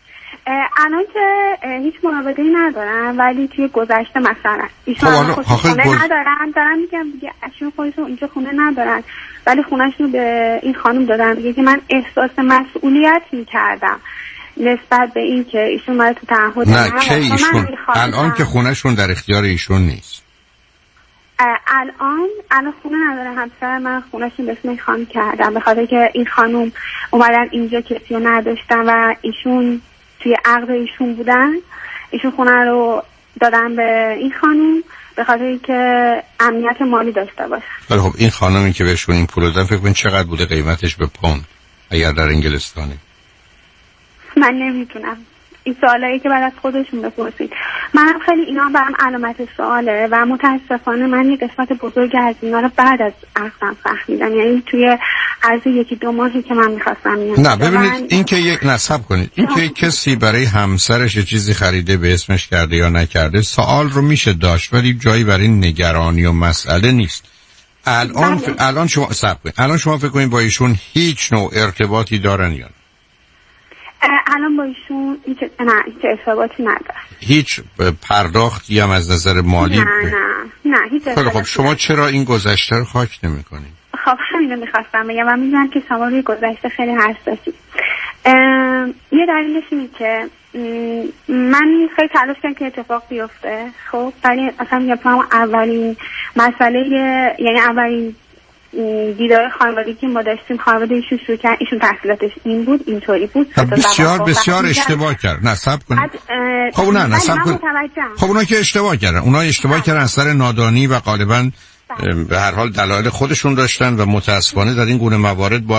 الان که هیچ معاوضه‌ای ندارن ولی توی گذشته مثلا ایشون خب خونه گز... ندارن، دارن میگم دیگه ایشون خودشون اینجا خونه ندارن ولی خونه‌شون به این خانم دادن. میگه که من احساس مسئولیت می‌کردم نسبت به این که ایشون ما تو تعهد نه که ایشون الان که خونهشون در اختیار ایشون نیست. الان الان خونه نداره همسر من، خونهشون به اسم این خانم کردم به خاطر که این خانم اومدن اینجا کسی رو نداشتن و ایشون توی عقد ایشون بودن، ایشون خونه رو دادن به این خانم به خاطر که امنیت مالی داشته باشه. ولی خب این خانمی که بهشون این پول دادن فکر کن چقدر بوده قیمتش به پوند اگر در انگلستانه؟ من نمیتونم، این سوالایی که بعد از خودشون بپرسید. منم خیلی اینا برام علامت سواله و متاسفانه من یه قسمت بزرگ از اینا رو بعد از عقدم فهمیدم، یعنی توی عرض یکی دو ماهی که من میخواستم نه ببینید من... این که یک نصب کنید این که کسی برای همسرش یه چیزی خریده به اسمش کرده یا نکرده سوال رو میشه داشت ولی جایی برای نگرانی و مسئله نیست. الان ف... الان شما صبر کنید، الان شما فکر کنید با ایشون هیچ نوع ارتباطی دارن یا نه؟ الان با ایشون هیچ نه هیچ ارتباطی نداره. هیچ پرداختی هم از نظر مالی؟ نه نه نه هیچ ارتباطی. خب شما چرا این گذشته رو خاک نمی‌کنید؟ خب همین رو می‌خواستم بگم و می‌دونم که شما روی گذشته خیلی حساسی. یه دلیلش اینه که من خیلی تلاش کردم که اتفاق بیفته، خب ولی اصلا میگم اولین مسئله یعنی اولین دیدار خانوادگی که ما داشتیم خانواده ایشون شروع کرد، ایشون تحصیلاتش این بود اینطوری بود بسیار بسیار اشتباه کرد. نه صبر کنید خب نه نه صبر کنید خب اونا که اشتباه کردن اونا اشتباه کردن از سر نادانی و غالبا به هر حال دلایل خودشون داشتن و متاسفانه در این گونه موارد باید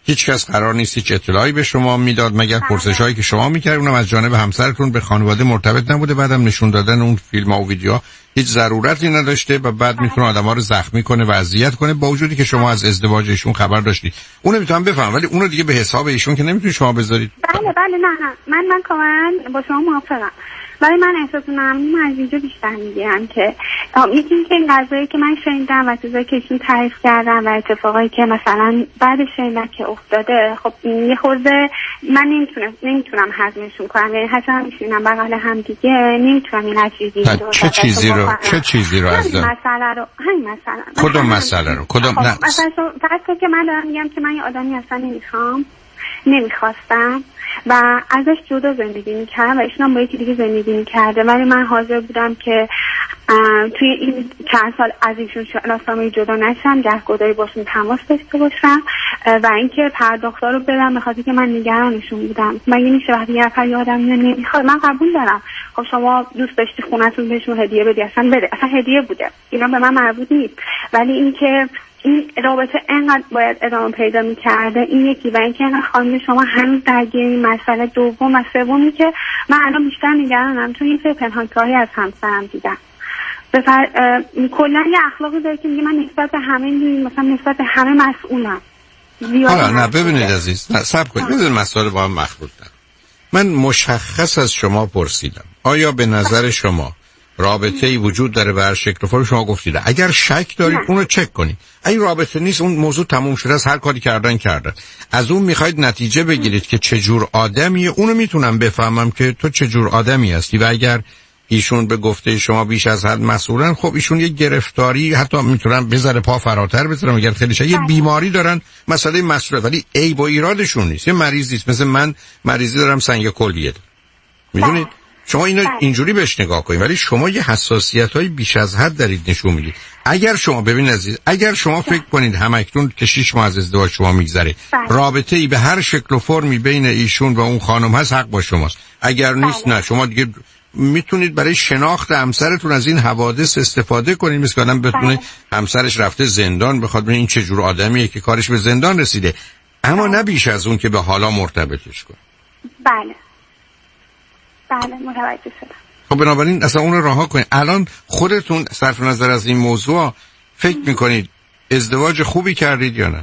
هیچ کس قرار نیست هیچ اطلاعی به شما میداد مگر پرسشایی که شما میکردید، اونم از جانب همسرتون به خانواده مرتبط نبوده. بعدم نشون دادن اون فیلم ها و ویدیوها هیچ ضرورتی نداشته و بعد میتونه آدم‌ها رو زخمی کنه و اذیت کنه، با وجودی که شما از ازدواج ایشون خبر داشتید. اونو میتونم بفهمم، ولی اونو دیگه به حساب ایشون که نمیتونید شما بذارید. بله بله نه نه من من کاملا با شما موافقم، ولی من احساس ممنون از اینجا بیشتر میگیرم که یکی اینکه این قضایی که من شنیدم و چیزایی که ایشون تعریف کردن و اتفاقایی که مثلا بعد شنیدم که افتاده، خب یه خورده من نمیتونم نمیتونم هضمشون کنم، یعنی حتی هم میشینم بغل هم دیگه نمیتونم این چیزی رو چه چیزی رو چه چیزی رو از مسئله رو همین مسئله کدوم مسئله رو کدوم خب نه مثلا فقط که من دارم میگم که من یه آدمی اصلا نمیخوام نمیخواستم و ازش جدا زندگی میکردم و ایشون هم با یکی دیگه زندگی میکرده، ولی من حاضر بودم که توی این چند سال از ایشون شناسنامه جدا نشم، گهگداری باشون تماس داشته باشم و اینکه پرداخت‌ها رو بدم، به خاطر که من نگرانشون بودم. مگه میشه وقتی یه نفر یه آدم نمیخواد؟ من قبول دارم، خب شما دوست داشتی خونتون بهشون هدیه بدی، اصلا بده، اصلا هدیه بوده، اینا به من مربوط نیست. ولی اینکه این رابطه انقدر باید ادامه پیدا میکرده این یکی، و اینکه انقدر خانم شما هنوز درگیر این مسئله دوم و سومی که من الان بیشتر نگرانم، چون این پنهانکاری از همسرم دیدم. بفر... کلا یه اخلاقی داره که میگه من نسبت به همه مثلا نسبت به همه مسئولم. حالا نه ببینید عزیز، نه صبر کنید، بذار مسائل با هم مخلوط دارن. من مشخص از شما پرسیدم آیا به نظر شما رابطه ای وجود داره به هر شکل و فرم؟ شما گفتید اگر شک دارید اونو چک کنید. این رابطه نیست، اون موضوع تموم شده است، هر کاری کردن کردن. از اون میخواید نتیجه بگیرید که چه جور آدمیه، اونو میتونم بفهمم که تو چه جور آدمی هستی. و اگر ایشون به گفته شما بیش از حد مسئولن، خب ایشون یه گرفتاری حتی میتونن بذاره پا فراتر بذارن، اگر خیلی شد یه بیماری دارن، مسئله مسئولیت، ولی عیب و ایرادشون نیست. یه مریض نیست، مثل من مریضی دارم سنگ کلیه دارم، میدونید؟ شما اینو اینجوری بهش نگاه کنید، ولی شما یه حساسیت‌های بیش از حد دارید نشون میدید. اگر شما ببین عزیز، اگر شما فکر کنید همکنون که شش ماه از ازدواج شما میگذره، رابطه ای به هر شکل و فرمی بین ایشون و اون خانم هست، حق با شماست. اگر نیست نه، شما دیگه میتونید برای شناخت همسرتون از این حوادث استفاده کنید، مثل آدم بتونه همسرش رفته زندان بخواد ببینه این چه جور آدمیه که کارش به زندان رسیده، اما نه بیش از اون که به حالا مرتبطش کنه. بله بله متوجه شدم. خب بنابراین اصلا اون رو رها کنید. الان خودتون صرف نظر از این موضوع فکر میکنید ازدواج خوبی کردید یا نه؟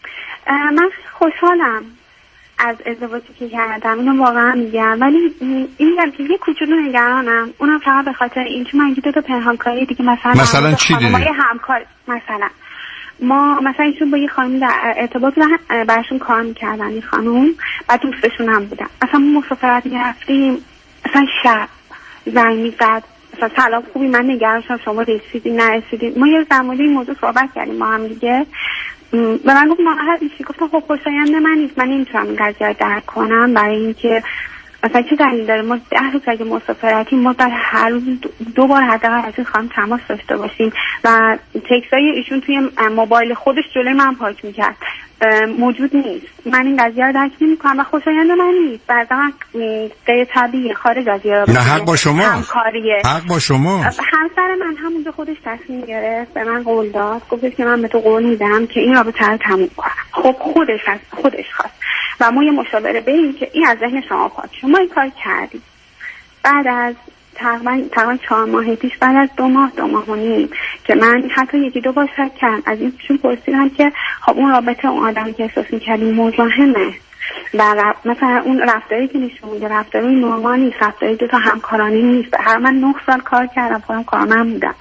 من خوشحالم از ازدواجی که کردم، اینو واقعا میگم، ولی این که یه کوچولو نگرانم، اونم فقط به خاطر این چون من دو تا پنهانکاری دیگه مثلا مثلا چی دیدی؟ همکار مثلا ما مثلا ایشون با یه خانم در ارتباط براشون کار میکردن، این خانم بعد دوستشون هم بودن، اصلا مسافرت میرفتیم، اصلا شب زنگ میزد، مثلا سلام خوبی، من نگران شدم شما رسیدی نرسیدی. ما یه زمانی این موضوع صحبت کردیم ما هم دیگه، به من گفت ناراحت میشی، گفتم خب خوشایند من نیست، من نمیتونم این قضیه رو درک کنم، برای اینکه مثلا چه دلیل داره ما ده روز اگه مسافرتیم ما بعد هر روز دو بار حداقل از این خانم تماس داشته باشیم و تکسای ایشون توی موبایل خودش جلوی من پاک میکرد موجود نیست. من این قضیه رو درک نمی‌کنم و خوشایند من نیست، بعضا غیر طبیعیه، خارج از یه نه حق با شما، همکاریه، حق با شما. همسر من همونجا خودش تصمیم گرفت، به من قول داد، گفت که من به تو قول میدم که این رابطه رو تموم کنم. خب خودش از خودش خواست و ما یه مشاوره بریم که این از ذهن شما پاک شد. ما این کار کردیم. بعد از تقریبا تقریبا چهار ماه پیش، بعد از دو ماه دو ماه و نیم که من حتی یکی دو بار شک کردم، از اینشون پرسیدم که خب اون رابطه اون آدمی که احساس می‌کردیم مزاحمه و مثلا اون رفتاری که نشون میده رفتاری نرمال نیست، رفتاری دو تا همکارانه نیست. هر من نه سال کار کردم، خودم کارمند بودم،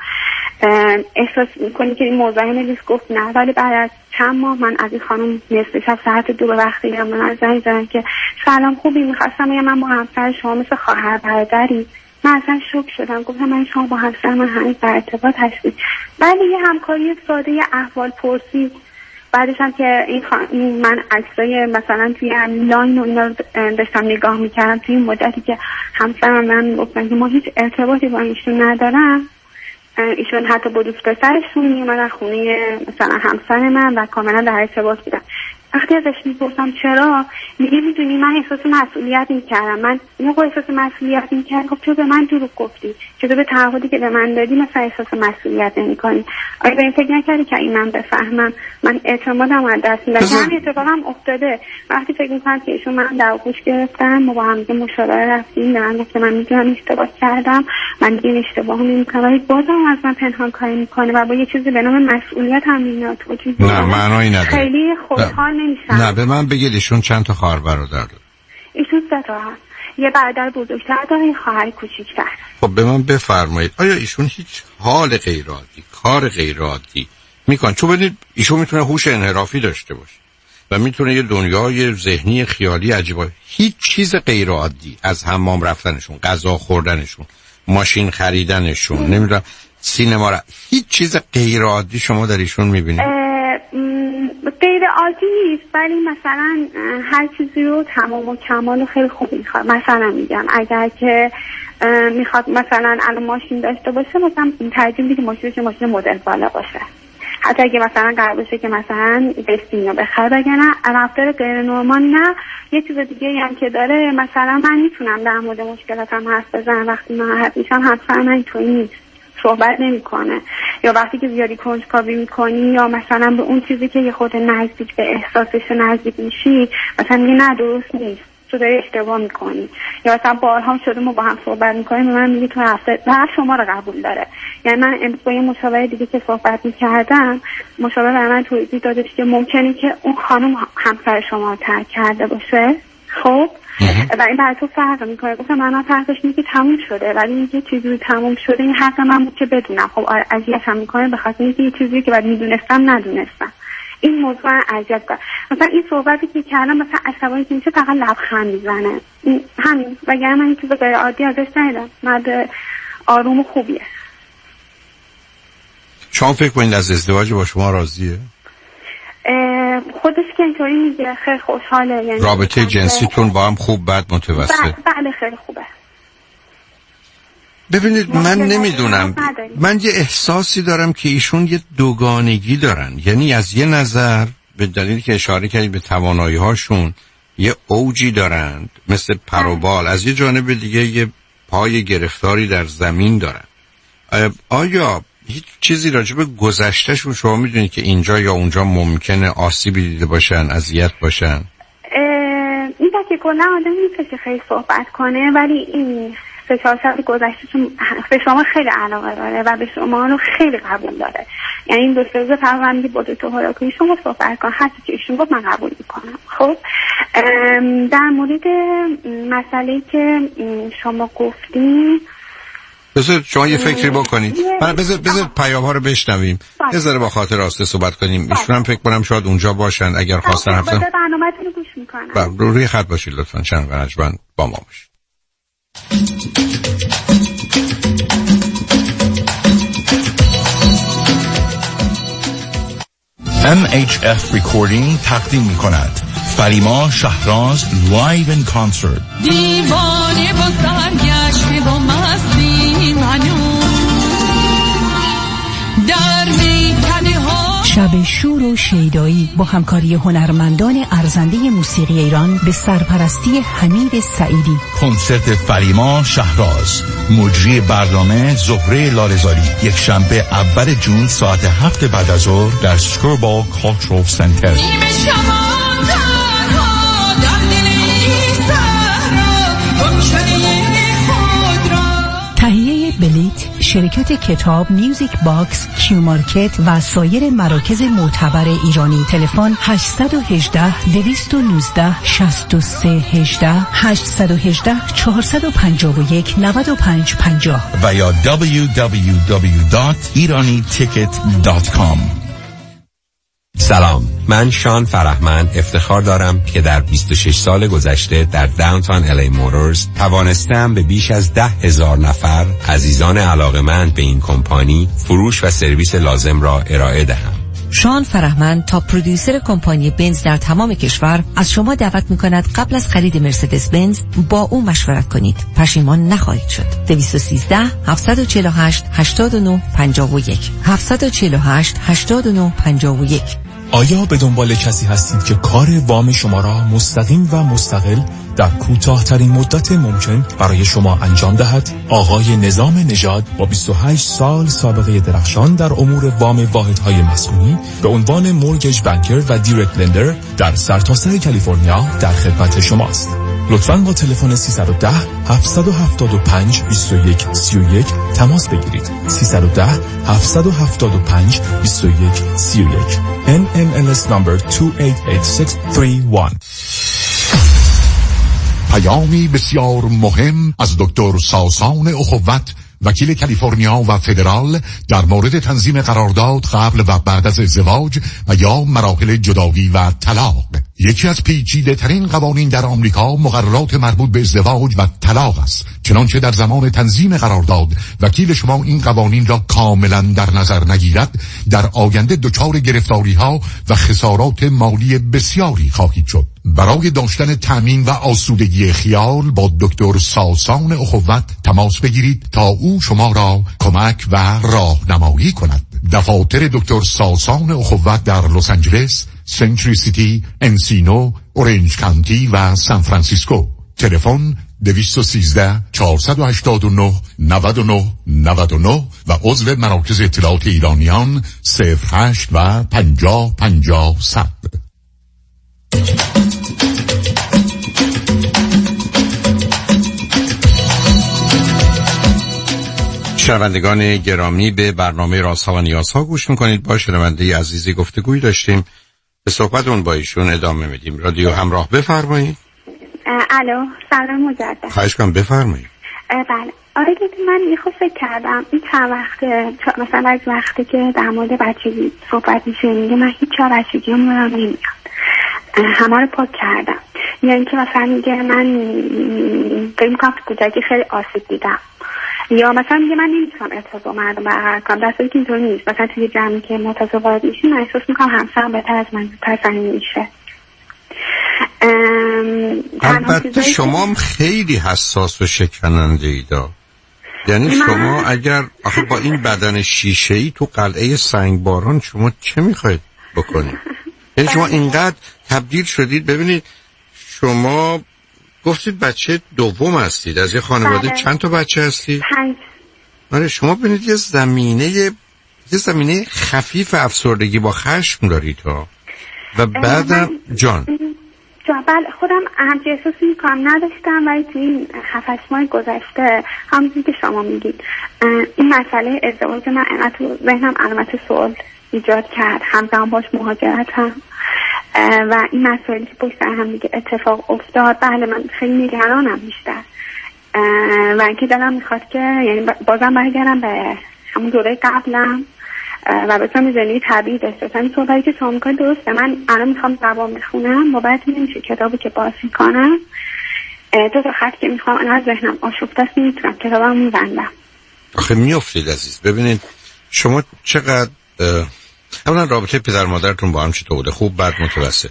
احساس میکنی که این مزاحمه نیست؟ گفت نه. ولی بعد از چند ماه من از این خانم نصف شب ساعت دو به وقتی هم من زنگ زدن که سلام خوبی، میخواستم بگم من با همسر شما مثل خواهر برادری. من اصلا شوک شدم، گفتم من شما با همسر من هنوز در ارتباط هستید؟ ولی یه همکاری ساده، یه احوال پرسی. بعدش هم که این, خان... این من عکسای مثلا توی لاین و اینا رو داشتم نگاه میکردم توی این مدتی که همسرم من گفتن که ما هیچ ارتباطی با ایشون ندارم، ایشون حتی با دوست پسرشون میومدن خونه مثلا همسر من و کاملا در ارتباط بودن. وقتی ازش میپرسم چرا، میگه میدونی من احساس مسئولیت میکردم. من موقع احساس مسئولیت میکردم خب چرا به من دروغ گفتی؟ چرا به تعهدی که به من دادی مثلا احساس مسئولیت نمیکنی؟ آیا به این فکر نکردی که این من بفهمم من اعتمادم از دست میدم؟ که همین اتفاقم افتاده. وقتی فکر میکنم که ایشون من در آغوش گرفتم، ما با هم دیگه مشاوره رفتیم، من گفت من میدونم اشتباه کردم، من دیگه اشتباه نمیکنم، ولی بازم از من پنهان کاری میکنه و با یه چیزی به نام مسئولیت هم میاد. نه معنی نداره. خیلی خوشحال نمیشم. نه به من بگید ایشون چند تا خواهر برادر داره؟ ایشون سه تا هست. یه برادر بزرگتر داره، یه خواهر کوچیک‌تر. خب به من بفرمایید آیا ایشون هیچ حال غیر عادی، کار غیر عادی میکنه؟ چون ببینید ایشون میتونه هوش انحرافی داشته باشه و میتونه یه دنیای ذهنی خیالی عجیبه. هیچ چیز غیر عادی، از حمام رفتنشون، غذا خوردنشون، ماشین خریدنشون، نمیدونم سینما را، هیچ چیز غیر عادی شما در ایشون میبینید؟ غیر عادی نیست، ولی مثلا هر چیزی رو تمام و کمال و خیلی خوب میخواد. مثلا میگم اگر که میخواد مثلا الان ماشین داشته باشه، مثلا ترجیح میده ماشینش ماشین مدل بالا باشه، حتی اگه مثلا قرار باشه که مثلا دستینو بخره، بگنه رفتار غیر نرمال نه. یه چیز دیگه هم که داره، مثلا من میتونم در مورد مشکلاتم حرف بزنم، وقتی من حرف میشم همسر من اینطوری نیست، صحبت نمیکنه. یا وقتی که زیادی کنجکاوی میکنی یا مثلا به اون چیزی که یه خود نزدیک به احساسش نزدیک میشی، مثلا میگه نه درست نیست، تو داری اشتباه میکنی. یا مثلا بارها شده ما با هم صحبت میکنیم، به من میگه تو هفته هر شما رو قبول داره. یعنی من امروز با یه مشاور دیگه که صحبت میکردم، مشاور برای من توضیح داده که ممکنه که اون خانم همسر شما رو ترک کرده باشه، خب و این برای تو فرق میکنه. گفتم من فرقش اینه که تموم شده، ولی اینکه چیزی تموم شده این حق من بود که بدونم. خب اذیتم میکنه به خاطر اینکه یه چیزی که بعد میدونستم ندونستم. این موضوع اذیت کرد. مثلا این صحبتی که کردم، مثلا عصبانی که میشه فقط لبخند میزنه، همین. وگرنه من این چیز غیر عادی ازش ندیدم. مرد آروم و خوبیه. شما فکر کنید از ازدواج با شما راضیه؟ خودش که اینطوری میگه خیلی خوشحاله. یعنی رابطه جنسیتون با هم خوب بد متوسط؟ بله خیلی خوبه. ببینید من نمیدونم، من یه احساسی دارم که ایشون یه دوگانگی دارن. یعنی از یه نظر به دلیلی که اشاره کردید به توانایی هاشون یه اوجی دارند مثل پر و بال، از یه جانب دیگه یه پای گرفتاری در زمین دارن. آیا هیچ چیزی راجع به گذشتهشون شما میدونید که اینجا یا اونجا ممکنه آسیبی دیده باشن، اذیت باشن؟ این که کلا آدم نیست که خیلی صحبت کنه، ولی این سه چهار سال گذشتهشون به شما خیلی علاقه داره و به شما رو خیلی قبول داره. یعنی این دو سه روز تقریبا میگه با تو هراکوی شما صحبت کن، هر چی که ایشون گفت من قبول میکنم. خب در مورد مسئله که شما گفتین، بذار شما یه فکری بکنید. من بذار بذار پیام ها رو بشنویم. یه ذره با خاطر راسته صحبت کنیم. ایشون هم فکر کنم شاید اونجا باشن اگر خواستن حرف بزنن. برنامه‌تون رو گوش میکنم. بله روی خط باشید لطفاً. چند قرنجبند با ما باشید. ام اچ اف Recording تقدیم می‌کند فریما شهراز لایو ان کانسرت. دیوانه با سرگشته با مستی منو در میکده ها. شب شور و شیدایی با همکاری هنرمندان ارزنده موسیقی ایران به سرپرستی حمید سعیدی. کنسرت فریما شهراز، مجری برنامه زهره لارزاری، یک شنبه اول جون ساعت هفت بعد از ظهر در سکوربال کالچرال سنتر. تهیه بلیت شرکت کتاب، میوزیک باکس، کیو مارکت و سایر مراکز معتبر ایرانی. تلفن هشت یک هشت، دو یک نه، شش سه یک هشت، هشت یک هشت، چهار پنج یک، نه پنج پنج صفر و یا دبلیو دبلیو دبلیو دات ایرانی تیکت دات کام. سلام، من شان فرهمند افتخار دارم که در بیست و شش سال گذشته در داونتاون الی موتورز توانستم به بیش از ده هزار نفر عزیزان علاقه‌مند به این کمپانی فروش و سرویس لازم را ارائه دهم. شان فرهمند تا پرودیوسر کمپانی بنز در تمام کشور از شما دعوت می‌کند قبل از خرید مرسدس بنز با او مشورت کنید. پشیمان نخواهید شد. دو یک سه، هفت چهار هشت، هشت نه پنج یک هفت چهار هشت، هشت نه پنج یک. آیا به دنبال کسی هستید که کار وام شما را مستقیم و مستقل در کوتاه‌ترین مدت ممکن برای شما انجام دهد؟ آقای نظام نژاد با بیست و هشت سال سابقه درخشان در امور وام واحدهای مسکونی به عنوان مورگیج بانکر و دایرکت لندر در سرتاسر کالیفرنیا در خدمت شماست. لطفاً با تلفن سیصد و ده هفتصد و هفتاد و پنج بیست و یک سی و یک تماس بگیرید. سیصد و ده هفتصد و هفتاد و پنج بیست و یک سی و یک. ان ام ال اس number دو هشت هشت شش سه یک. پیامی بسیار مهم از دکتر ساسان اخوت، وکیل کالیفرنیا و فدرال در مورد تنظیم قرارداد قبل و بعد از ازدواج و یا مراحل جدایی و طلاق. یکی از پیچیده ترین قوانین در آمریکا مقررات مربوط به ازدواج و طلاق است. چنانچه در زمان تنظیم قرارداد وکیل شما این قوانین را کاملا در نظر نگیرد، در آینده دچار گرفتاری ها و خسارات مالی بسیاری خواهید شد. برای داشتن تأمین و آسودگی خیال با دکتر ساسان اخوت تماس بگیرید تا او شما را کمک و راهنمایی کند. دفاتر دکتر ساسان اخوت در لس آنجلس، سنچری سیتی، انسینو، اورنج کانتی و سان فرانسیسکو. تلفن دویست و سیزده چهارصد و هشتاد و نه نود و نه نود و نه و عضو مراکز اطلاعات ایرانیان صفر هشت و پنجاه پنجاه صد. شنوندگان گرامی، به برنامه رازها و نیازها گوش میکنید. با شنونده عزیزی گفتگویی داشتیم، به صحبت اون با ایشون ادامه میدیم. رادیو همراه، بفرمایید. الو، سلام مجدد. خواهش کنم بفرمایید. بله آره، من میخوام فکر کردم این چند وقته، مثلا از وقتی که در مورد بچگی صحبت میشه میگه من هیچ جا بچگی هم نمیاد، همه رو پاک کردم. یا اینکه مثلا میگه من فکر میکنم تو کودکی خیلی آسیب دیدم، یا مثلا میگه من نمیتونم ارتباط با مردم برقرار کنم، در صورتی که اینطوری نیست. مثلا توی جمعی که متازه وارد میشیم من احساس میکنم همسرم بهتر از من زودتر فهمی میشه. البته شما هم خیلی حساس و شکننده ایدا، یعنی من... شما اگر آخه با این بدن شیشه‌ای تو قلعه سنگباران شما چه میخواید بکنید؟ یعنی شما اینقدر تبدیل شدید. ببینید شما گفتید بچه دوم هستید از یه خانواده، بله. چند تا بچه هستید؟ پنج. آره، شما ببینید یه زمینه یه زمینه خفیف افسردگی با خشم دارید ها. و بعدم جان جان بله، خودم همچه احساسی میکنم نداشتم، ولی توی این هفت ماه گذشته همونجوری که شما میگید این مسئله ازدواج من انقدر تو ذهنم علامت سوال ایجاد کرد، همزمان باش مهاجرت هم و این مسائلی که پشت هم دیگه اتفاق افتاد. بله من خیلی نگرانم بیشتر و اینکه دلم میخواد که یعنی بازم برگردم به همون دوره قبلم و بتونم زندگی طبیعی داشته باشم. این صحبتی که شما میکنید درسته. من الان میخوام زبان بخونم، باید نمیشه کتابی که باز میکنم دو تا خط که میخوام انقدر ذهنم آشفته است نمیتونم کتابم میبندم. آخه میافتید عزیز. ببینید شما چقدر اولا رابطه پدر مادرتون با هم چطور بوده؟ خوب، بعد متوسط؟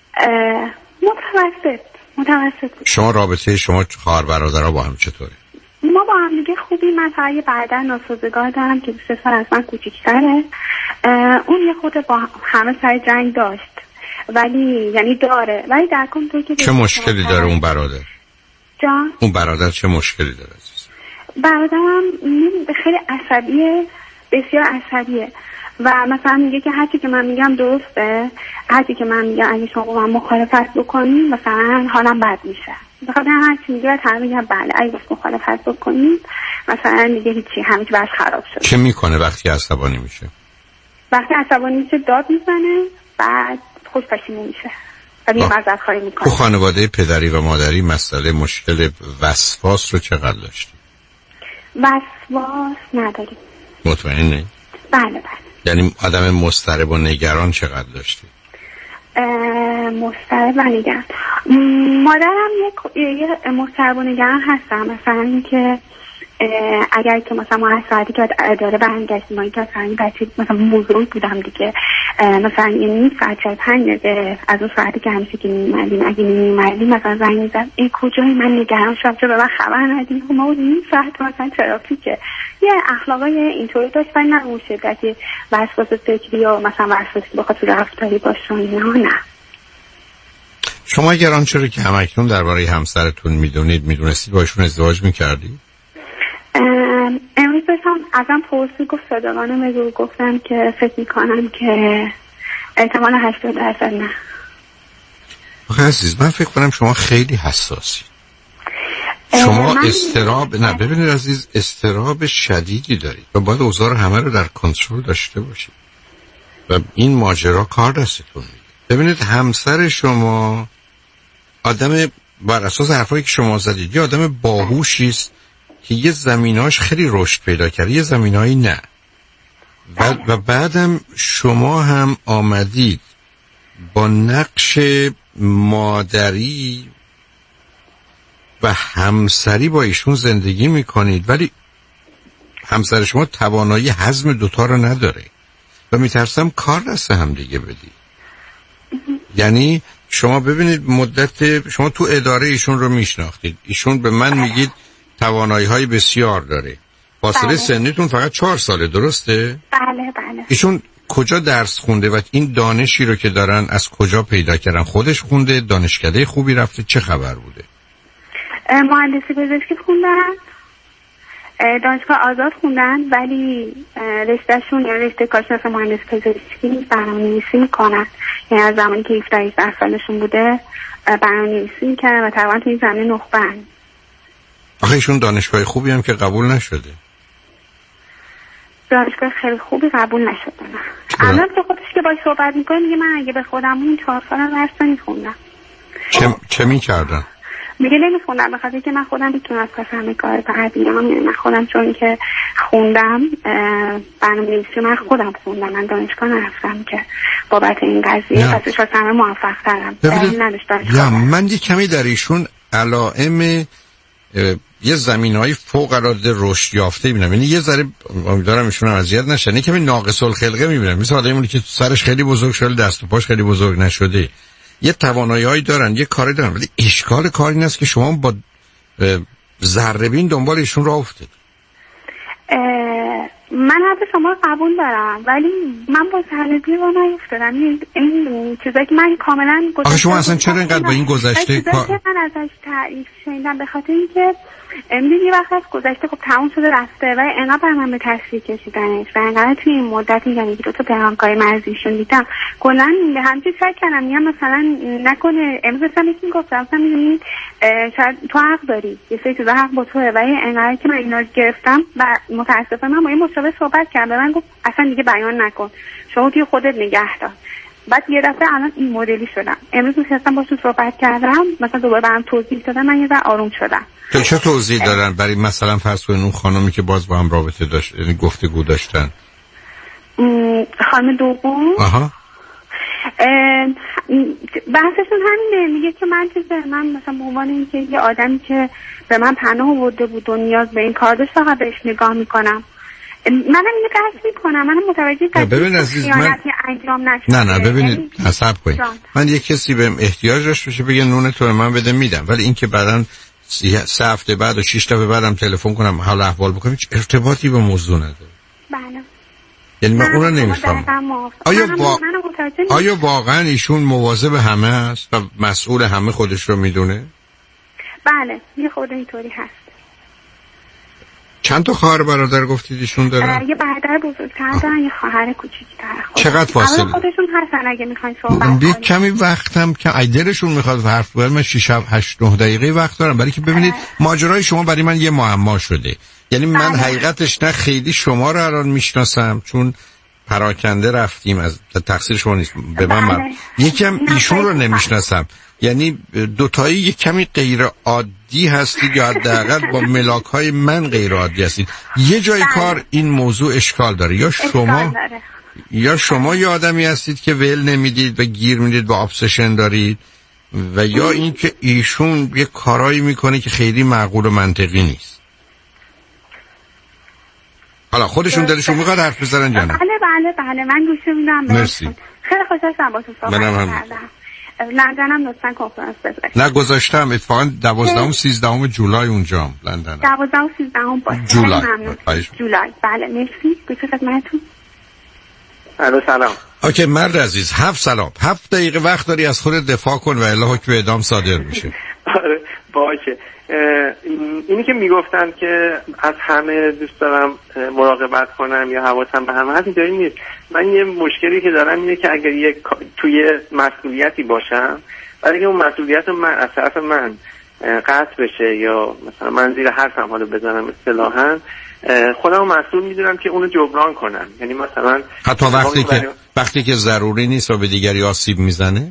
متوسط متوسط. شما رابطه شما خواهر برادرها با هم چطوره؟ ما با هم دیگه خوبی. من فقط یه برادر ناسازگار دارم که سه سال از من کوچیک‌تره. اون یه خود با همه سر جنگ داشت، ولی یعنی داره، ولی در کل تو که چه مشکلی داره اون برادر؟ جان؟ اون برادر چه مشکلی داره عزیز؟ برادرم خیلی عصبیه، بسیار عصبیه و مثلا میگه که هرچی که من میگم درسته، هرچی که من میگم اگه شما با من مخالفت بکنید مثلا حالم بد میشه. بخاطر هرچی میگه همه میگم بله اگه گفت مخالفت بکنید مثلا میگه هیچی، همه چی بس خراب شد. چه میکنه وقتی عصبانی میشه؟ وقتی عصبانی میشه داد میزنه، بعد خوش پشیمون میشه و دیگه معذرت خواهی میکنه. تو خانواده پدری و مادری مسئله مشکل وسواس رو چقدر داشتی؟ وسواس نداریم. مطمئنی؟ بله بله. یعنی آدم مضطرب و نگران چقدر داشتی؟ مضطرب و نگران، مادرم یک یه مضطرب و نگران هستم. مثلا اینکه اگر که مثلا ما از ساعتی که اداره برمیگشتیم، ما که مثلا بچه مثلا بزرگ بودم دیگه، مثلا یه نیم ساعت شاید پنج دقیقه از اون ساعتی که همیشه که میمردیم، اگه میمردیم مثلا زنگ میزد ای کجایی، من نگران شدم چرا به من خبر ندیم، ما نیم ساعت مثلا ترافیکه. یه اخلاقای اینطوری داشت ولی نه اون شدتی وسواس فکری یا مثلا وسواسی بخاطر رفتاری باشه اینا نه. شما اگر آنچه رو که همکنون درباره همسرتون میدونید میدونستید با ایشون ازدواج میکردید؟ امروز داشتم ازم پرسید، گفت صادقانه میگو، گفتم که فکر میکنم که احتمال هشتاد درصد نه. آخه عزیز من فکر کنم شما خیلی حساسی. شما استراب نه ببینید عزیز، استراب شدیدی دارید و باید اوضاع همه رو در کنترل داشته باشید و این ماجرا کار دستتون میده. ببینید همسر شما آدم بر اساس حرفایی که شما زدید یه آدم باهوشی است که یه زمیناش خیلی رشد پیدا کرد، یه زمینایی نه. و, و بعدم شما هم آمدید با نقش مادری و همسری با ایشون زندگی میکنید، ولی همسر شما توانایی هضم دوتا رو نداره و میترسم کار دست هم دیگه بدید. یعنی شما ببینید مدت شما تو اداره ایشون رو میشناختید، ایشون به من میگید توانایی های بسیار داره، فاصله بله. سنیتون فقط چهار ساله درسته؟ بله بله. ایشون کجا درس خونده و این دانشی رو که دارن از کجا پیدا کردن؟ خودش خونده؟ دانشکده خوبی رفته؟ چه خبر بوده؟ مهندسی پزشکی خوندن، دانشگاه آزاد خوندن، ولی رشتهشون یا رشته کارشناس مهندسی پزشکی برنامه‌نویسی میکنن. یعنی از زمانی که هفده هجده سالشون بوده برنامه‌نویسی میکنن و تقریبا تو این زمینه نخبه‌ن. آخه ایشون دانشگاه خوبی هم که قبول نشده. دانشگاه خیلی خوبی قبول نشده. الان که خودش که باید صحبت میکنه میگه من اگه به خودم اون چهار سالم درس نمیخوندم. چه چه میکردن؟ میگه نمیخوندم به خاطر که من خودم میتونم از پس همه کار بعدیام، یعنی من خودم چون که خوندم برنامه‌نویسی من خودم خوندم، من دانشگاه نرفتم که بابت این قضیه پسش از همه موفق ترم. دلیل نداشت دانشگاه. من یه کمی در ایشون علائم یه زمینه‌های فوق‌العاده رشد یافته می‌بینم، یعنی یه ذره امیدوارم ایشون اذیت نشن، کمی ناقص الخلقه می‌بینم، مثل آدمی که سرش خیلی بزرگ شده دست و پاش خیلی بزرگ نشده. یه توانایی‌هایی دارن، یه کاری دارن، ولی اشکال کار این است که شما با ذره‌بین دنبال ایشون راه افتید. من حرف شما قبول دارم ولی من با ذره‌بین راه نیفتادم. این چیزایی که من کاملا گذشته. آخه شما اصلا چرا اینقدر با این گذشته کار من ازش تعریف شنیدم؟ به خاطر اینکه امروز یه وقت از گذشته خب تموم شده رفته و انقدر بر من به تصویر کشیدنش و انقدر توی این مدت میگم که دو تا پیامکاری مرزیشون دیدم کلا همچین شک کردم میگم مثلا نکنه امروز اصلا یکی گفتم مثلا میدونی شاید تو حق داری، یه سری چیزا حق با توه، ولی انقدر که من اینا رو گرفتم و متاسفانه من با این مشابه صحبت کردم به من گفت اصلا دیگه بیان نکن، شما توی خودت نگه دار. بعد یه دفعه الان این مدلی شدم. امروز نشستم باشون صحبت کردم، مثلا دوباره برام توضیح دادم، من یه ذره آروم شدم. تو چه توضیح دادن برای مثلا فرض کنید اون خانمی که باز با هم رابطه داشت، یعنی گفتگو داشتن؟ خانم دوم آها بحثشون همینه، میگه که من چیزه من مثلا به عنوان اینکه یه آدمی که به من پناه آورده بود و نیاز به این کار داشت فقط بهش نگاه میکنم. منم اینو قصد میکنم، منم متوجه قصد ببین عزیز من انجام نشده. نه نه ببینید حساب کنید، من یک کسی بهم احتیاج داشت باشه بگه نون تو من بده میدم، ولی این که بعدن سه هفته بعد و شش تا بعدم تلفن کنم حال احوال بکنم هیچ ارتباطی به موضوع نداره. بله. یعنی من اون رو نمیفهمم. آیا با... آیا واقعا ایشون مواظب همه است و مسئول همه خودش رو میدونه؟ بله یه خود اینطوری هست. چند تا خواهر برادر گفتید ایشون دارن؟ یه برادر بزرگتر دارن، یه خواهر کوچیک‌تر. چقدر فاصله؟ خودشون هستن اگه میخواین صحبت کنید. یه کمی وقتم که ایدرشون میخواد حرف بزنم، من شش هشت نه دقیقه وقت دارم، برای که ببینید ماجرای شما برای من یه معما شده. یعنی من بله. حقیقتش نه خیلی شما رو الان میشناسم چون پراکنده رفتیم، از تقصیر شما نیست به من بله. یکم ایشون رو نمیشناسم، یعنی دوتایی یک کمی غیر عادی هستید یا حداقل با ملاک‌های من غیر عادی هستید. یه جای بله. کار این موضوع اشکال داره، یا شما داره. یا شما یه آدمی هستید که ول نمیدید و گیر میدید و ابسشن دارید و یا این که ایشون یه کارایی میکنه که خیلی معقول و منطقی نیست. حالا خودشون دلشون میخواد حرف بزنن یا نه؟ بله بله بله من گوش میدم. مرسی. خیلی خوشحال شدم با تو صحبت کردم. لندنم لطفاً کنفرانس بذارید. نه گذاشتم اتفاقا دوازدهم و سیزدهم جولای اونجام لندنم. دوازدهم و سیزدهم باشه. جولای. جولای بله مرسی. گوش خدمتتون. الو سلام. اوکی مرد عزیز هفت سلام. هفت دقیقه وقت داری از خودت دفاع کن و الا حکم اعدام صادر میشه. آره باشه. اینی که میگفتن که از همه دوست دارم مراقبت کنم یا حواسم به همه هست اینطوری نیست. من یه مشکلی که دارم اینه که اگر یک توی مسئولیتی باشم ولی که اون مسئولیت من از طرف من قطع بشه یا مثلا من زیر حرفم حالو بزنم اصطلاحاً خودم مسئول میدونم که اونو جبران کنم. یعنی مثلا حتی وقتی که وقتی که ضروری نیست و به دیگری آسیب میزنه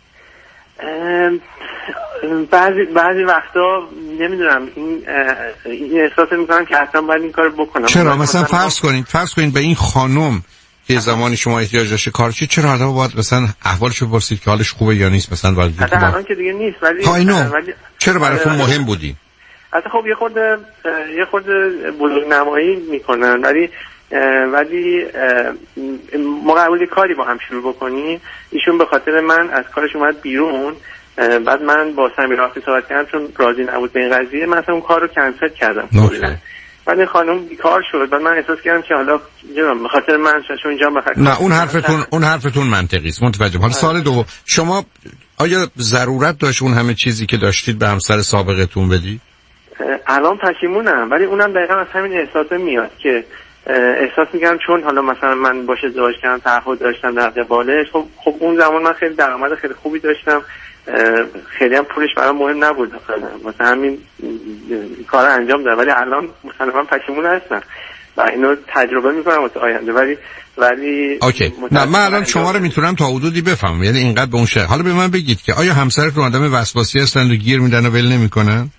بعضی بعضی وقتا نمیدونم این این احساس میکنم که اصلا باید این کارو بکنم. چرا مثلا فرض کنید فرض کنید به این خانم که زمانی شما احتیاج داشته کارچی چرا آدم باید مثلا احوالشو بپرسید که حالش خوبه یا نیست مثلا ولی حتی الان که دیگه نیست ولی ولی چرا براتون مهم بودی؟ اصلا خب یه خود یه خود بزرگنمایی میکنن ولی ولی ما قبول کاری با هم شروع بکنیم. ایشون به خاطر من از کارش اومد بیرون. بعد من با سمیر آفی صحبت کردم چون راضی نبود به این قضیه من اصلا اون کار رو کنسل کردم. بعد این خانم بیکار شد. بعد من احساس کردم که حالا به خاطر من چون اینجا بخاطر نه اون حرفتون اون حرفتون منطقی است متوجهم. حالا سوال دوم شما آیا ضرورت داشت اون همه چیزی که داشتید به همسر سابقتون بدی؟ الان پشیمونم ولی اونم دقیقا از همین احساسه میاد که احساس میکنم چون حالا مثلا من باشه ازدواج کردم تعهد داشتم در قبالش. خب خب اون زمان من خیلی درآمد خیلی خوبی داشتم خیلی هم پولش برام مهم نبود مثلا همین کار انجام دادم ولی الان مثلا پشیمون هستم و اینو تجربه میکنم واسه آینده ولی ولی اوکی نه من الان شما رو میتونم تا حدودی بفهمم یعنی اینقدر به اون شکل. حالا به من بگید که آیا همسرتون آدم وسواسی هستن و گیر میدن و ول نمیکنن؟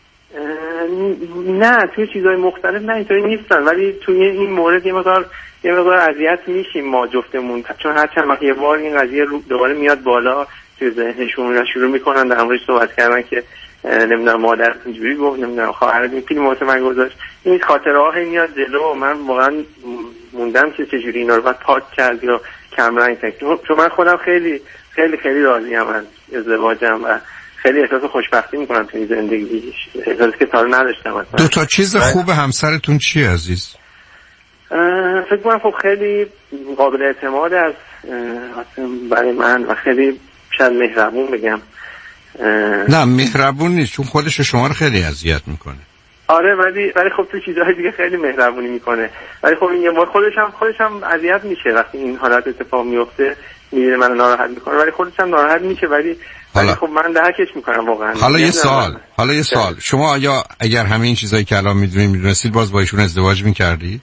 نه توی چیزای مختلف نه اینطوری نیستن ولی توی این مورد یه مقدار یه مقدار اذیت میشیم ما جفتمون چون هر چند وقت یه بار این قضیه دوباره میاد بالا توی ذهنشون و شروع میکنن در موردش صحبت کردن که نمیدونم مادر اینجوری گفت نمیدونم خواهرت این فیلم واسه من گذاشت. این خاطره ها میاد جلو من واقعا موندم که چجوری اینا رو باید پاک کرد یا کم رنگ کرد چون من خودم خیلی خیلی خیلی راضیم از ازدواجم و خیلی احساس خوشبختی میکنم توی زندگی احساسی که تا رو نداشتم. دو تا چیز خوب همسرتون چیه عزیز؟ فکر کنم خب خیلی قابل اعتماد است برای من و خیلی شاید مهربون بگم. نه مهربون نیست چون خودش شما رو خیلی اذیت میکنه. آره ولی ولی خب تو چیزهای دیگه خیلی مهربونی میکنه ولی خب این یه بار خودش هم خودش هم اذیت میشه وقتی این حالت اتفاق میفته میبینه منو ناراحت میکنه ولی خودش هم ناراحت میشه ولی ولی خب من درکش میکنم واقعا. حالا یه سوال حالا یه سوال شما آیا اگر همه این چیزایی که الان میدونید میدونستید باز با ایشون ازدواج میکردید؟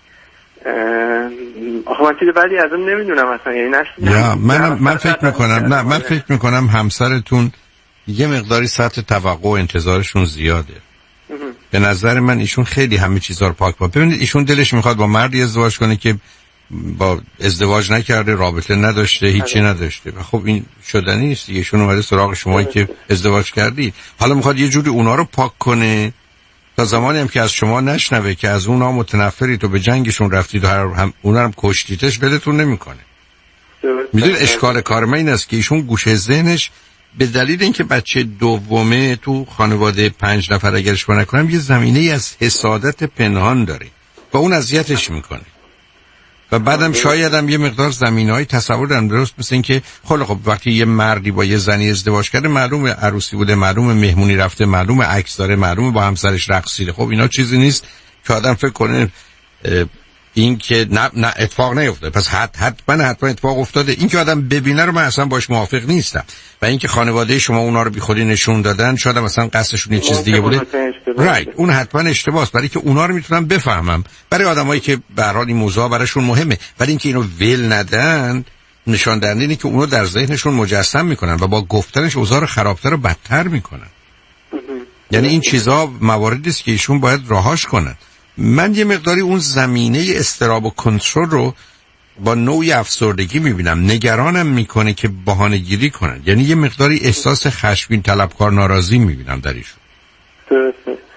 آخه من چیز بعدی از اون نمیدونم اصلا یعنی نشدم. یا من من فکر میکنم نه من فکر میکنم همسرتون یه مقداری سطح توقع و انتظارشون زیاده. به نظر من ایشون خیلی همه چیزا رو پاک پاک. ببینید ایشون دلش میخواد با مردی ازدواج کنه که با ازدواج نکرده رابطه نداشته هیچی نداشته و خب این شدنی نیست دیگه. ایشون اومده سراغ شمایی که ازدواج کردی حالا میخواد یه جوری اونا رو پاک کنه تا زمانی هم که از شما نشنوه که از اونا متنفری تو به جنگشون رفتید و هم اونا هم کشتیتش ولتون نمیکنه. میدونید اشکال کار من این است که ایشون گوشه ذهنش به دلیل اینکه بچه دومه تو خانواده پنج نفر اگرش با نکنم یه زمینه از حسادت پنهان داره و اون اذیتش میکنه و بعدم شاید هم یه مقدار زمینه‌های تصور دارم درست مثل این که خب خب وقتی یه مردی با یه زنی ازدواج کرده معلومه عروسی بوده معلومه مهمونی رفته معلومه عکس داره معلومه با همسرش رقصیده. خب اینا چیزی نیست که آدم فکر کنه این که نه نه اتفاق نیفتاده پس حت حتما حتما اتفاق افتاده. این که آدم ببینه رو من اصلا باش موافق نیستم و اینکه خانواده شما اونا رو بیخودی نشون دادن شاید مثلا قصدشون یه چیز دیگه بوده رایت right. اون حتما اشتباهه برای که اونا رو میتونم بفهمم برای آدمایی که به هر حال این موضوع براشون مهمه ولی اینکه اینو ول ندن نشان دهنده اینه که اونو در ذهنشون مجسم میکنن و با گفتنش اوضاع رو خرابتر و بدتر میکنن. یعنی این چیزا مواردی است که ایشون باید راهاش کنن. من یه مقداری اون زمینه اضطراب و کنترل رو با نوعی افسردگی میبینم. نگرانم میکنه که بهانه گیری کنن. یعنی یه مقداری احساس خشمگین طلبکار ناراضی میبینم در ایشون. درسته.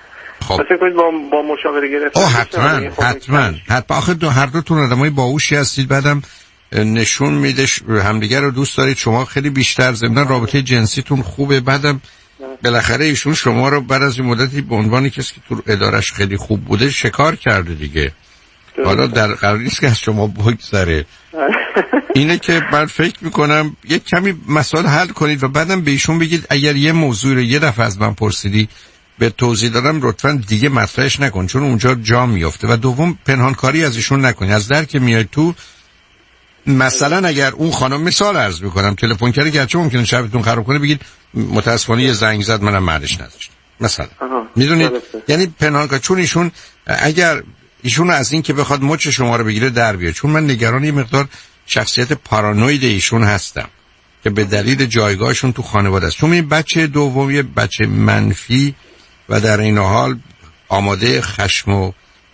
خب فکر کنید با با مشاوره گرفتن اوه حتما حتما حتما آخه دو هر دوتون آدمای باهوشی هستید، بعدم نشون میده همدیگه رو دوست دارید، شما خیلی بیشتر، ضمن رابطه جنسیتون خوبه، بعدم بالاخره ایشون شما رو بعد از این مدتی به عنوان کسی که تو ادارش خیلی خوب بوده شکار کرده دیگه. حالا در قرار نیست که از شما بگذره. اینه که من فکر میکنم یک کمی مسائل حل کنید و بعدم به ایشون بگید اگر یه موضوع رو یه دفعه از من پرسیدی به توضیح دادم لطفاً دیگه مطرحش نکن، چون اونجا جا میفته. و دوم پنهانکاری از ایشون نکنید، از در که میاد تو. مثلا اگر اون خانم، مثال عرض میکنم، تلفن کرده گرچه ممکنه شبتون خراب کنه، بگید متاسفانه یه زنگ زد منم معنیش نداشتم مثلا. میدونید یعنی پنهانکاری، چون ایشون اگر ایشون از این که بخواد مچ شما رو بگیره در بیاد، چون من نگران یه مقدار شخصیت پارانوید ایشون هستم که به دلیل جایگاهشون تو خانواده است. چون این بچه دومی بچه منفی و در این حال آماده خشم و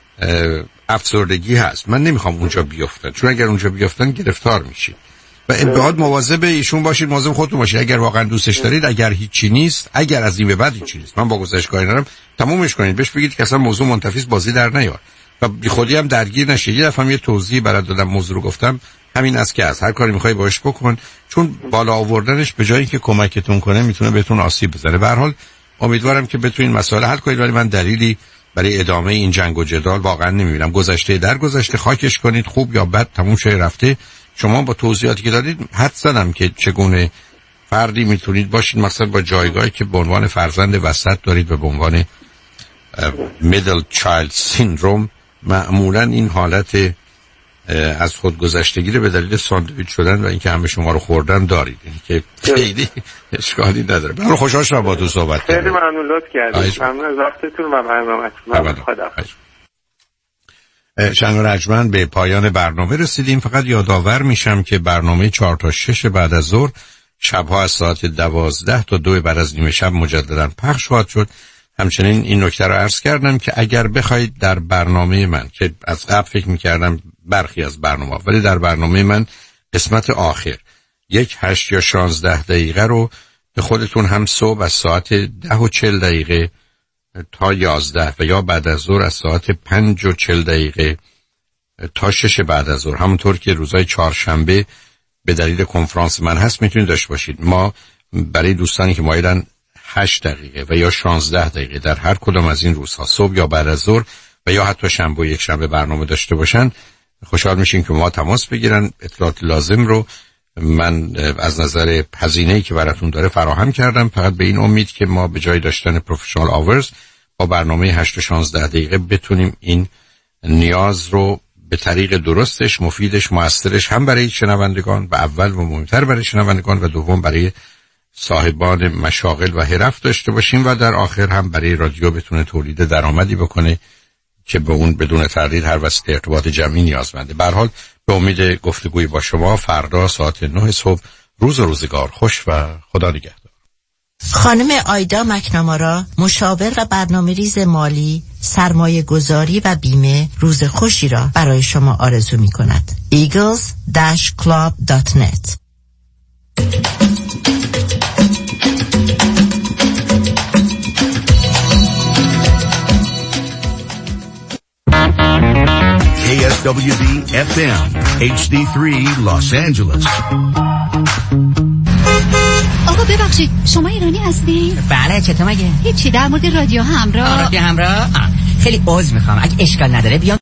افسردگی هست. من نمیخوام اونجا بیفتن، چون اگر اونجا بیفتن گرفتار میشید و باید مواظب ایشون باشید، مواظب خودتون باشید. اگر واقعا دوستش دارید، اگر هیچی نیست، اگر از این به بعد هیچی نیست، من با گذشت کاری ندارم، تمومش کنید. بهش بگید که اصلا موضوع منتفی بازی در نیار و بی خودی هم درگیر نشید. یه دفعه یه توضیح برات دادم، موضوع رو گفتم، همین است که از هر کاری میخوای باش بکن، چون بالا آوردنش به جایی که کمکتون کنه میتونه بهتون آسیب بزنه. به هر حال امیدوارم که بتونین مسائل حل کنید، ولی من دلیلی برای ادامه این جنگ و جدال واقعا نمیبینم. گذشته در گذشته، خاکش کنید، خوب یا بد تموم شده رفته. شما با توضیحاتی که دادید حد زدم که چگونه فردی میتونید باشید، مثلا با جایگاهی که به عنوان فرزند وسط دارید و به عنوان میدل چایلد سیندروم معمولا این حالت از خودگذشتگی رو به دلیل ساندویچ شدن و اینکه همه شما رو خوردن دارید، این که خیلی اشکالی نداره. من خوشحال شدم با تو صحبت کردم. خیلی ممنون، لطف کردید. ممنون از وقتتون و برنامه‌تون. خدا. شنگ رجمن به پایان برنامه رسیدیم. فقط یادآور میشم که برنامه چهار تا شش بعد از ظهر شبها از ساعت دوازده تا دو بعد از نیمه شب مجددا پخش خواهد شد. همچنین این نکته رو عرض کردم که اگر بخواید در برنامه من، که از قبل فکر میکردم برخی از برنامه، ولی در برنامه من قسمت آخر یک هشت یا شانزده دقیقه رو به خودتون هم صبح از ساعت ده و چل دقیقه تا یازده و یا بعد از ظهر از ساعت پنج و چل دقیقه تا شش بعد از ظهر، همونطور که روزهای چهارشنبه به دلیل کنفرانس من هست میتونید داشته باشید. ما برای دوستانی که مایلن هشت دقیقه و یا شانزده دقیقه در هر کدام از این روزها صبح یا بعد از ظهر و یا حتی شنبه و یک شنبه برنامه داشته باشن، خوشحال میشیم که ما تماس بگیرن. اطلاعات لازم رو من از نظر هزینه‌ای که براتون داره فراهم کردم، فقط به این امید که ما به جای داشتن پروفشنال آورز با برنامه هشت و شانزده دقیقه بتونیم این نیاز رو به طریق درستش، مفیدش، موثرش هم برای شنوندگان و اول و مهمتر برای شنوندگان و دوم برای صاحبان مشاغل و حرف داشته باشیم و در آخر هم برای رادیو بتونه تولید درآمدی بکنه که به اون بدون تردید هر وسیله ارتباط جمعی نیازمنده. به هر حال به امید گفتگوی با شما فردا ساعت نه صبح. روز و روزگار خوش و خدا نگهدار. خانم آیدا مکنامارا، مشاور و برنامه‌ریز مالی، سرمایه گذاری و بیمه، روز خوشی را برای شما آرزو می کند. ایگلز داش کلاب دات نت. K S W D F M H D three Los Angeles. آقا ببخشید، شما ایرانی هستی؟ بله، چطور مگه؟ هیچی، در مورد رادیو همراه. رادیو همراه؟ خیلی عذر میخوام، اگه اشکال نداره بیام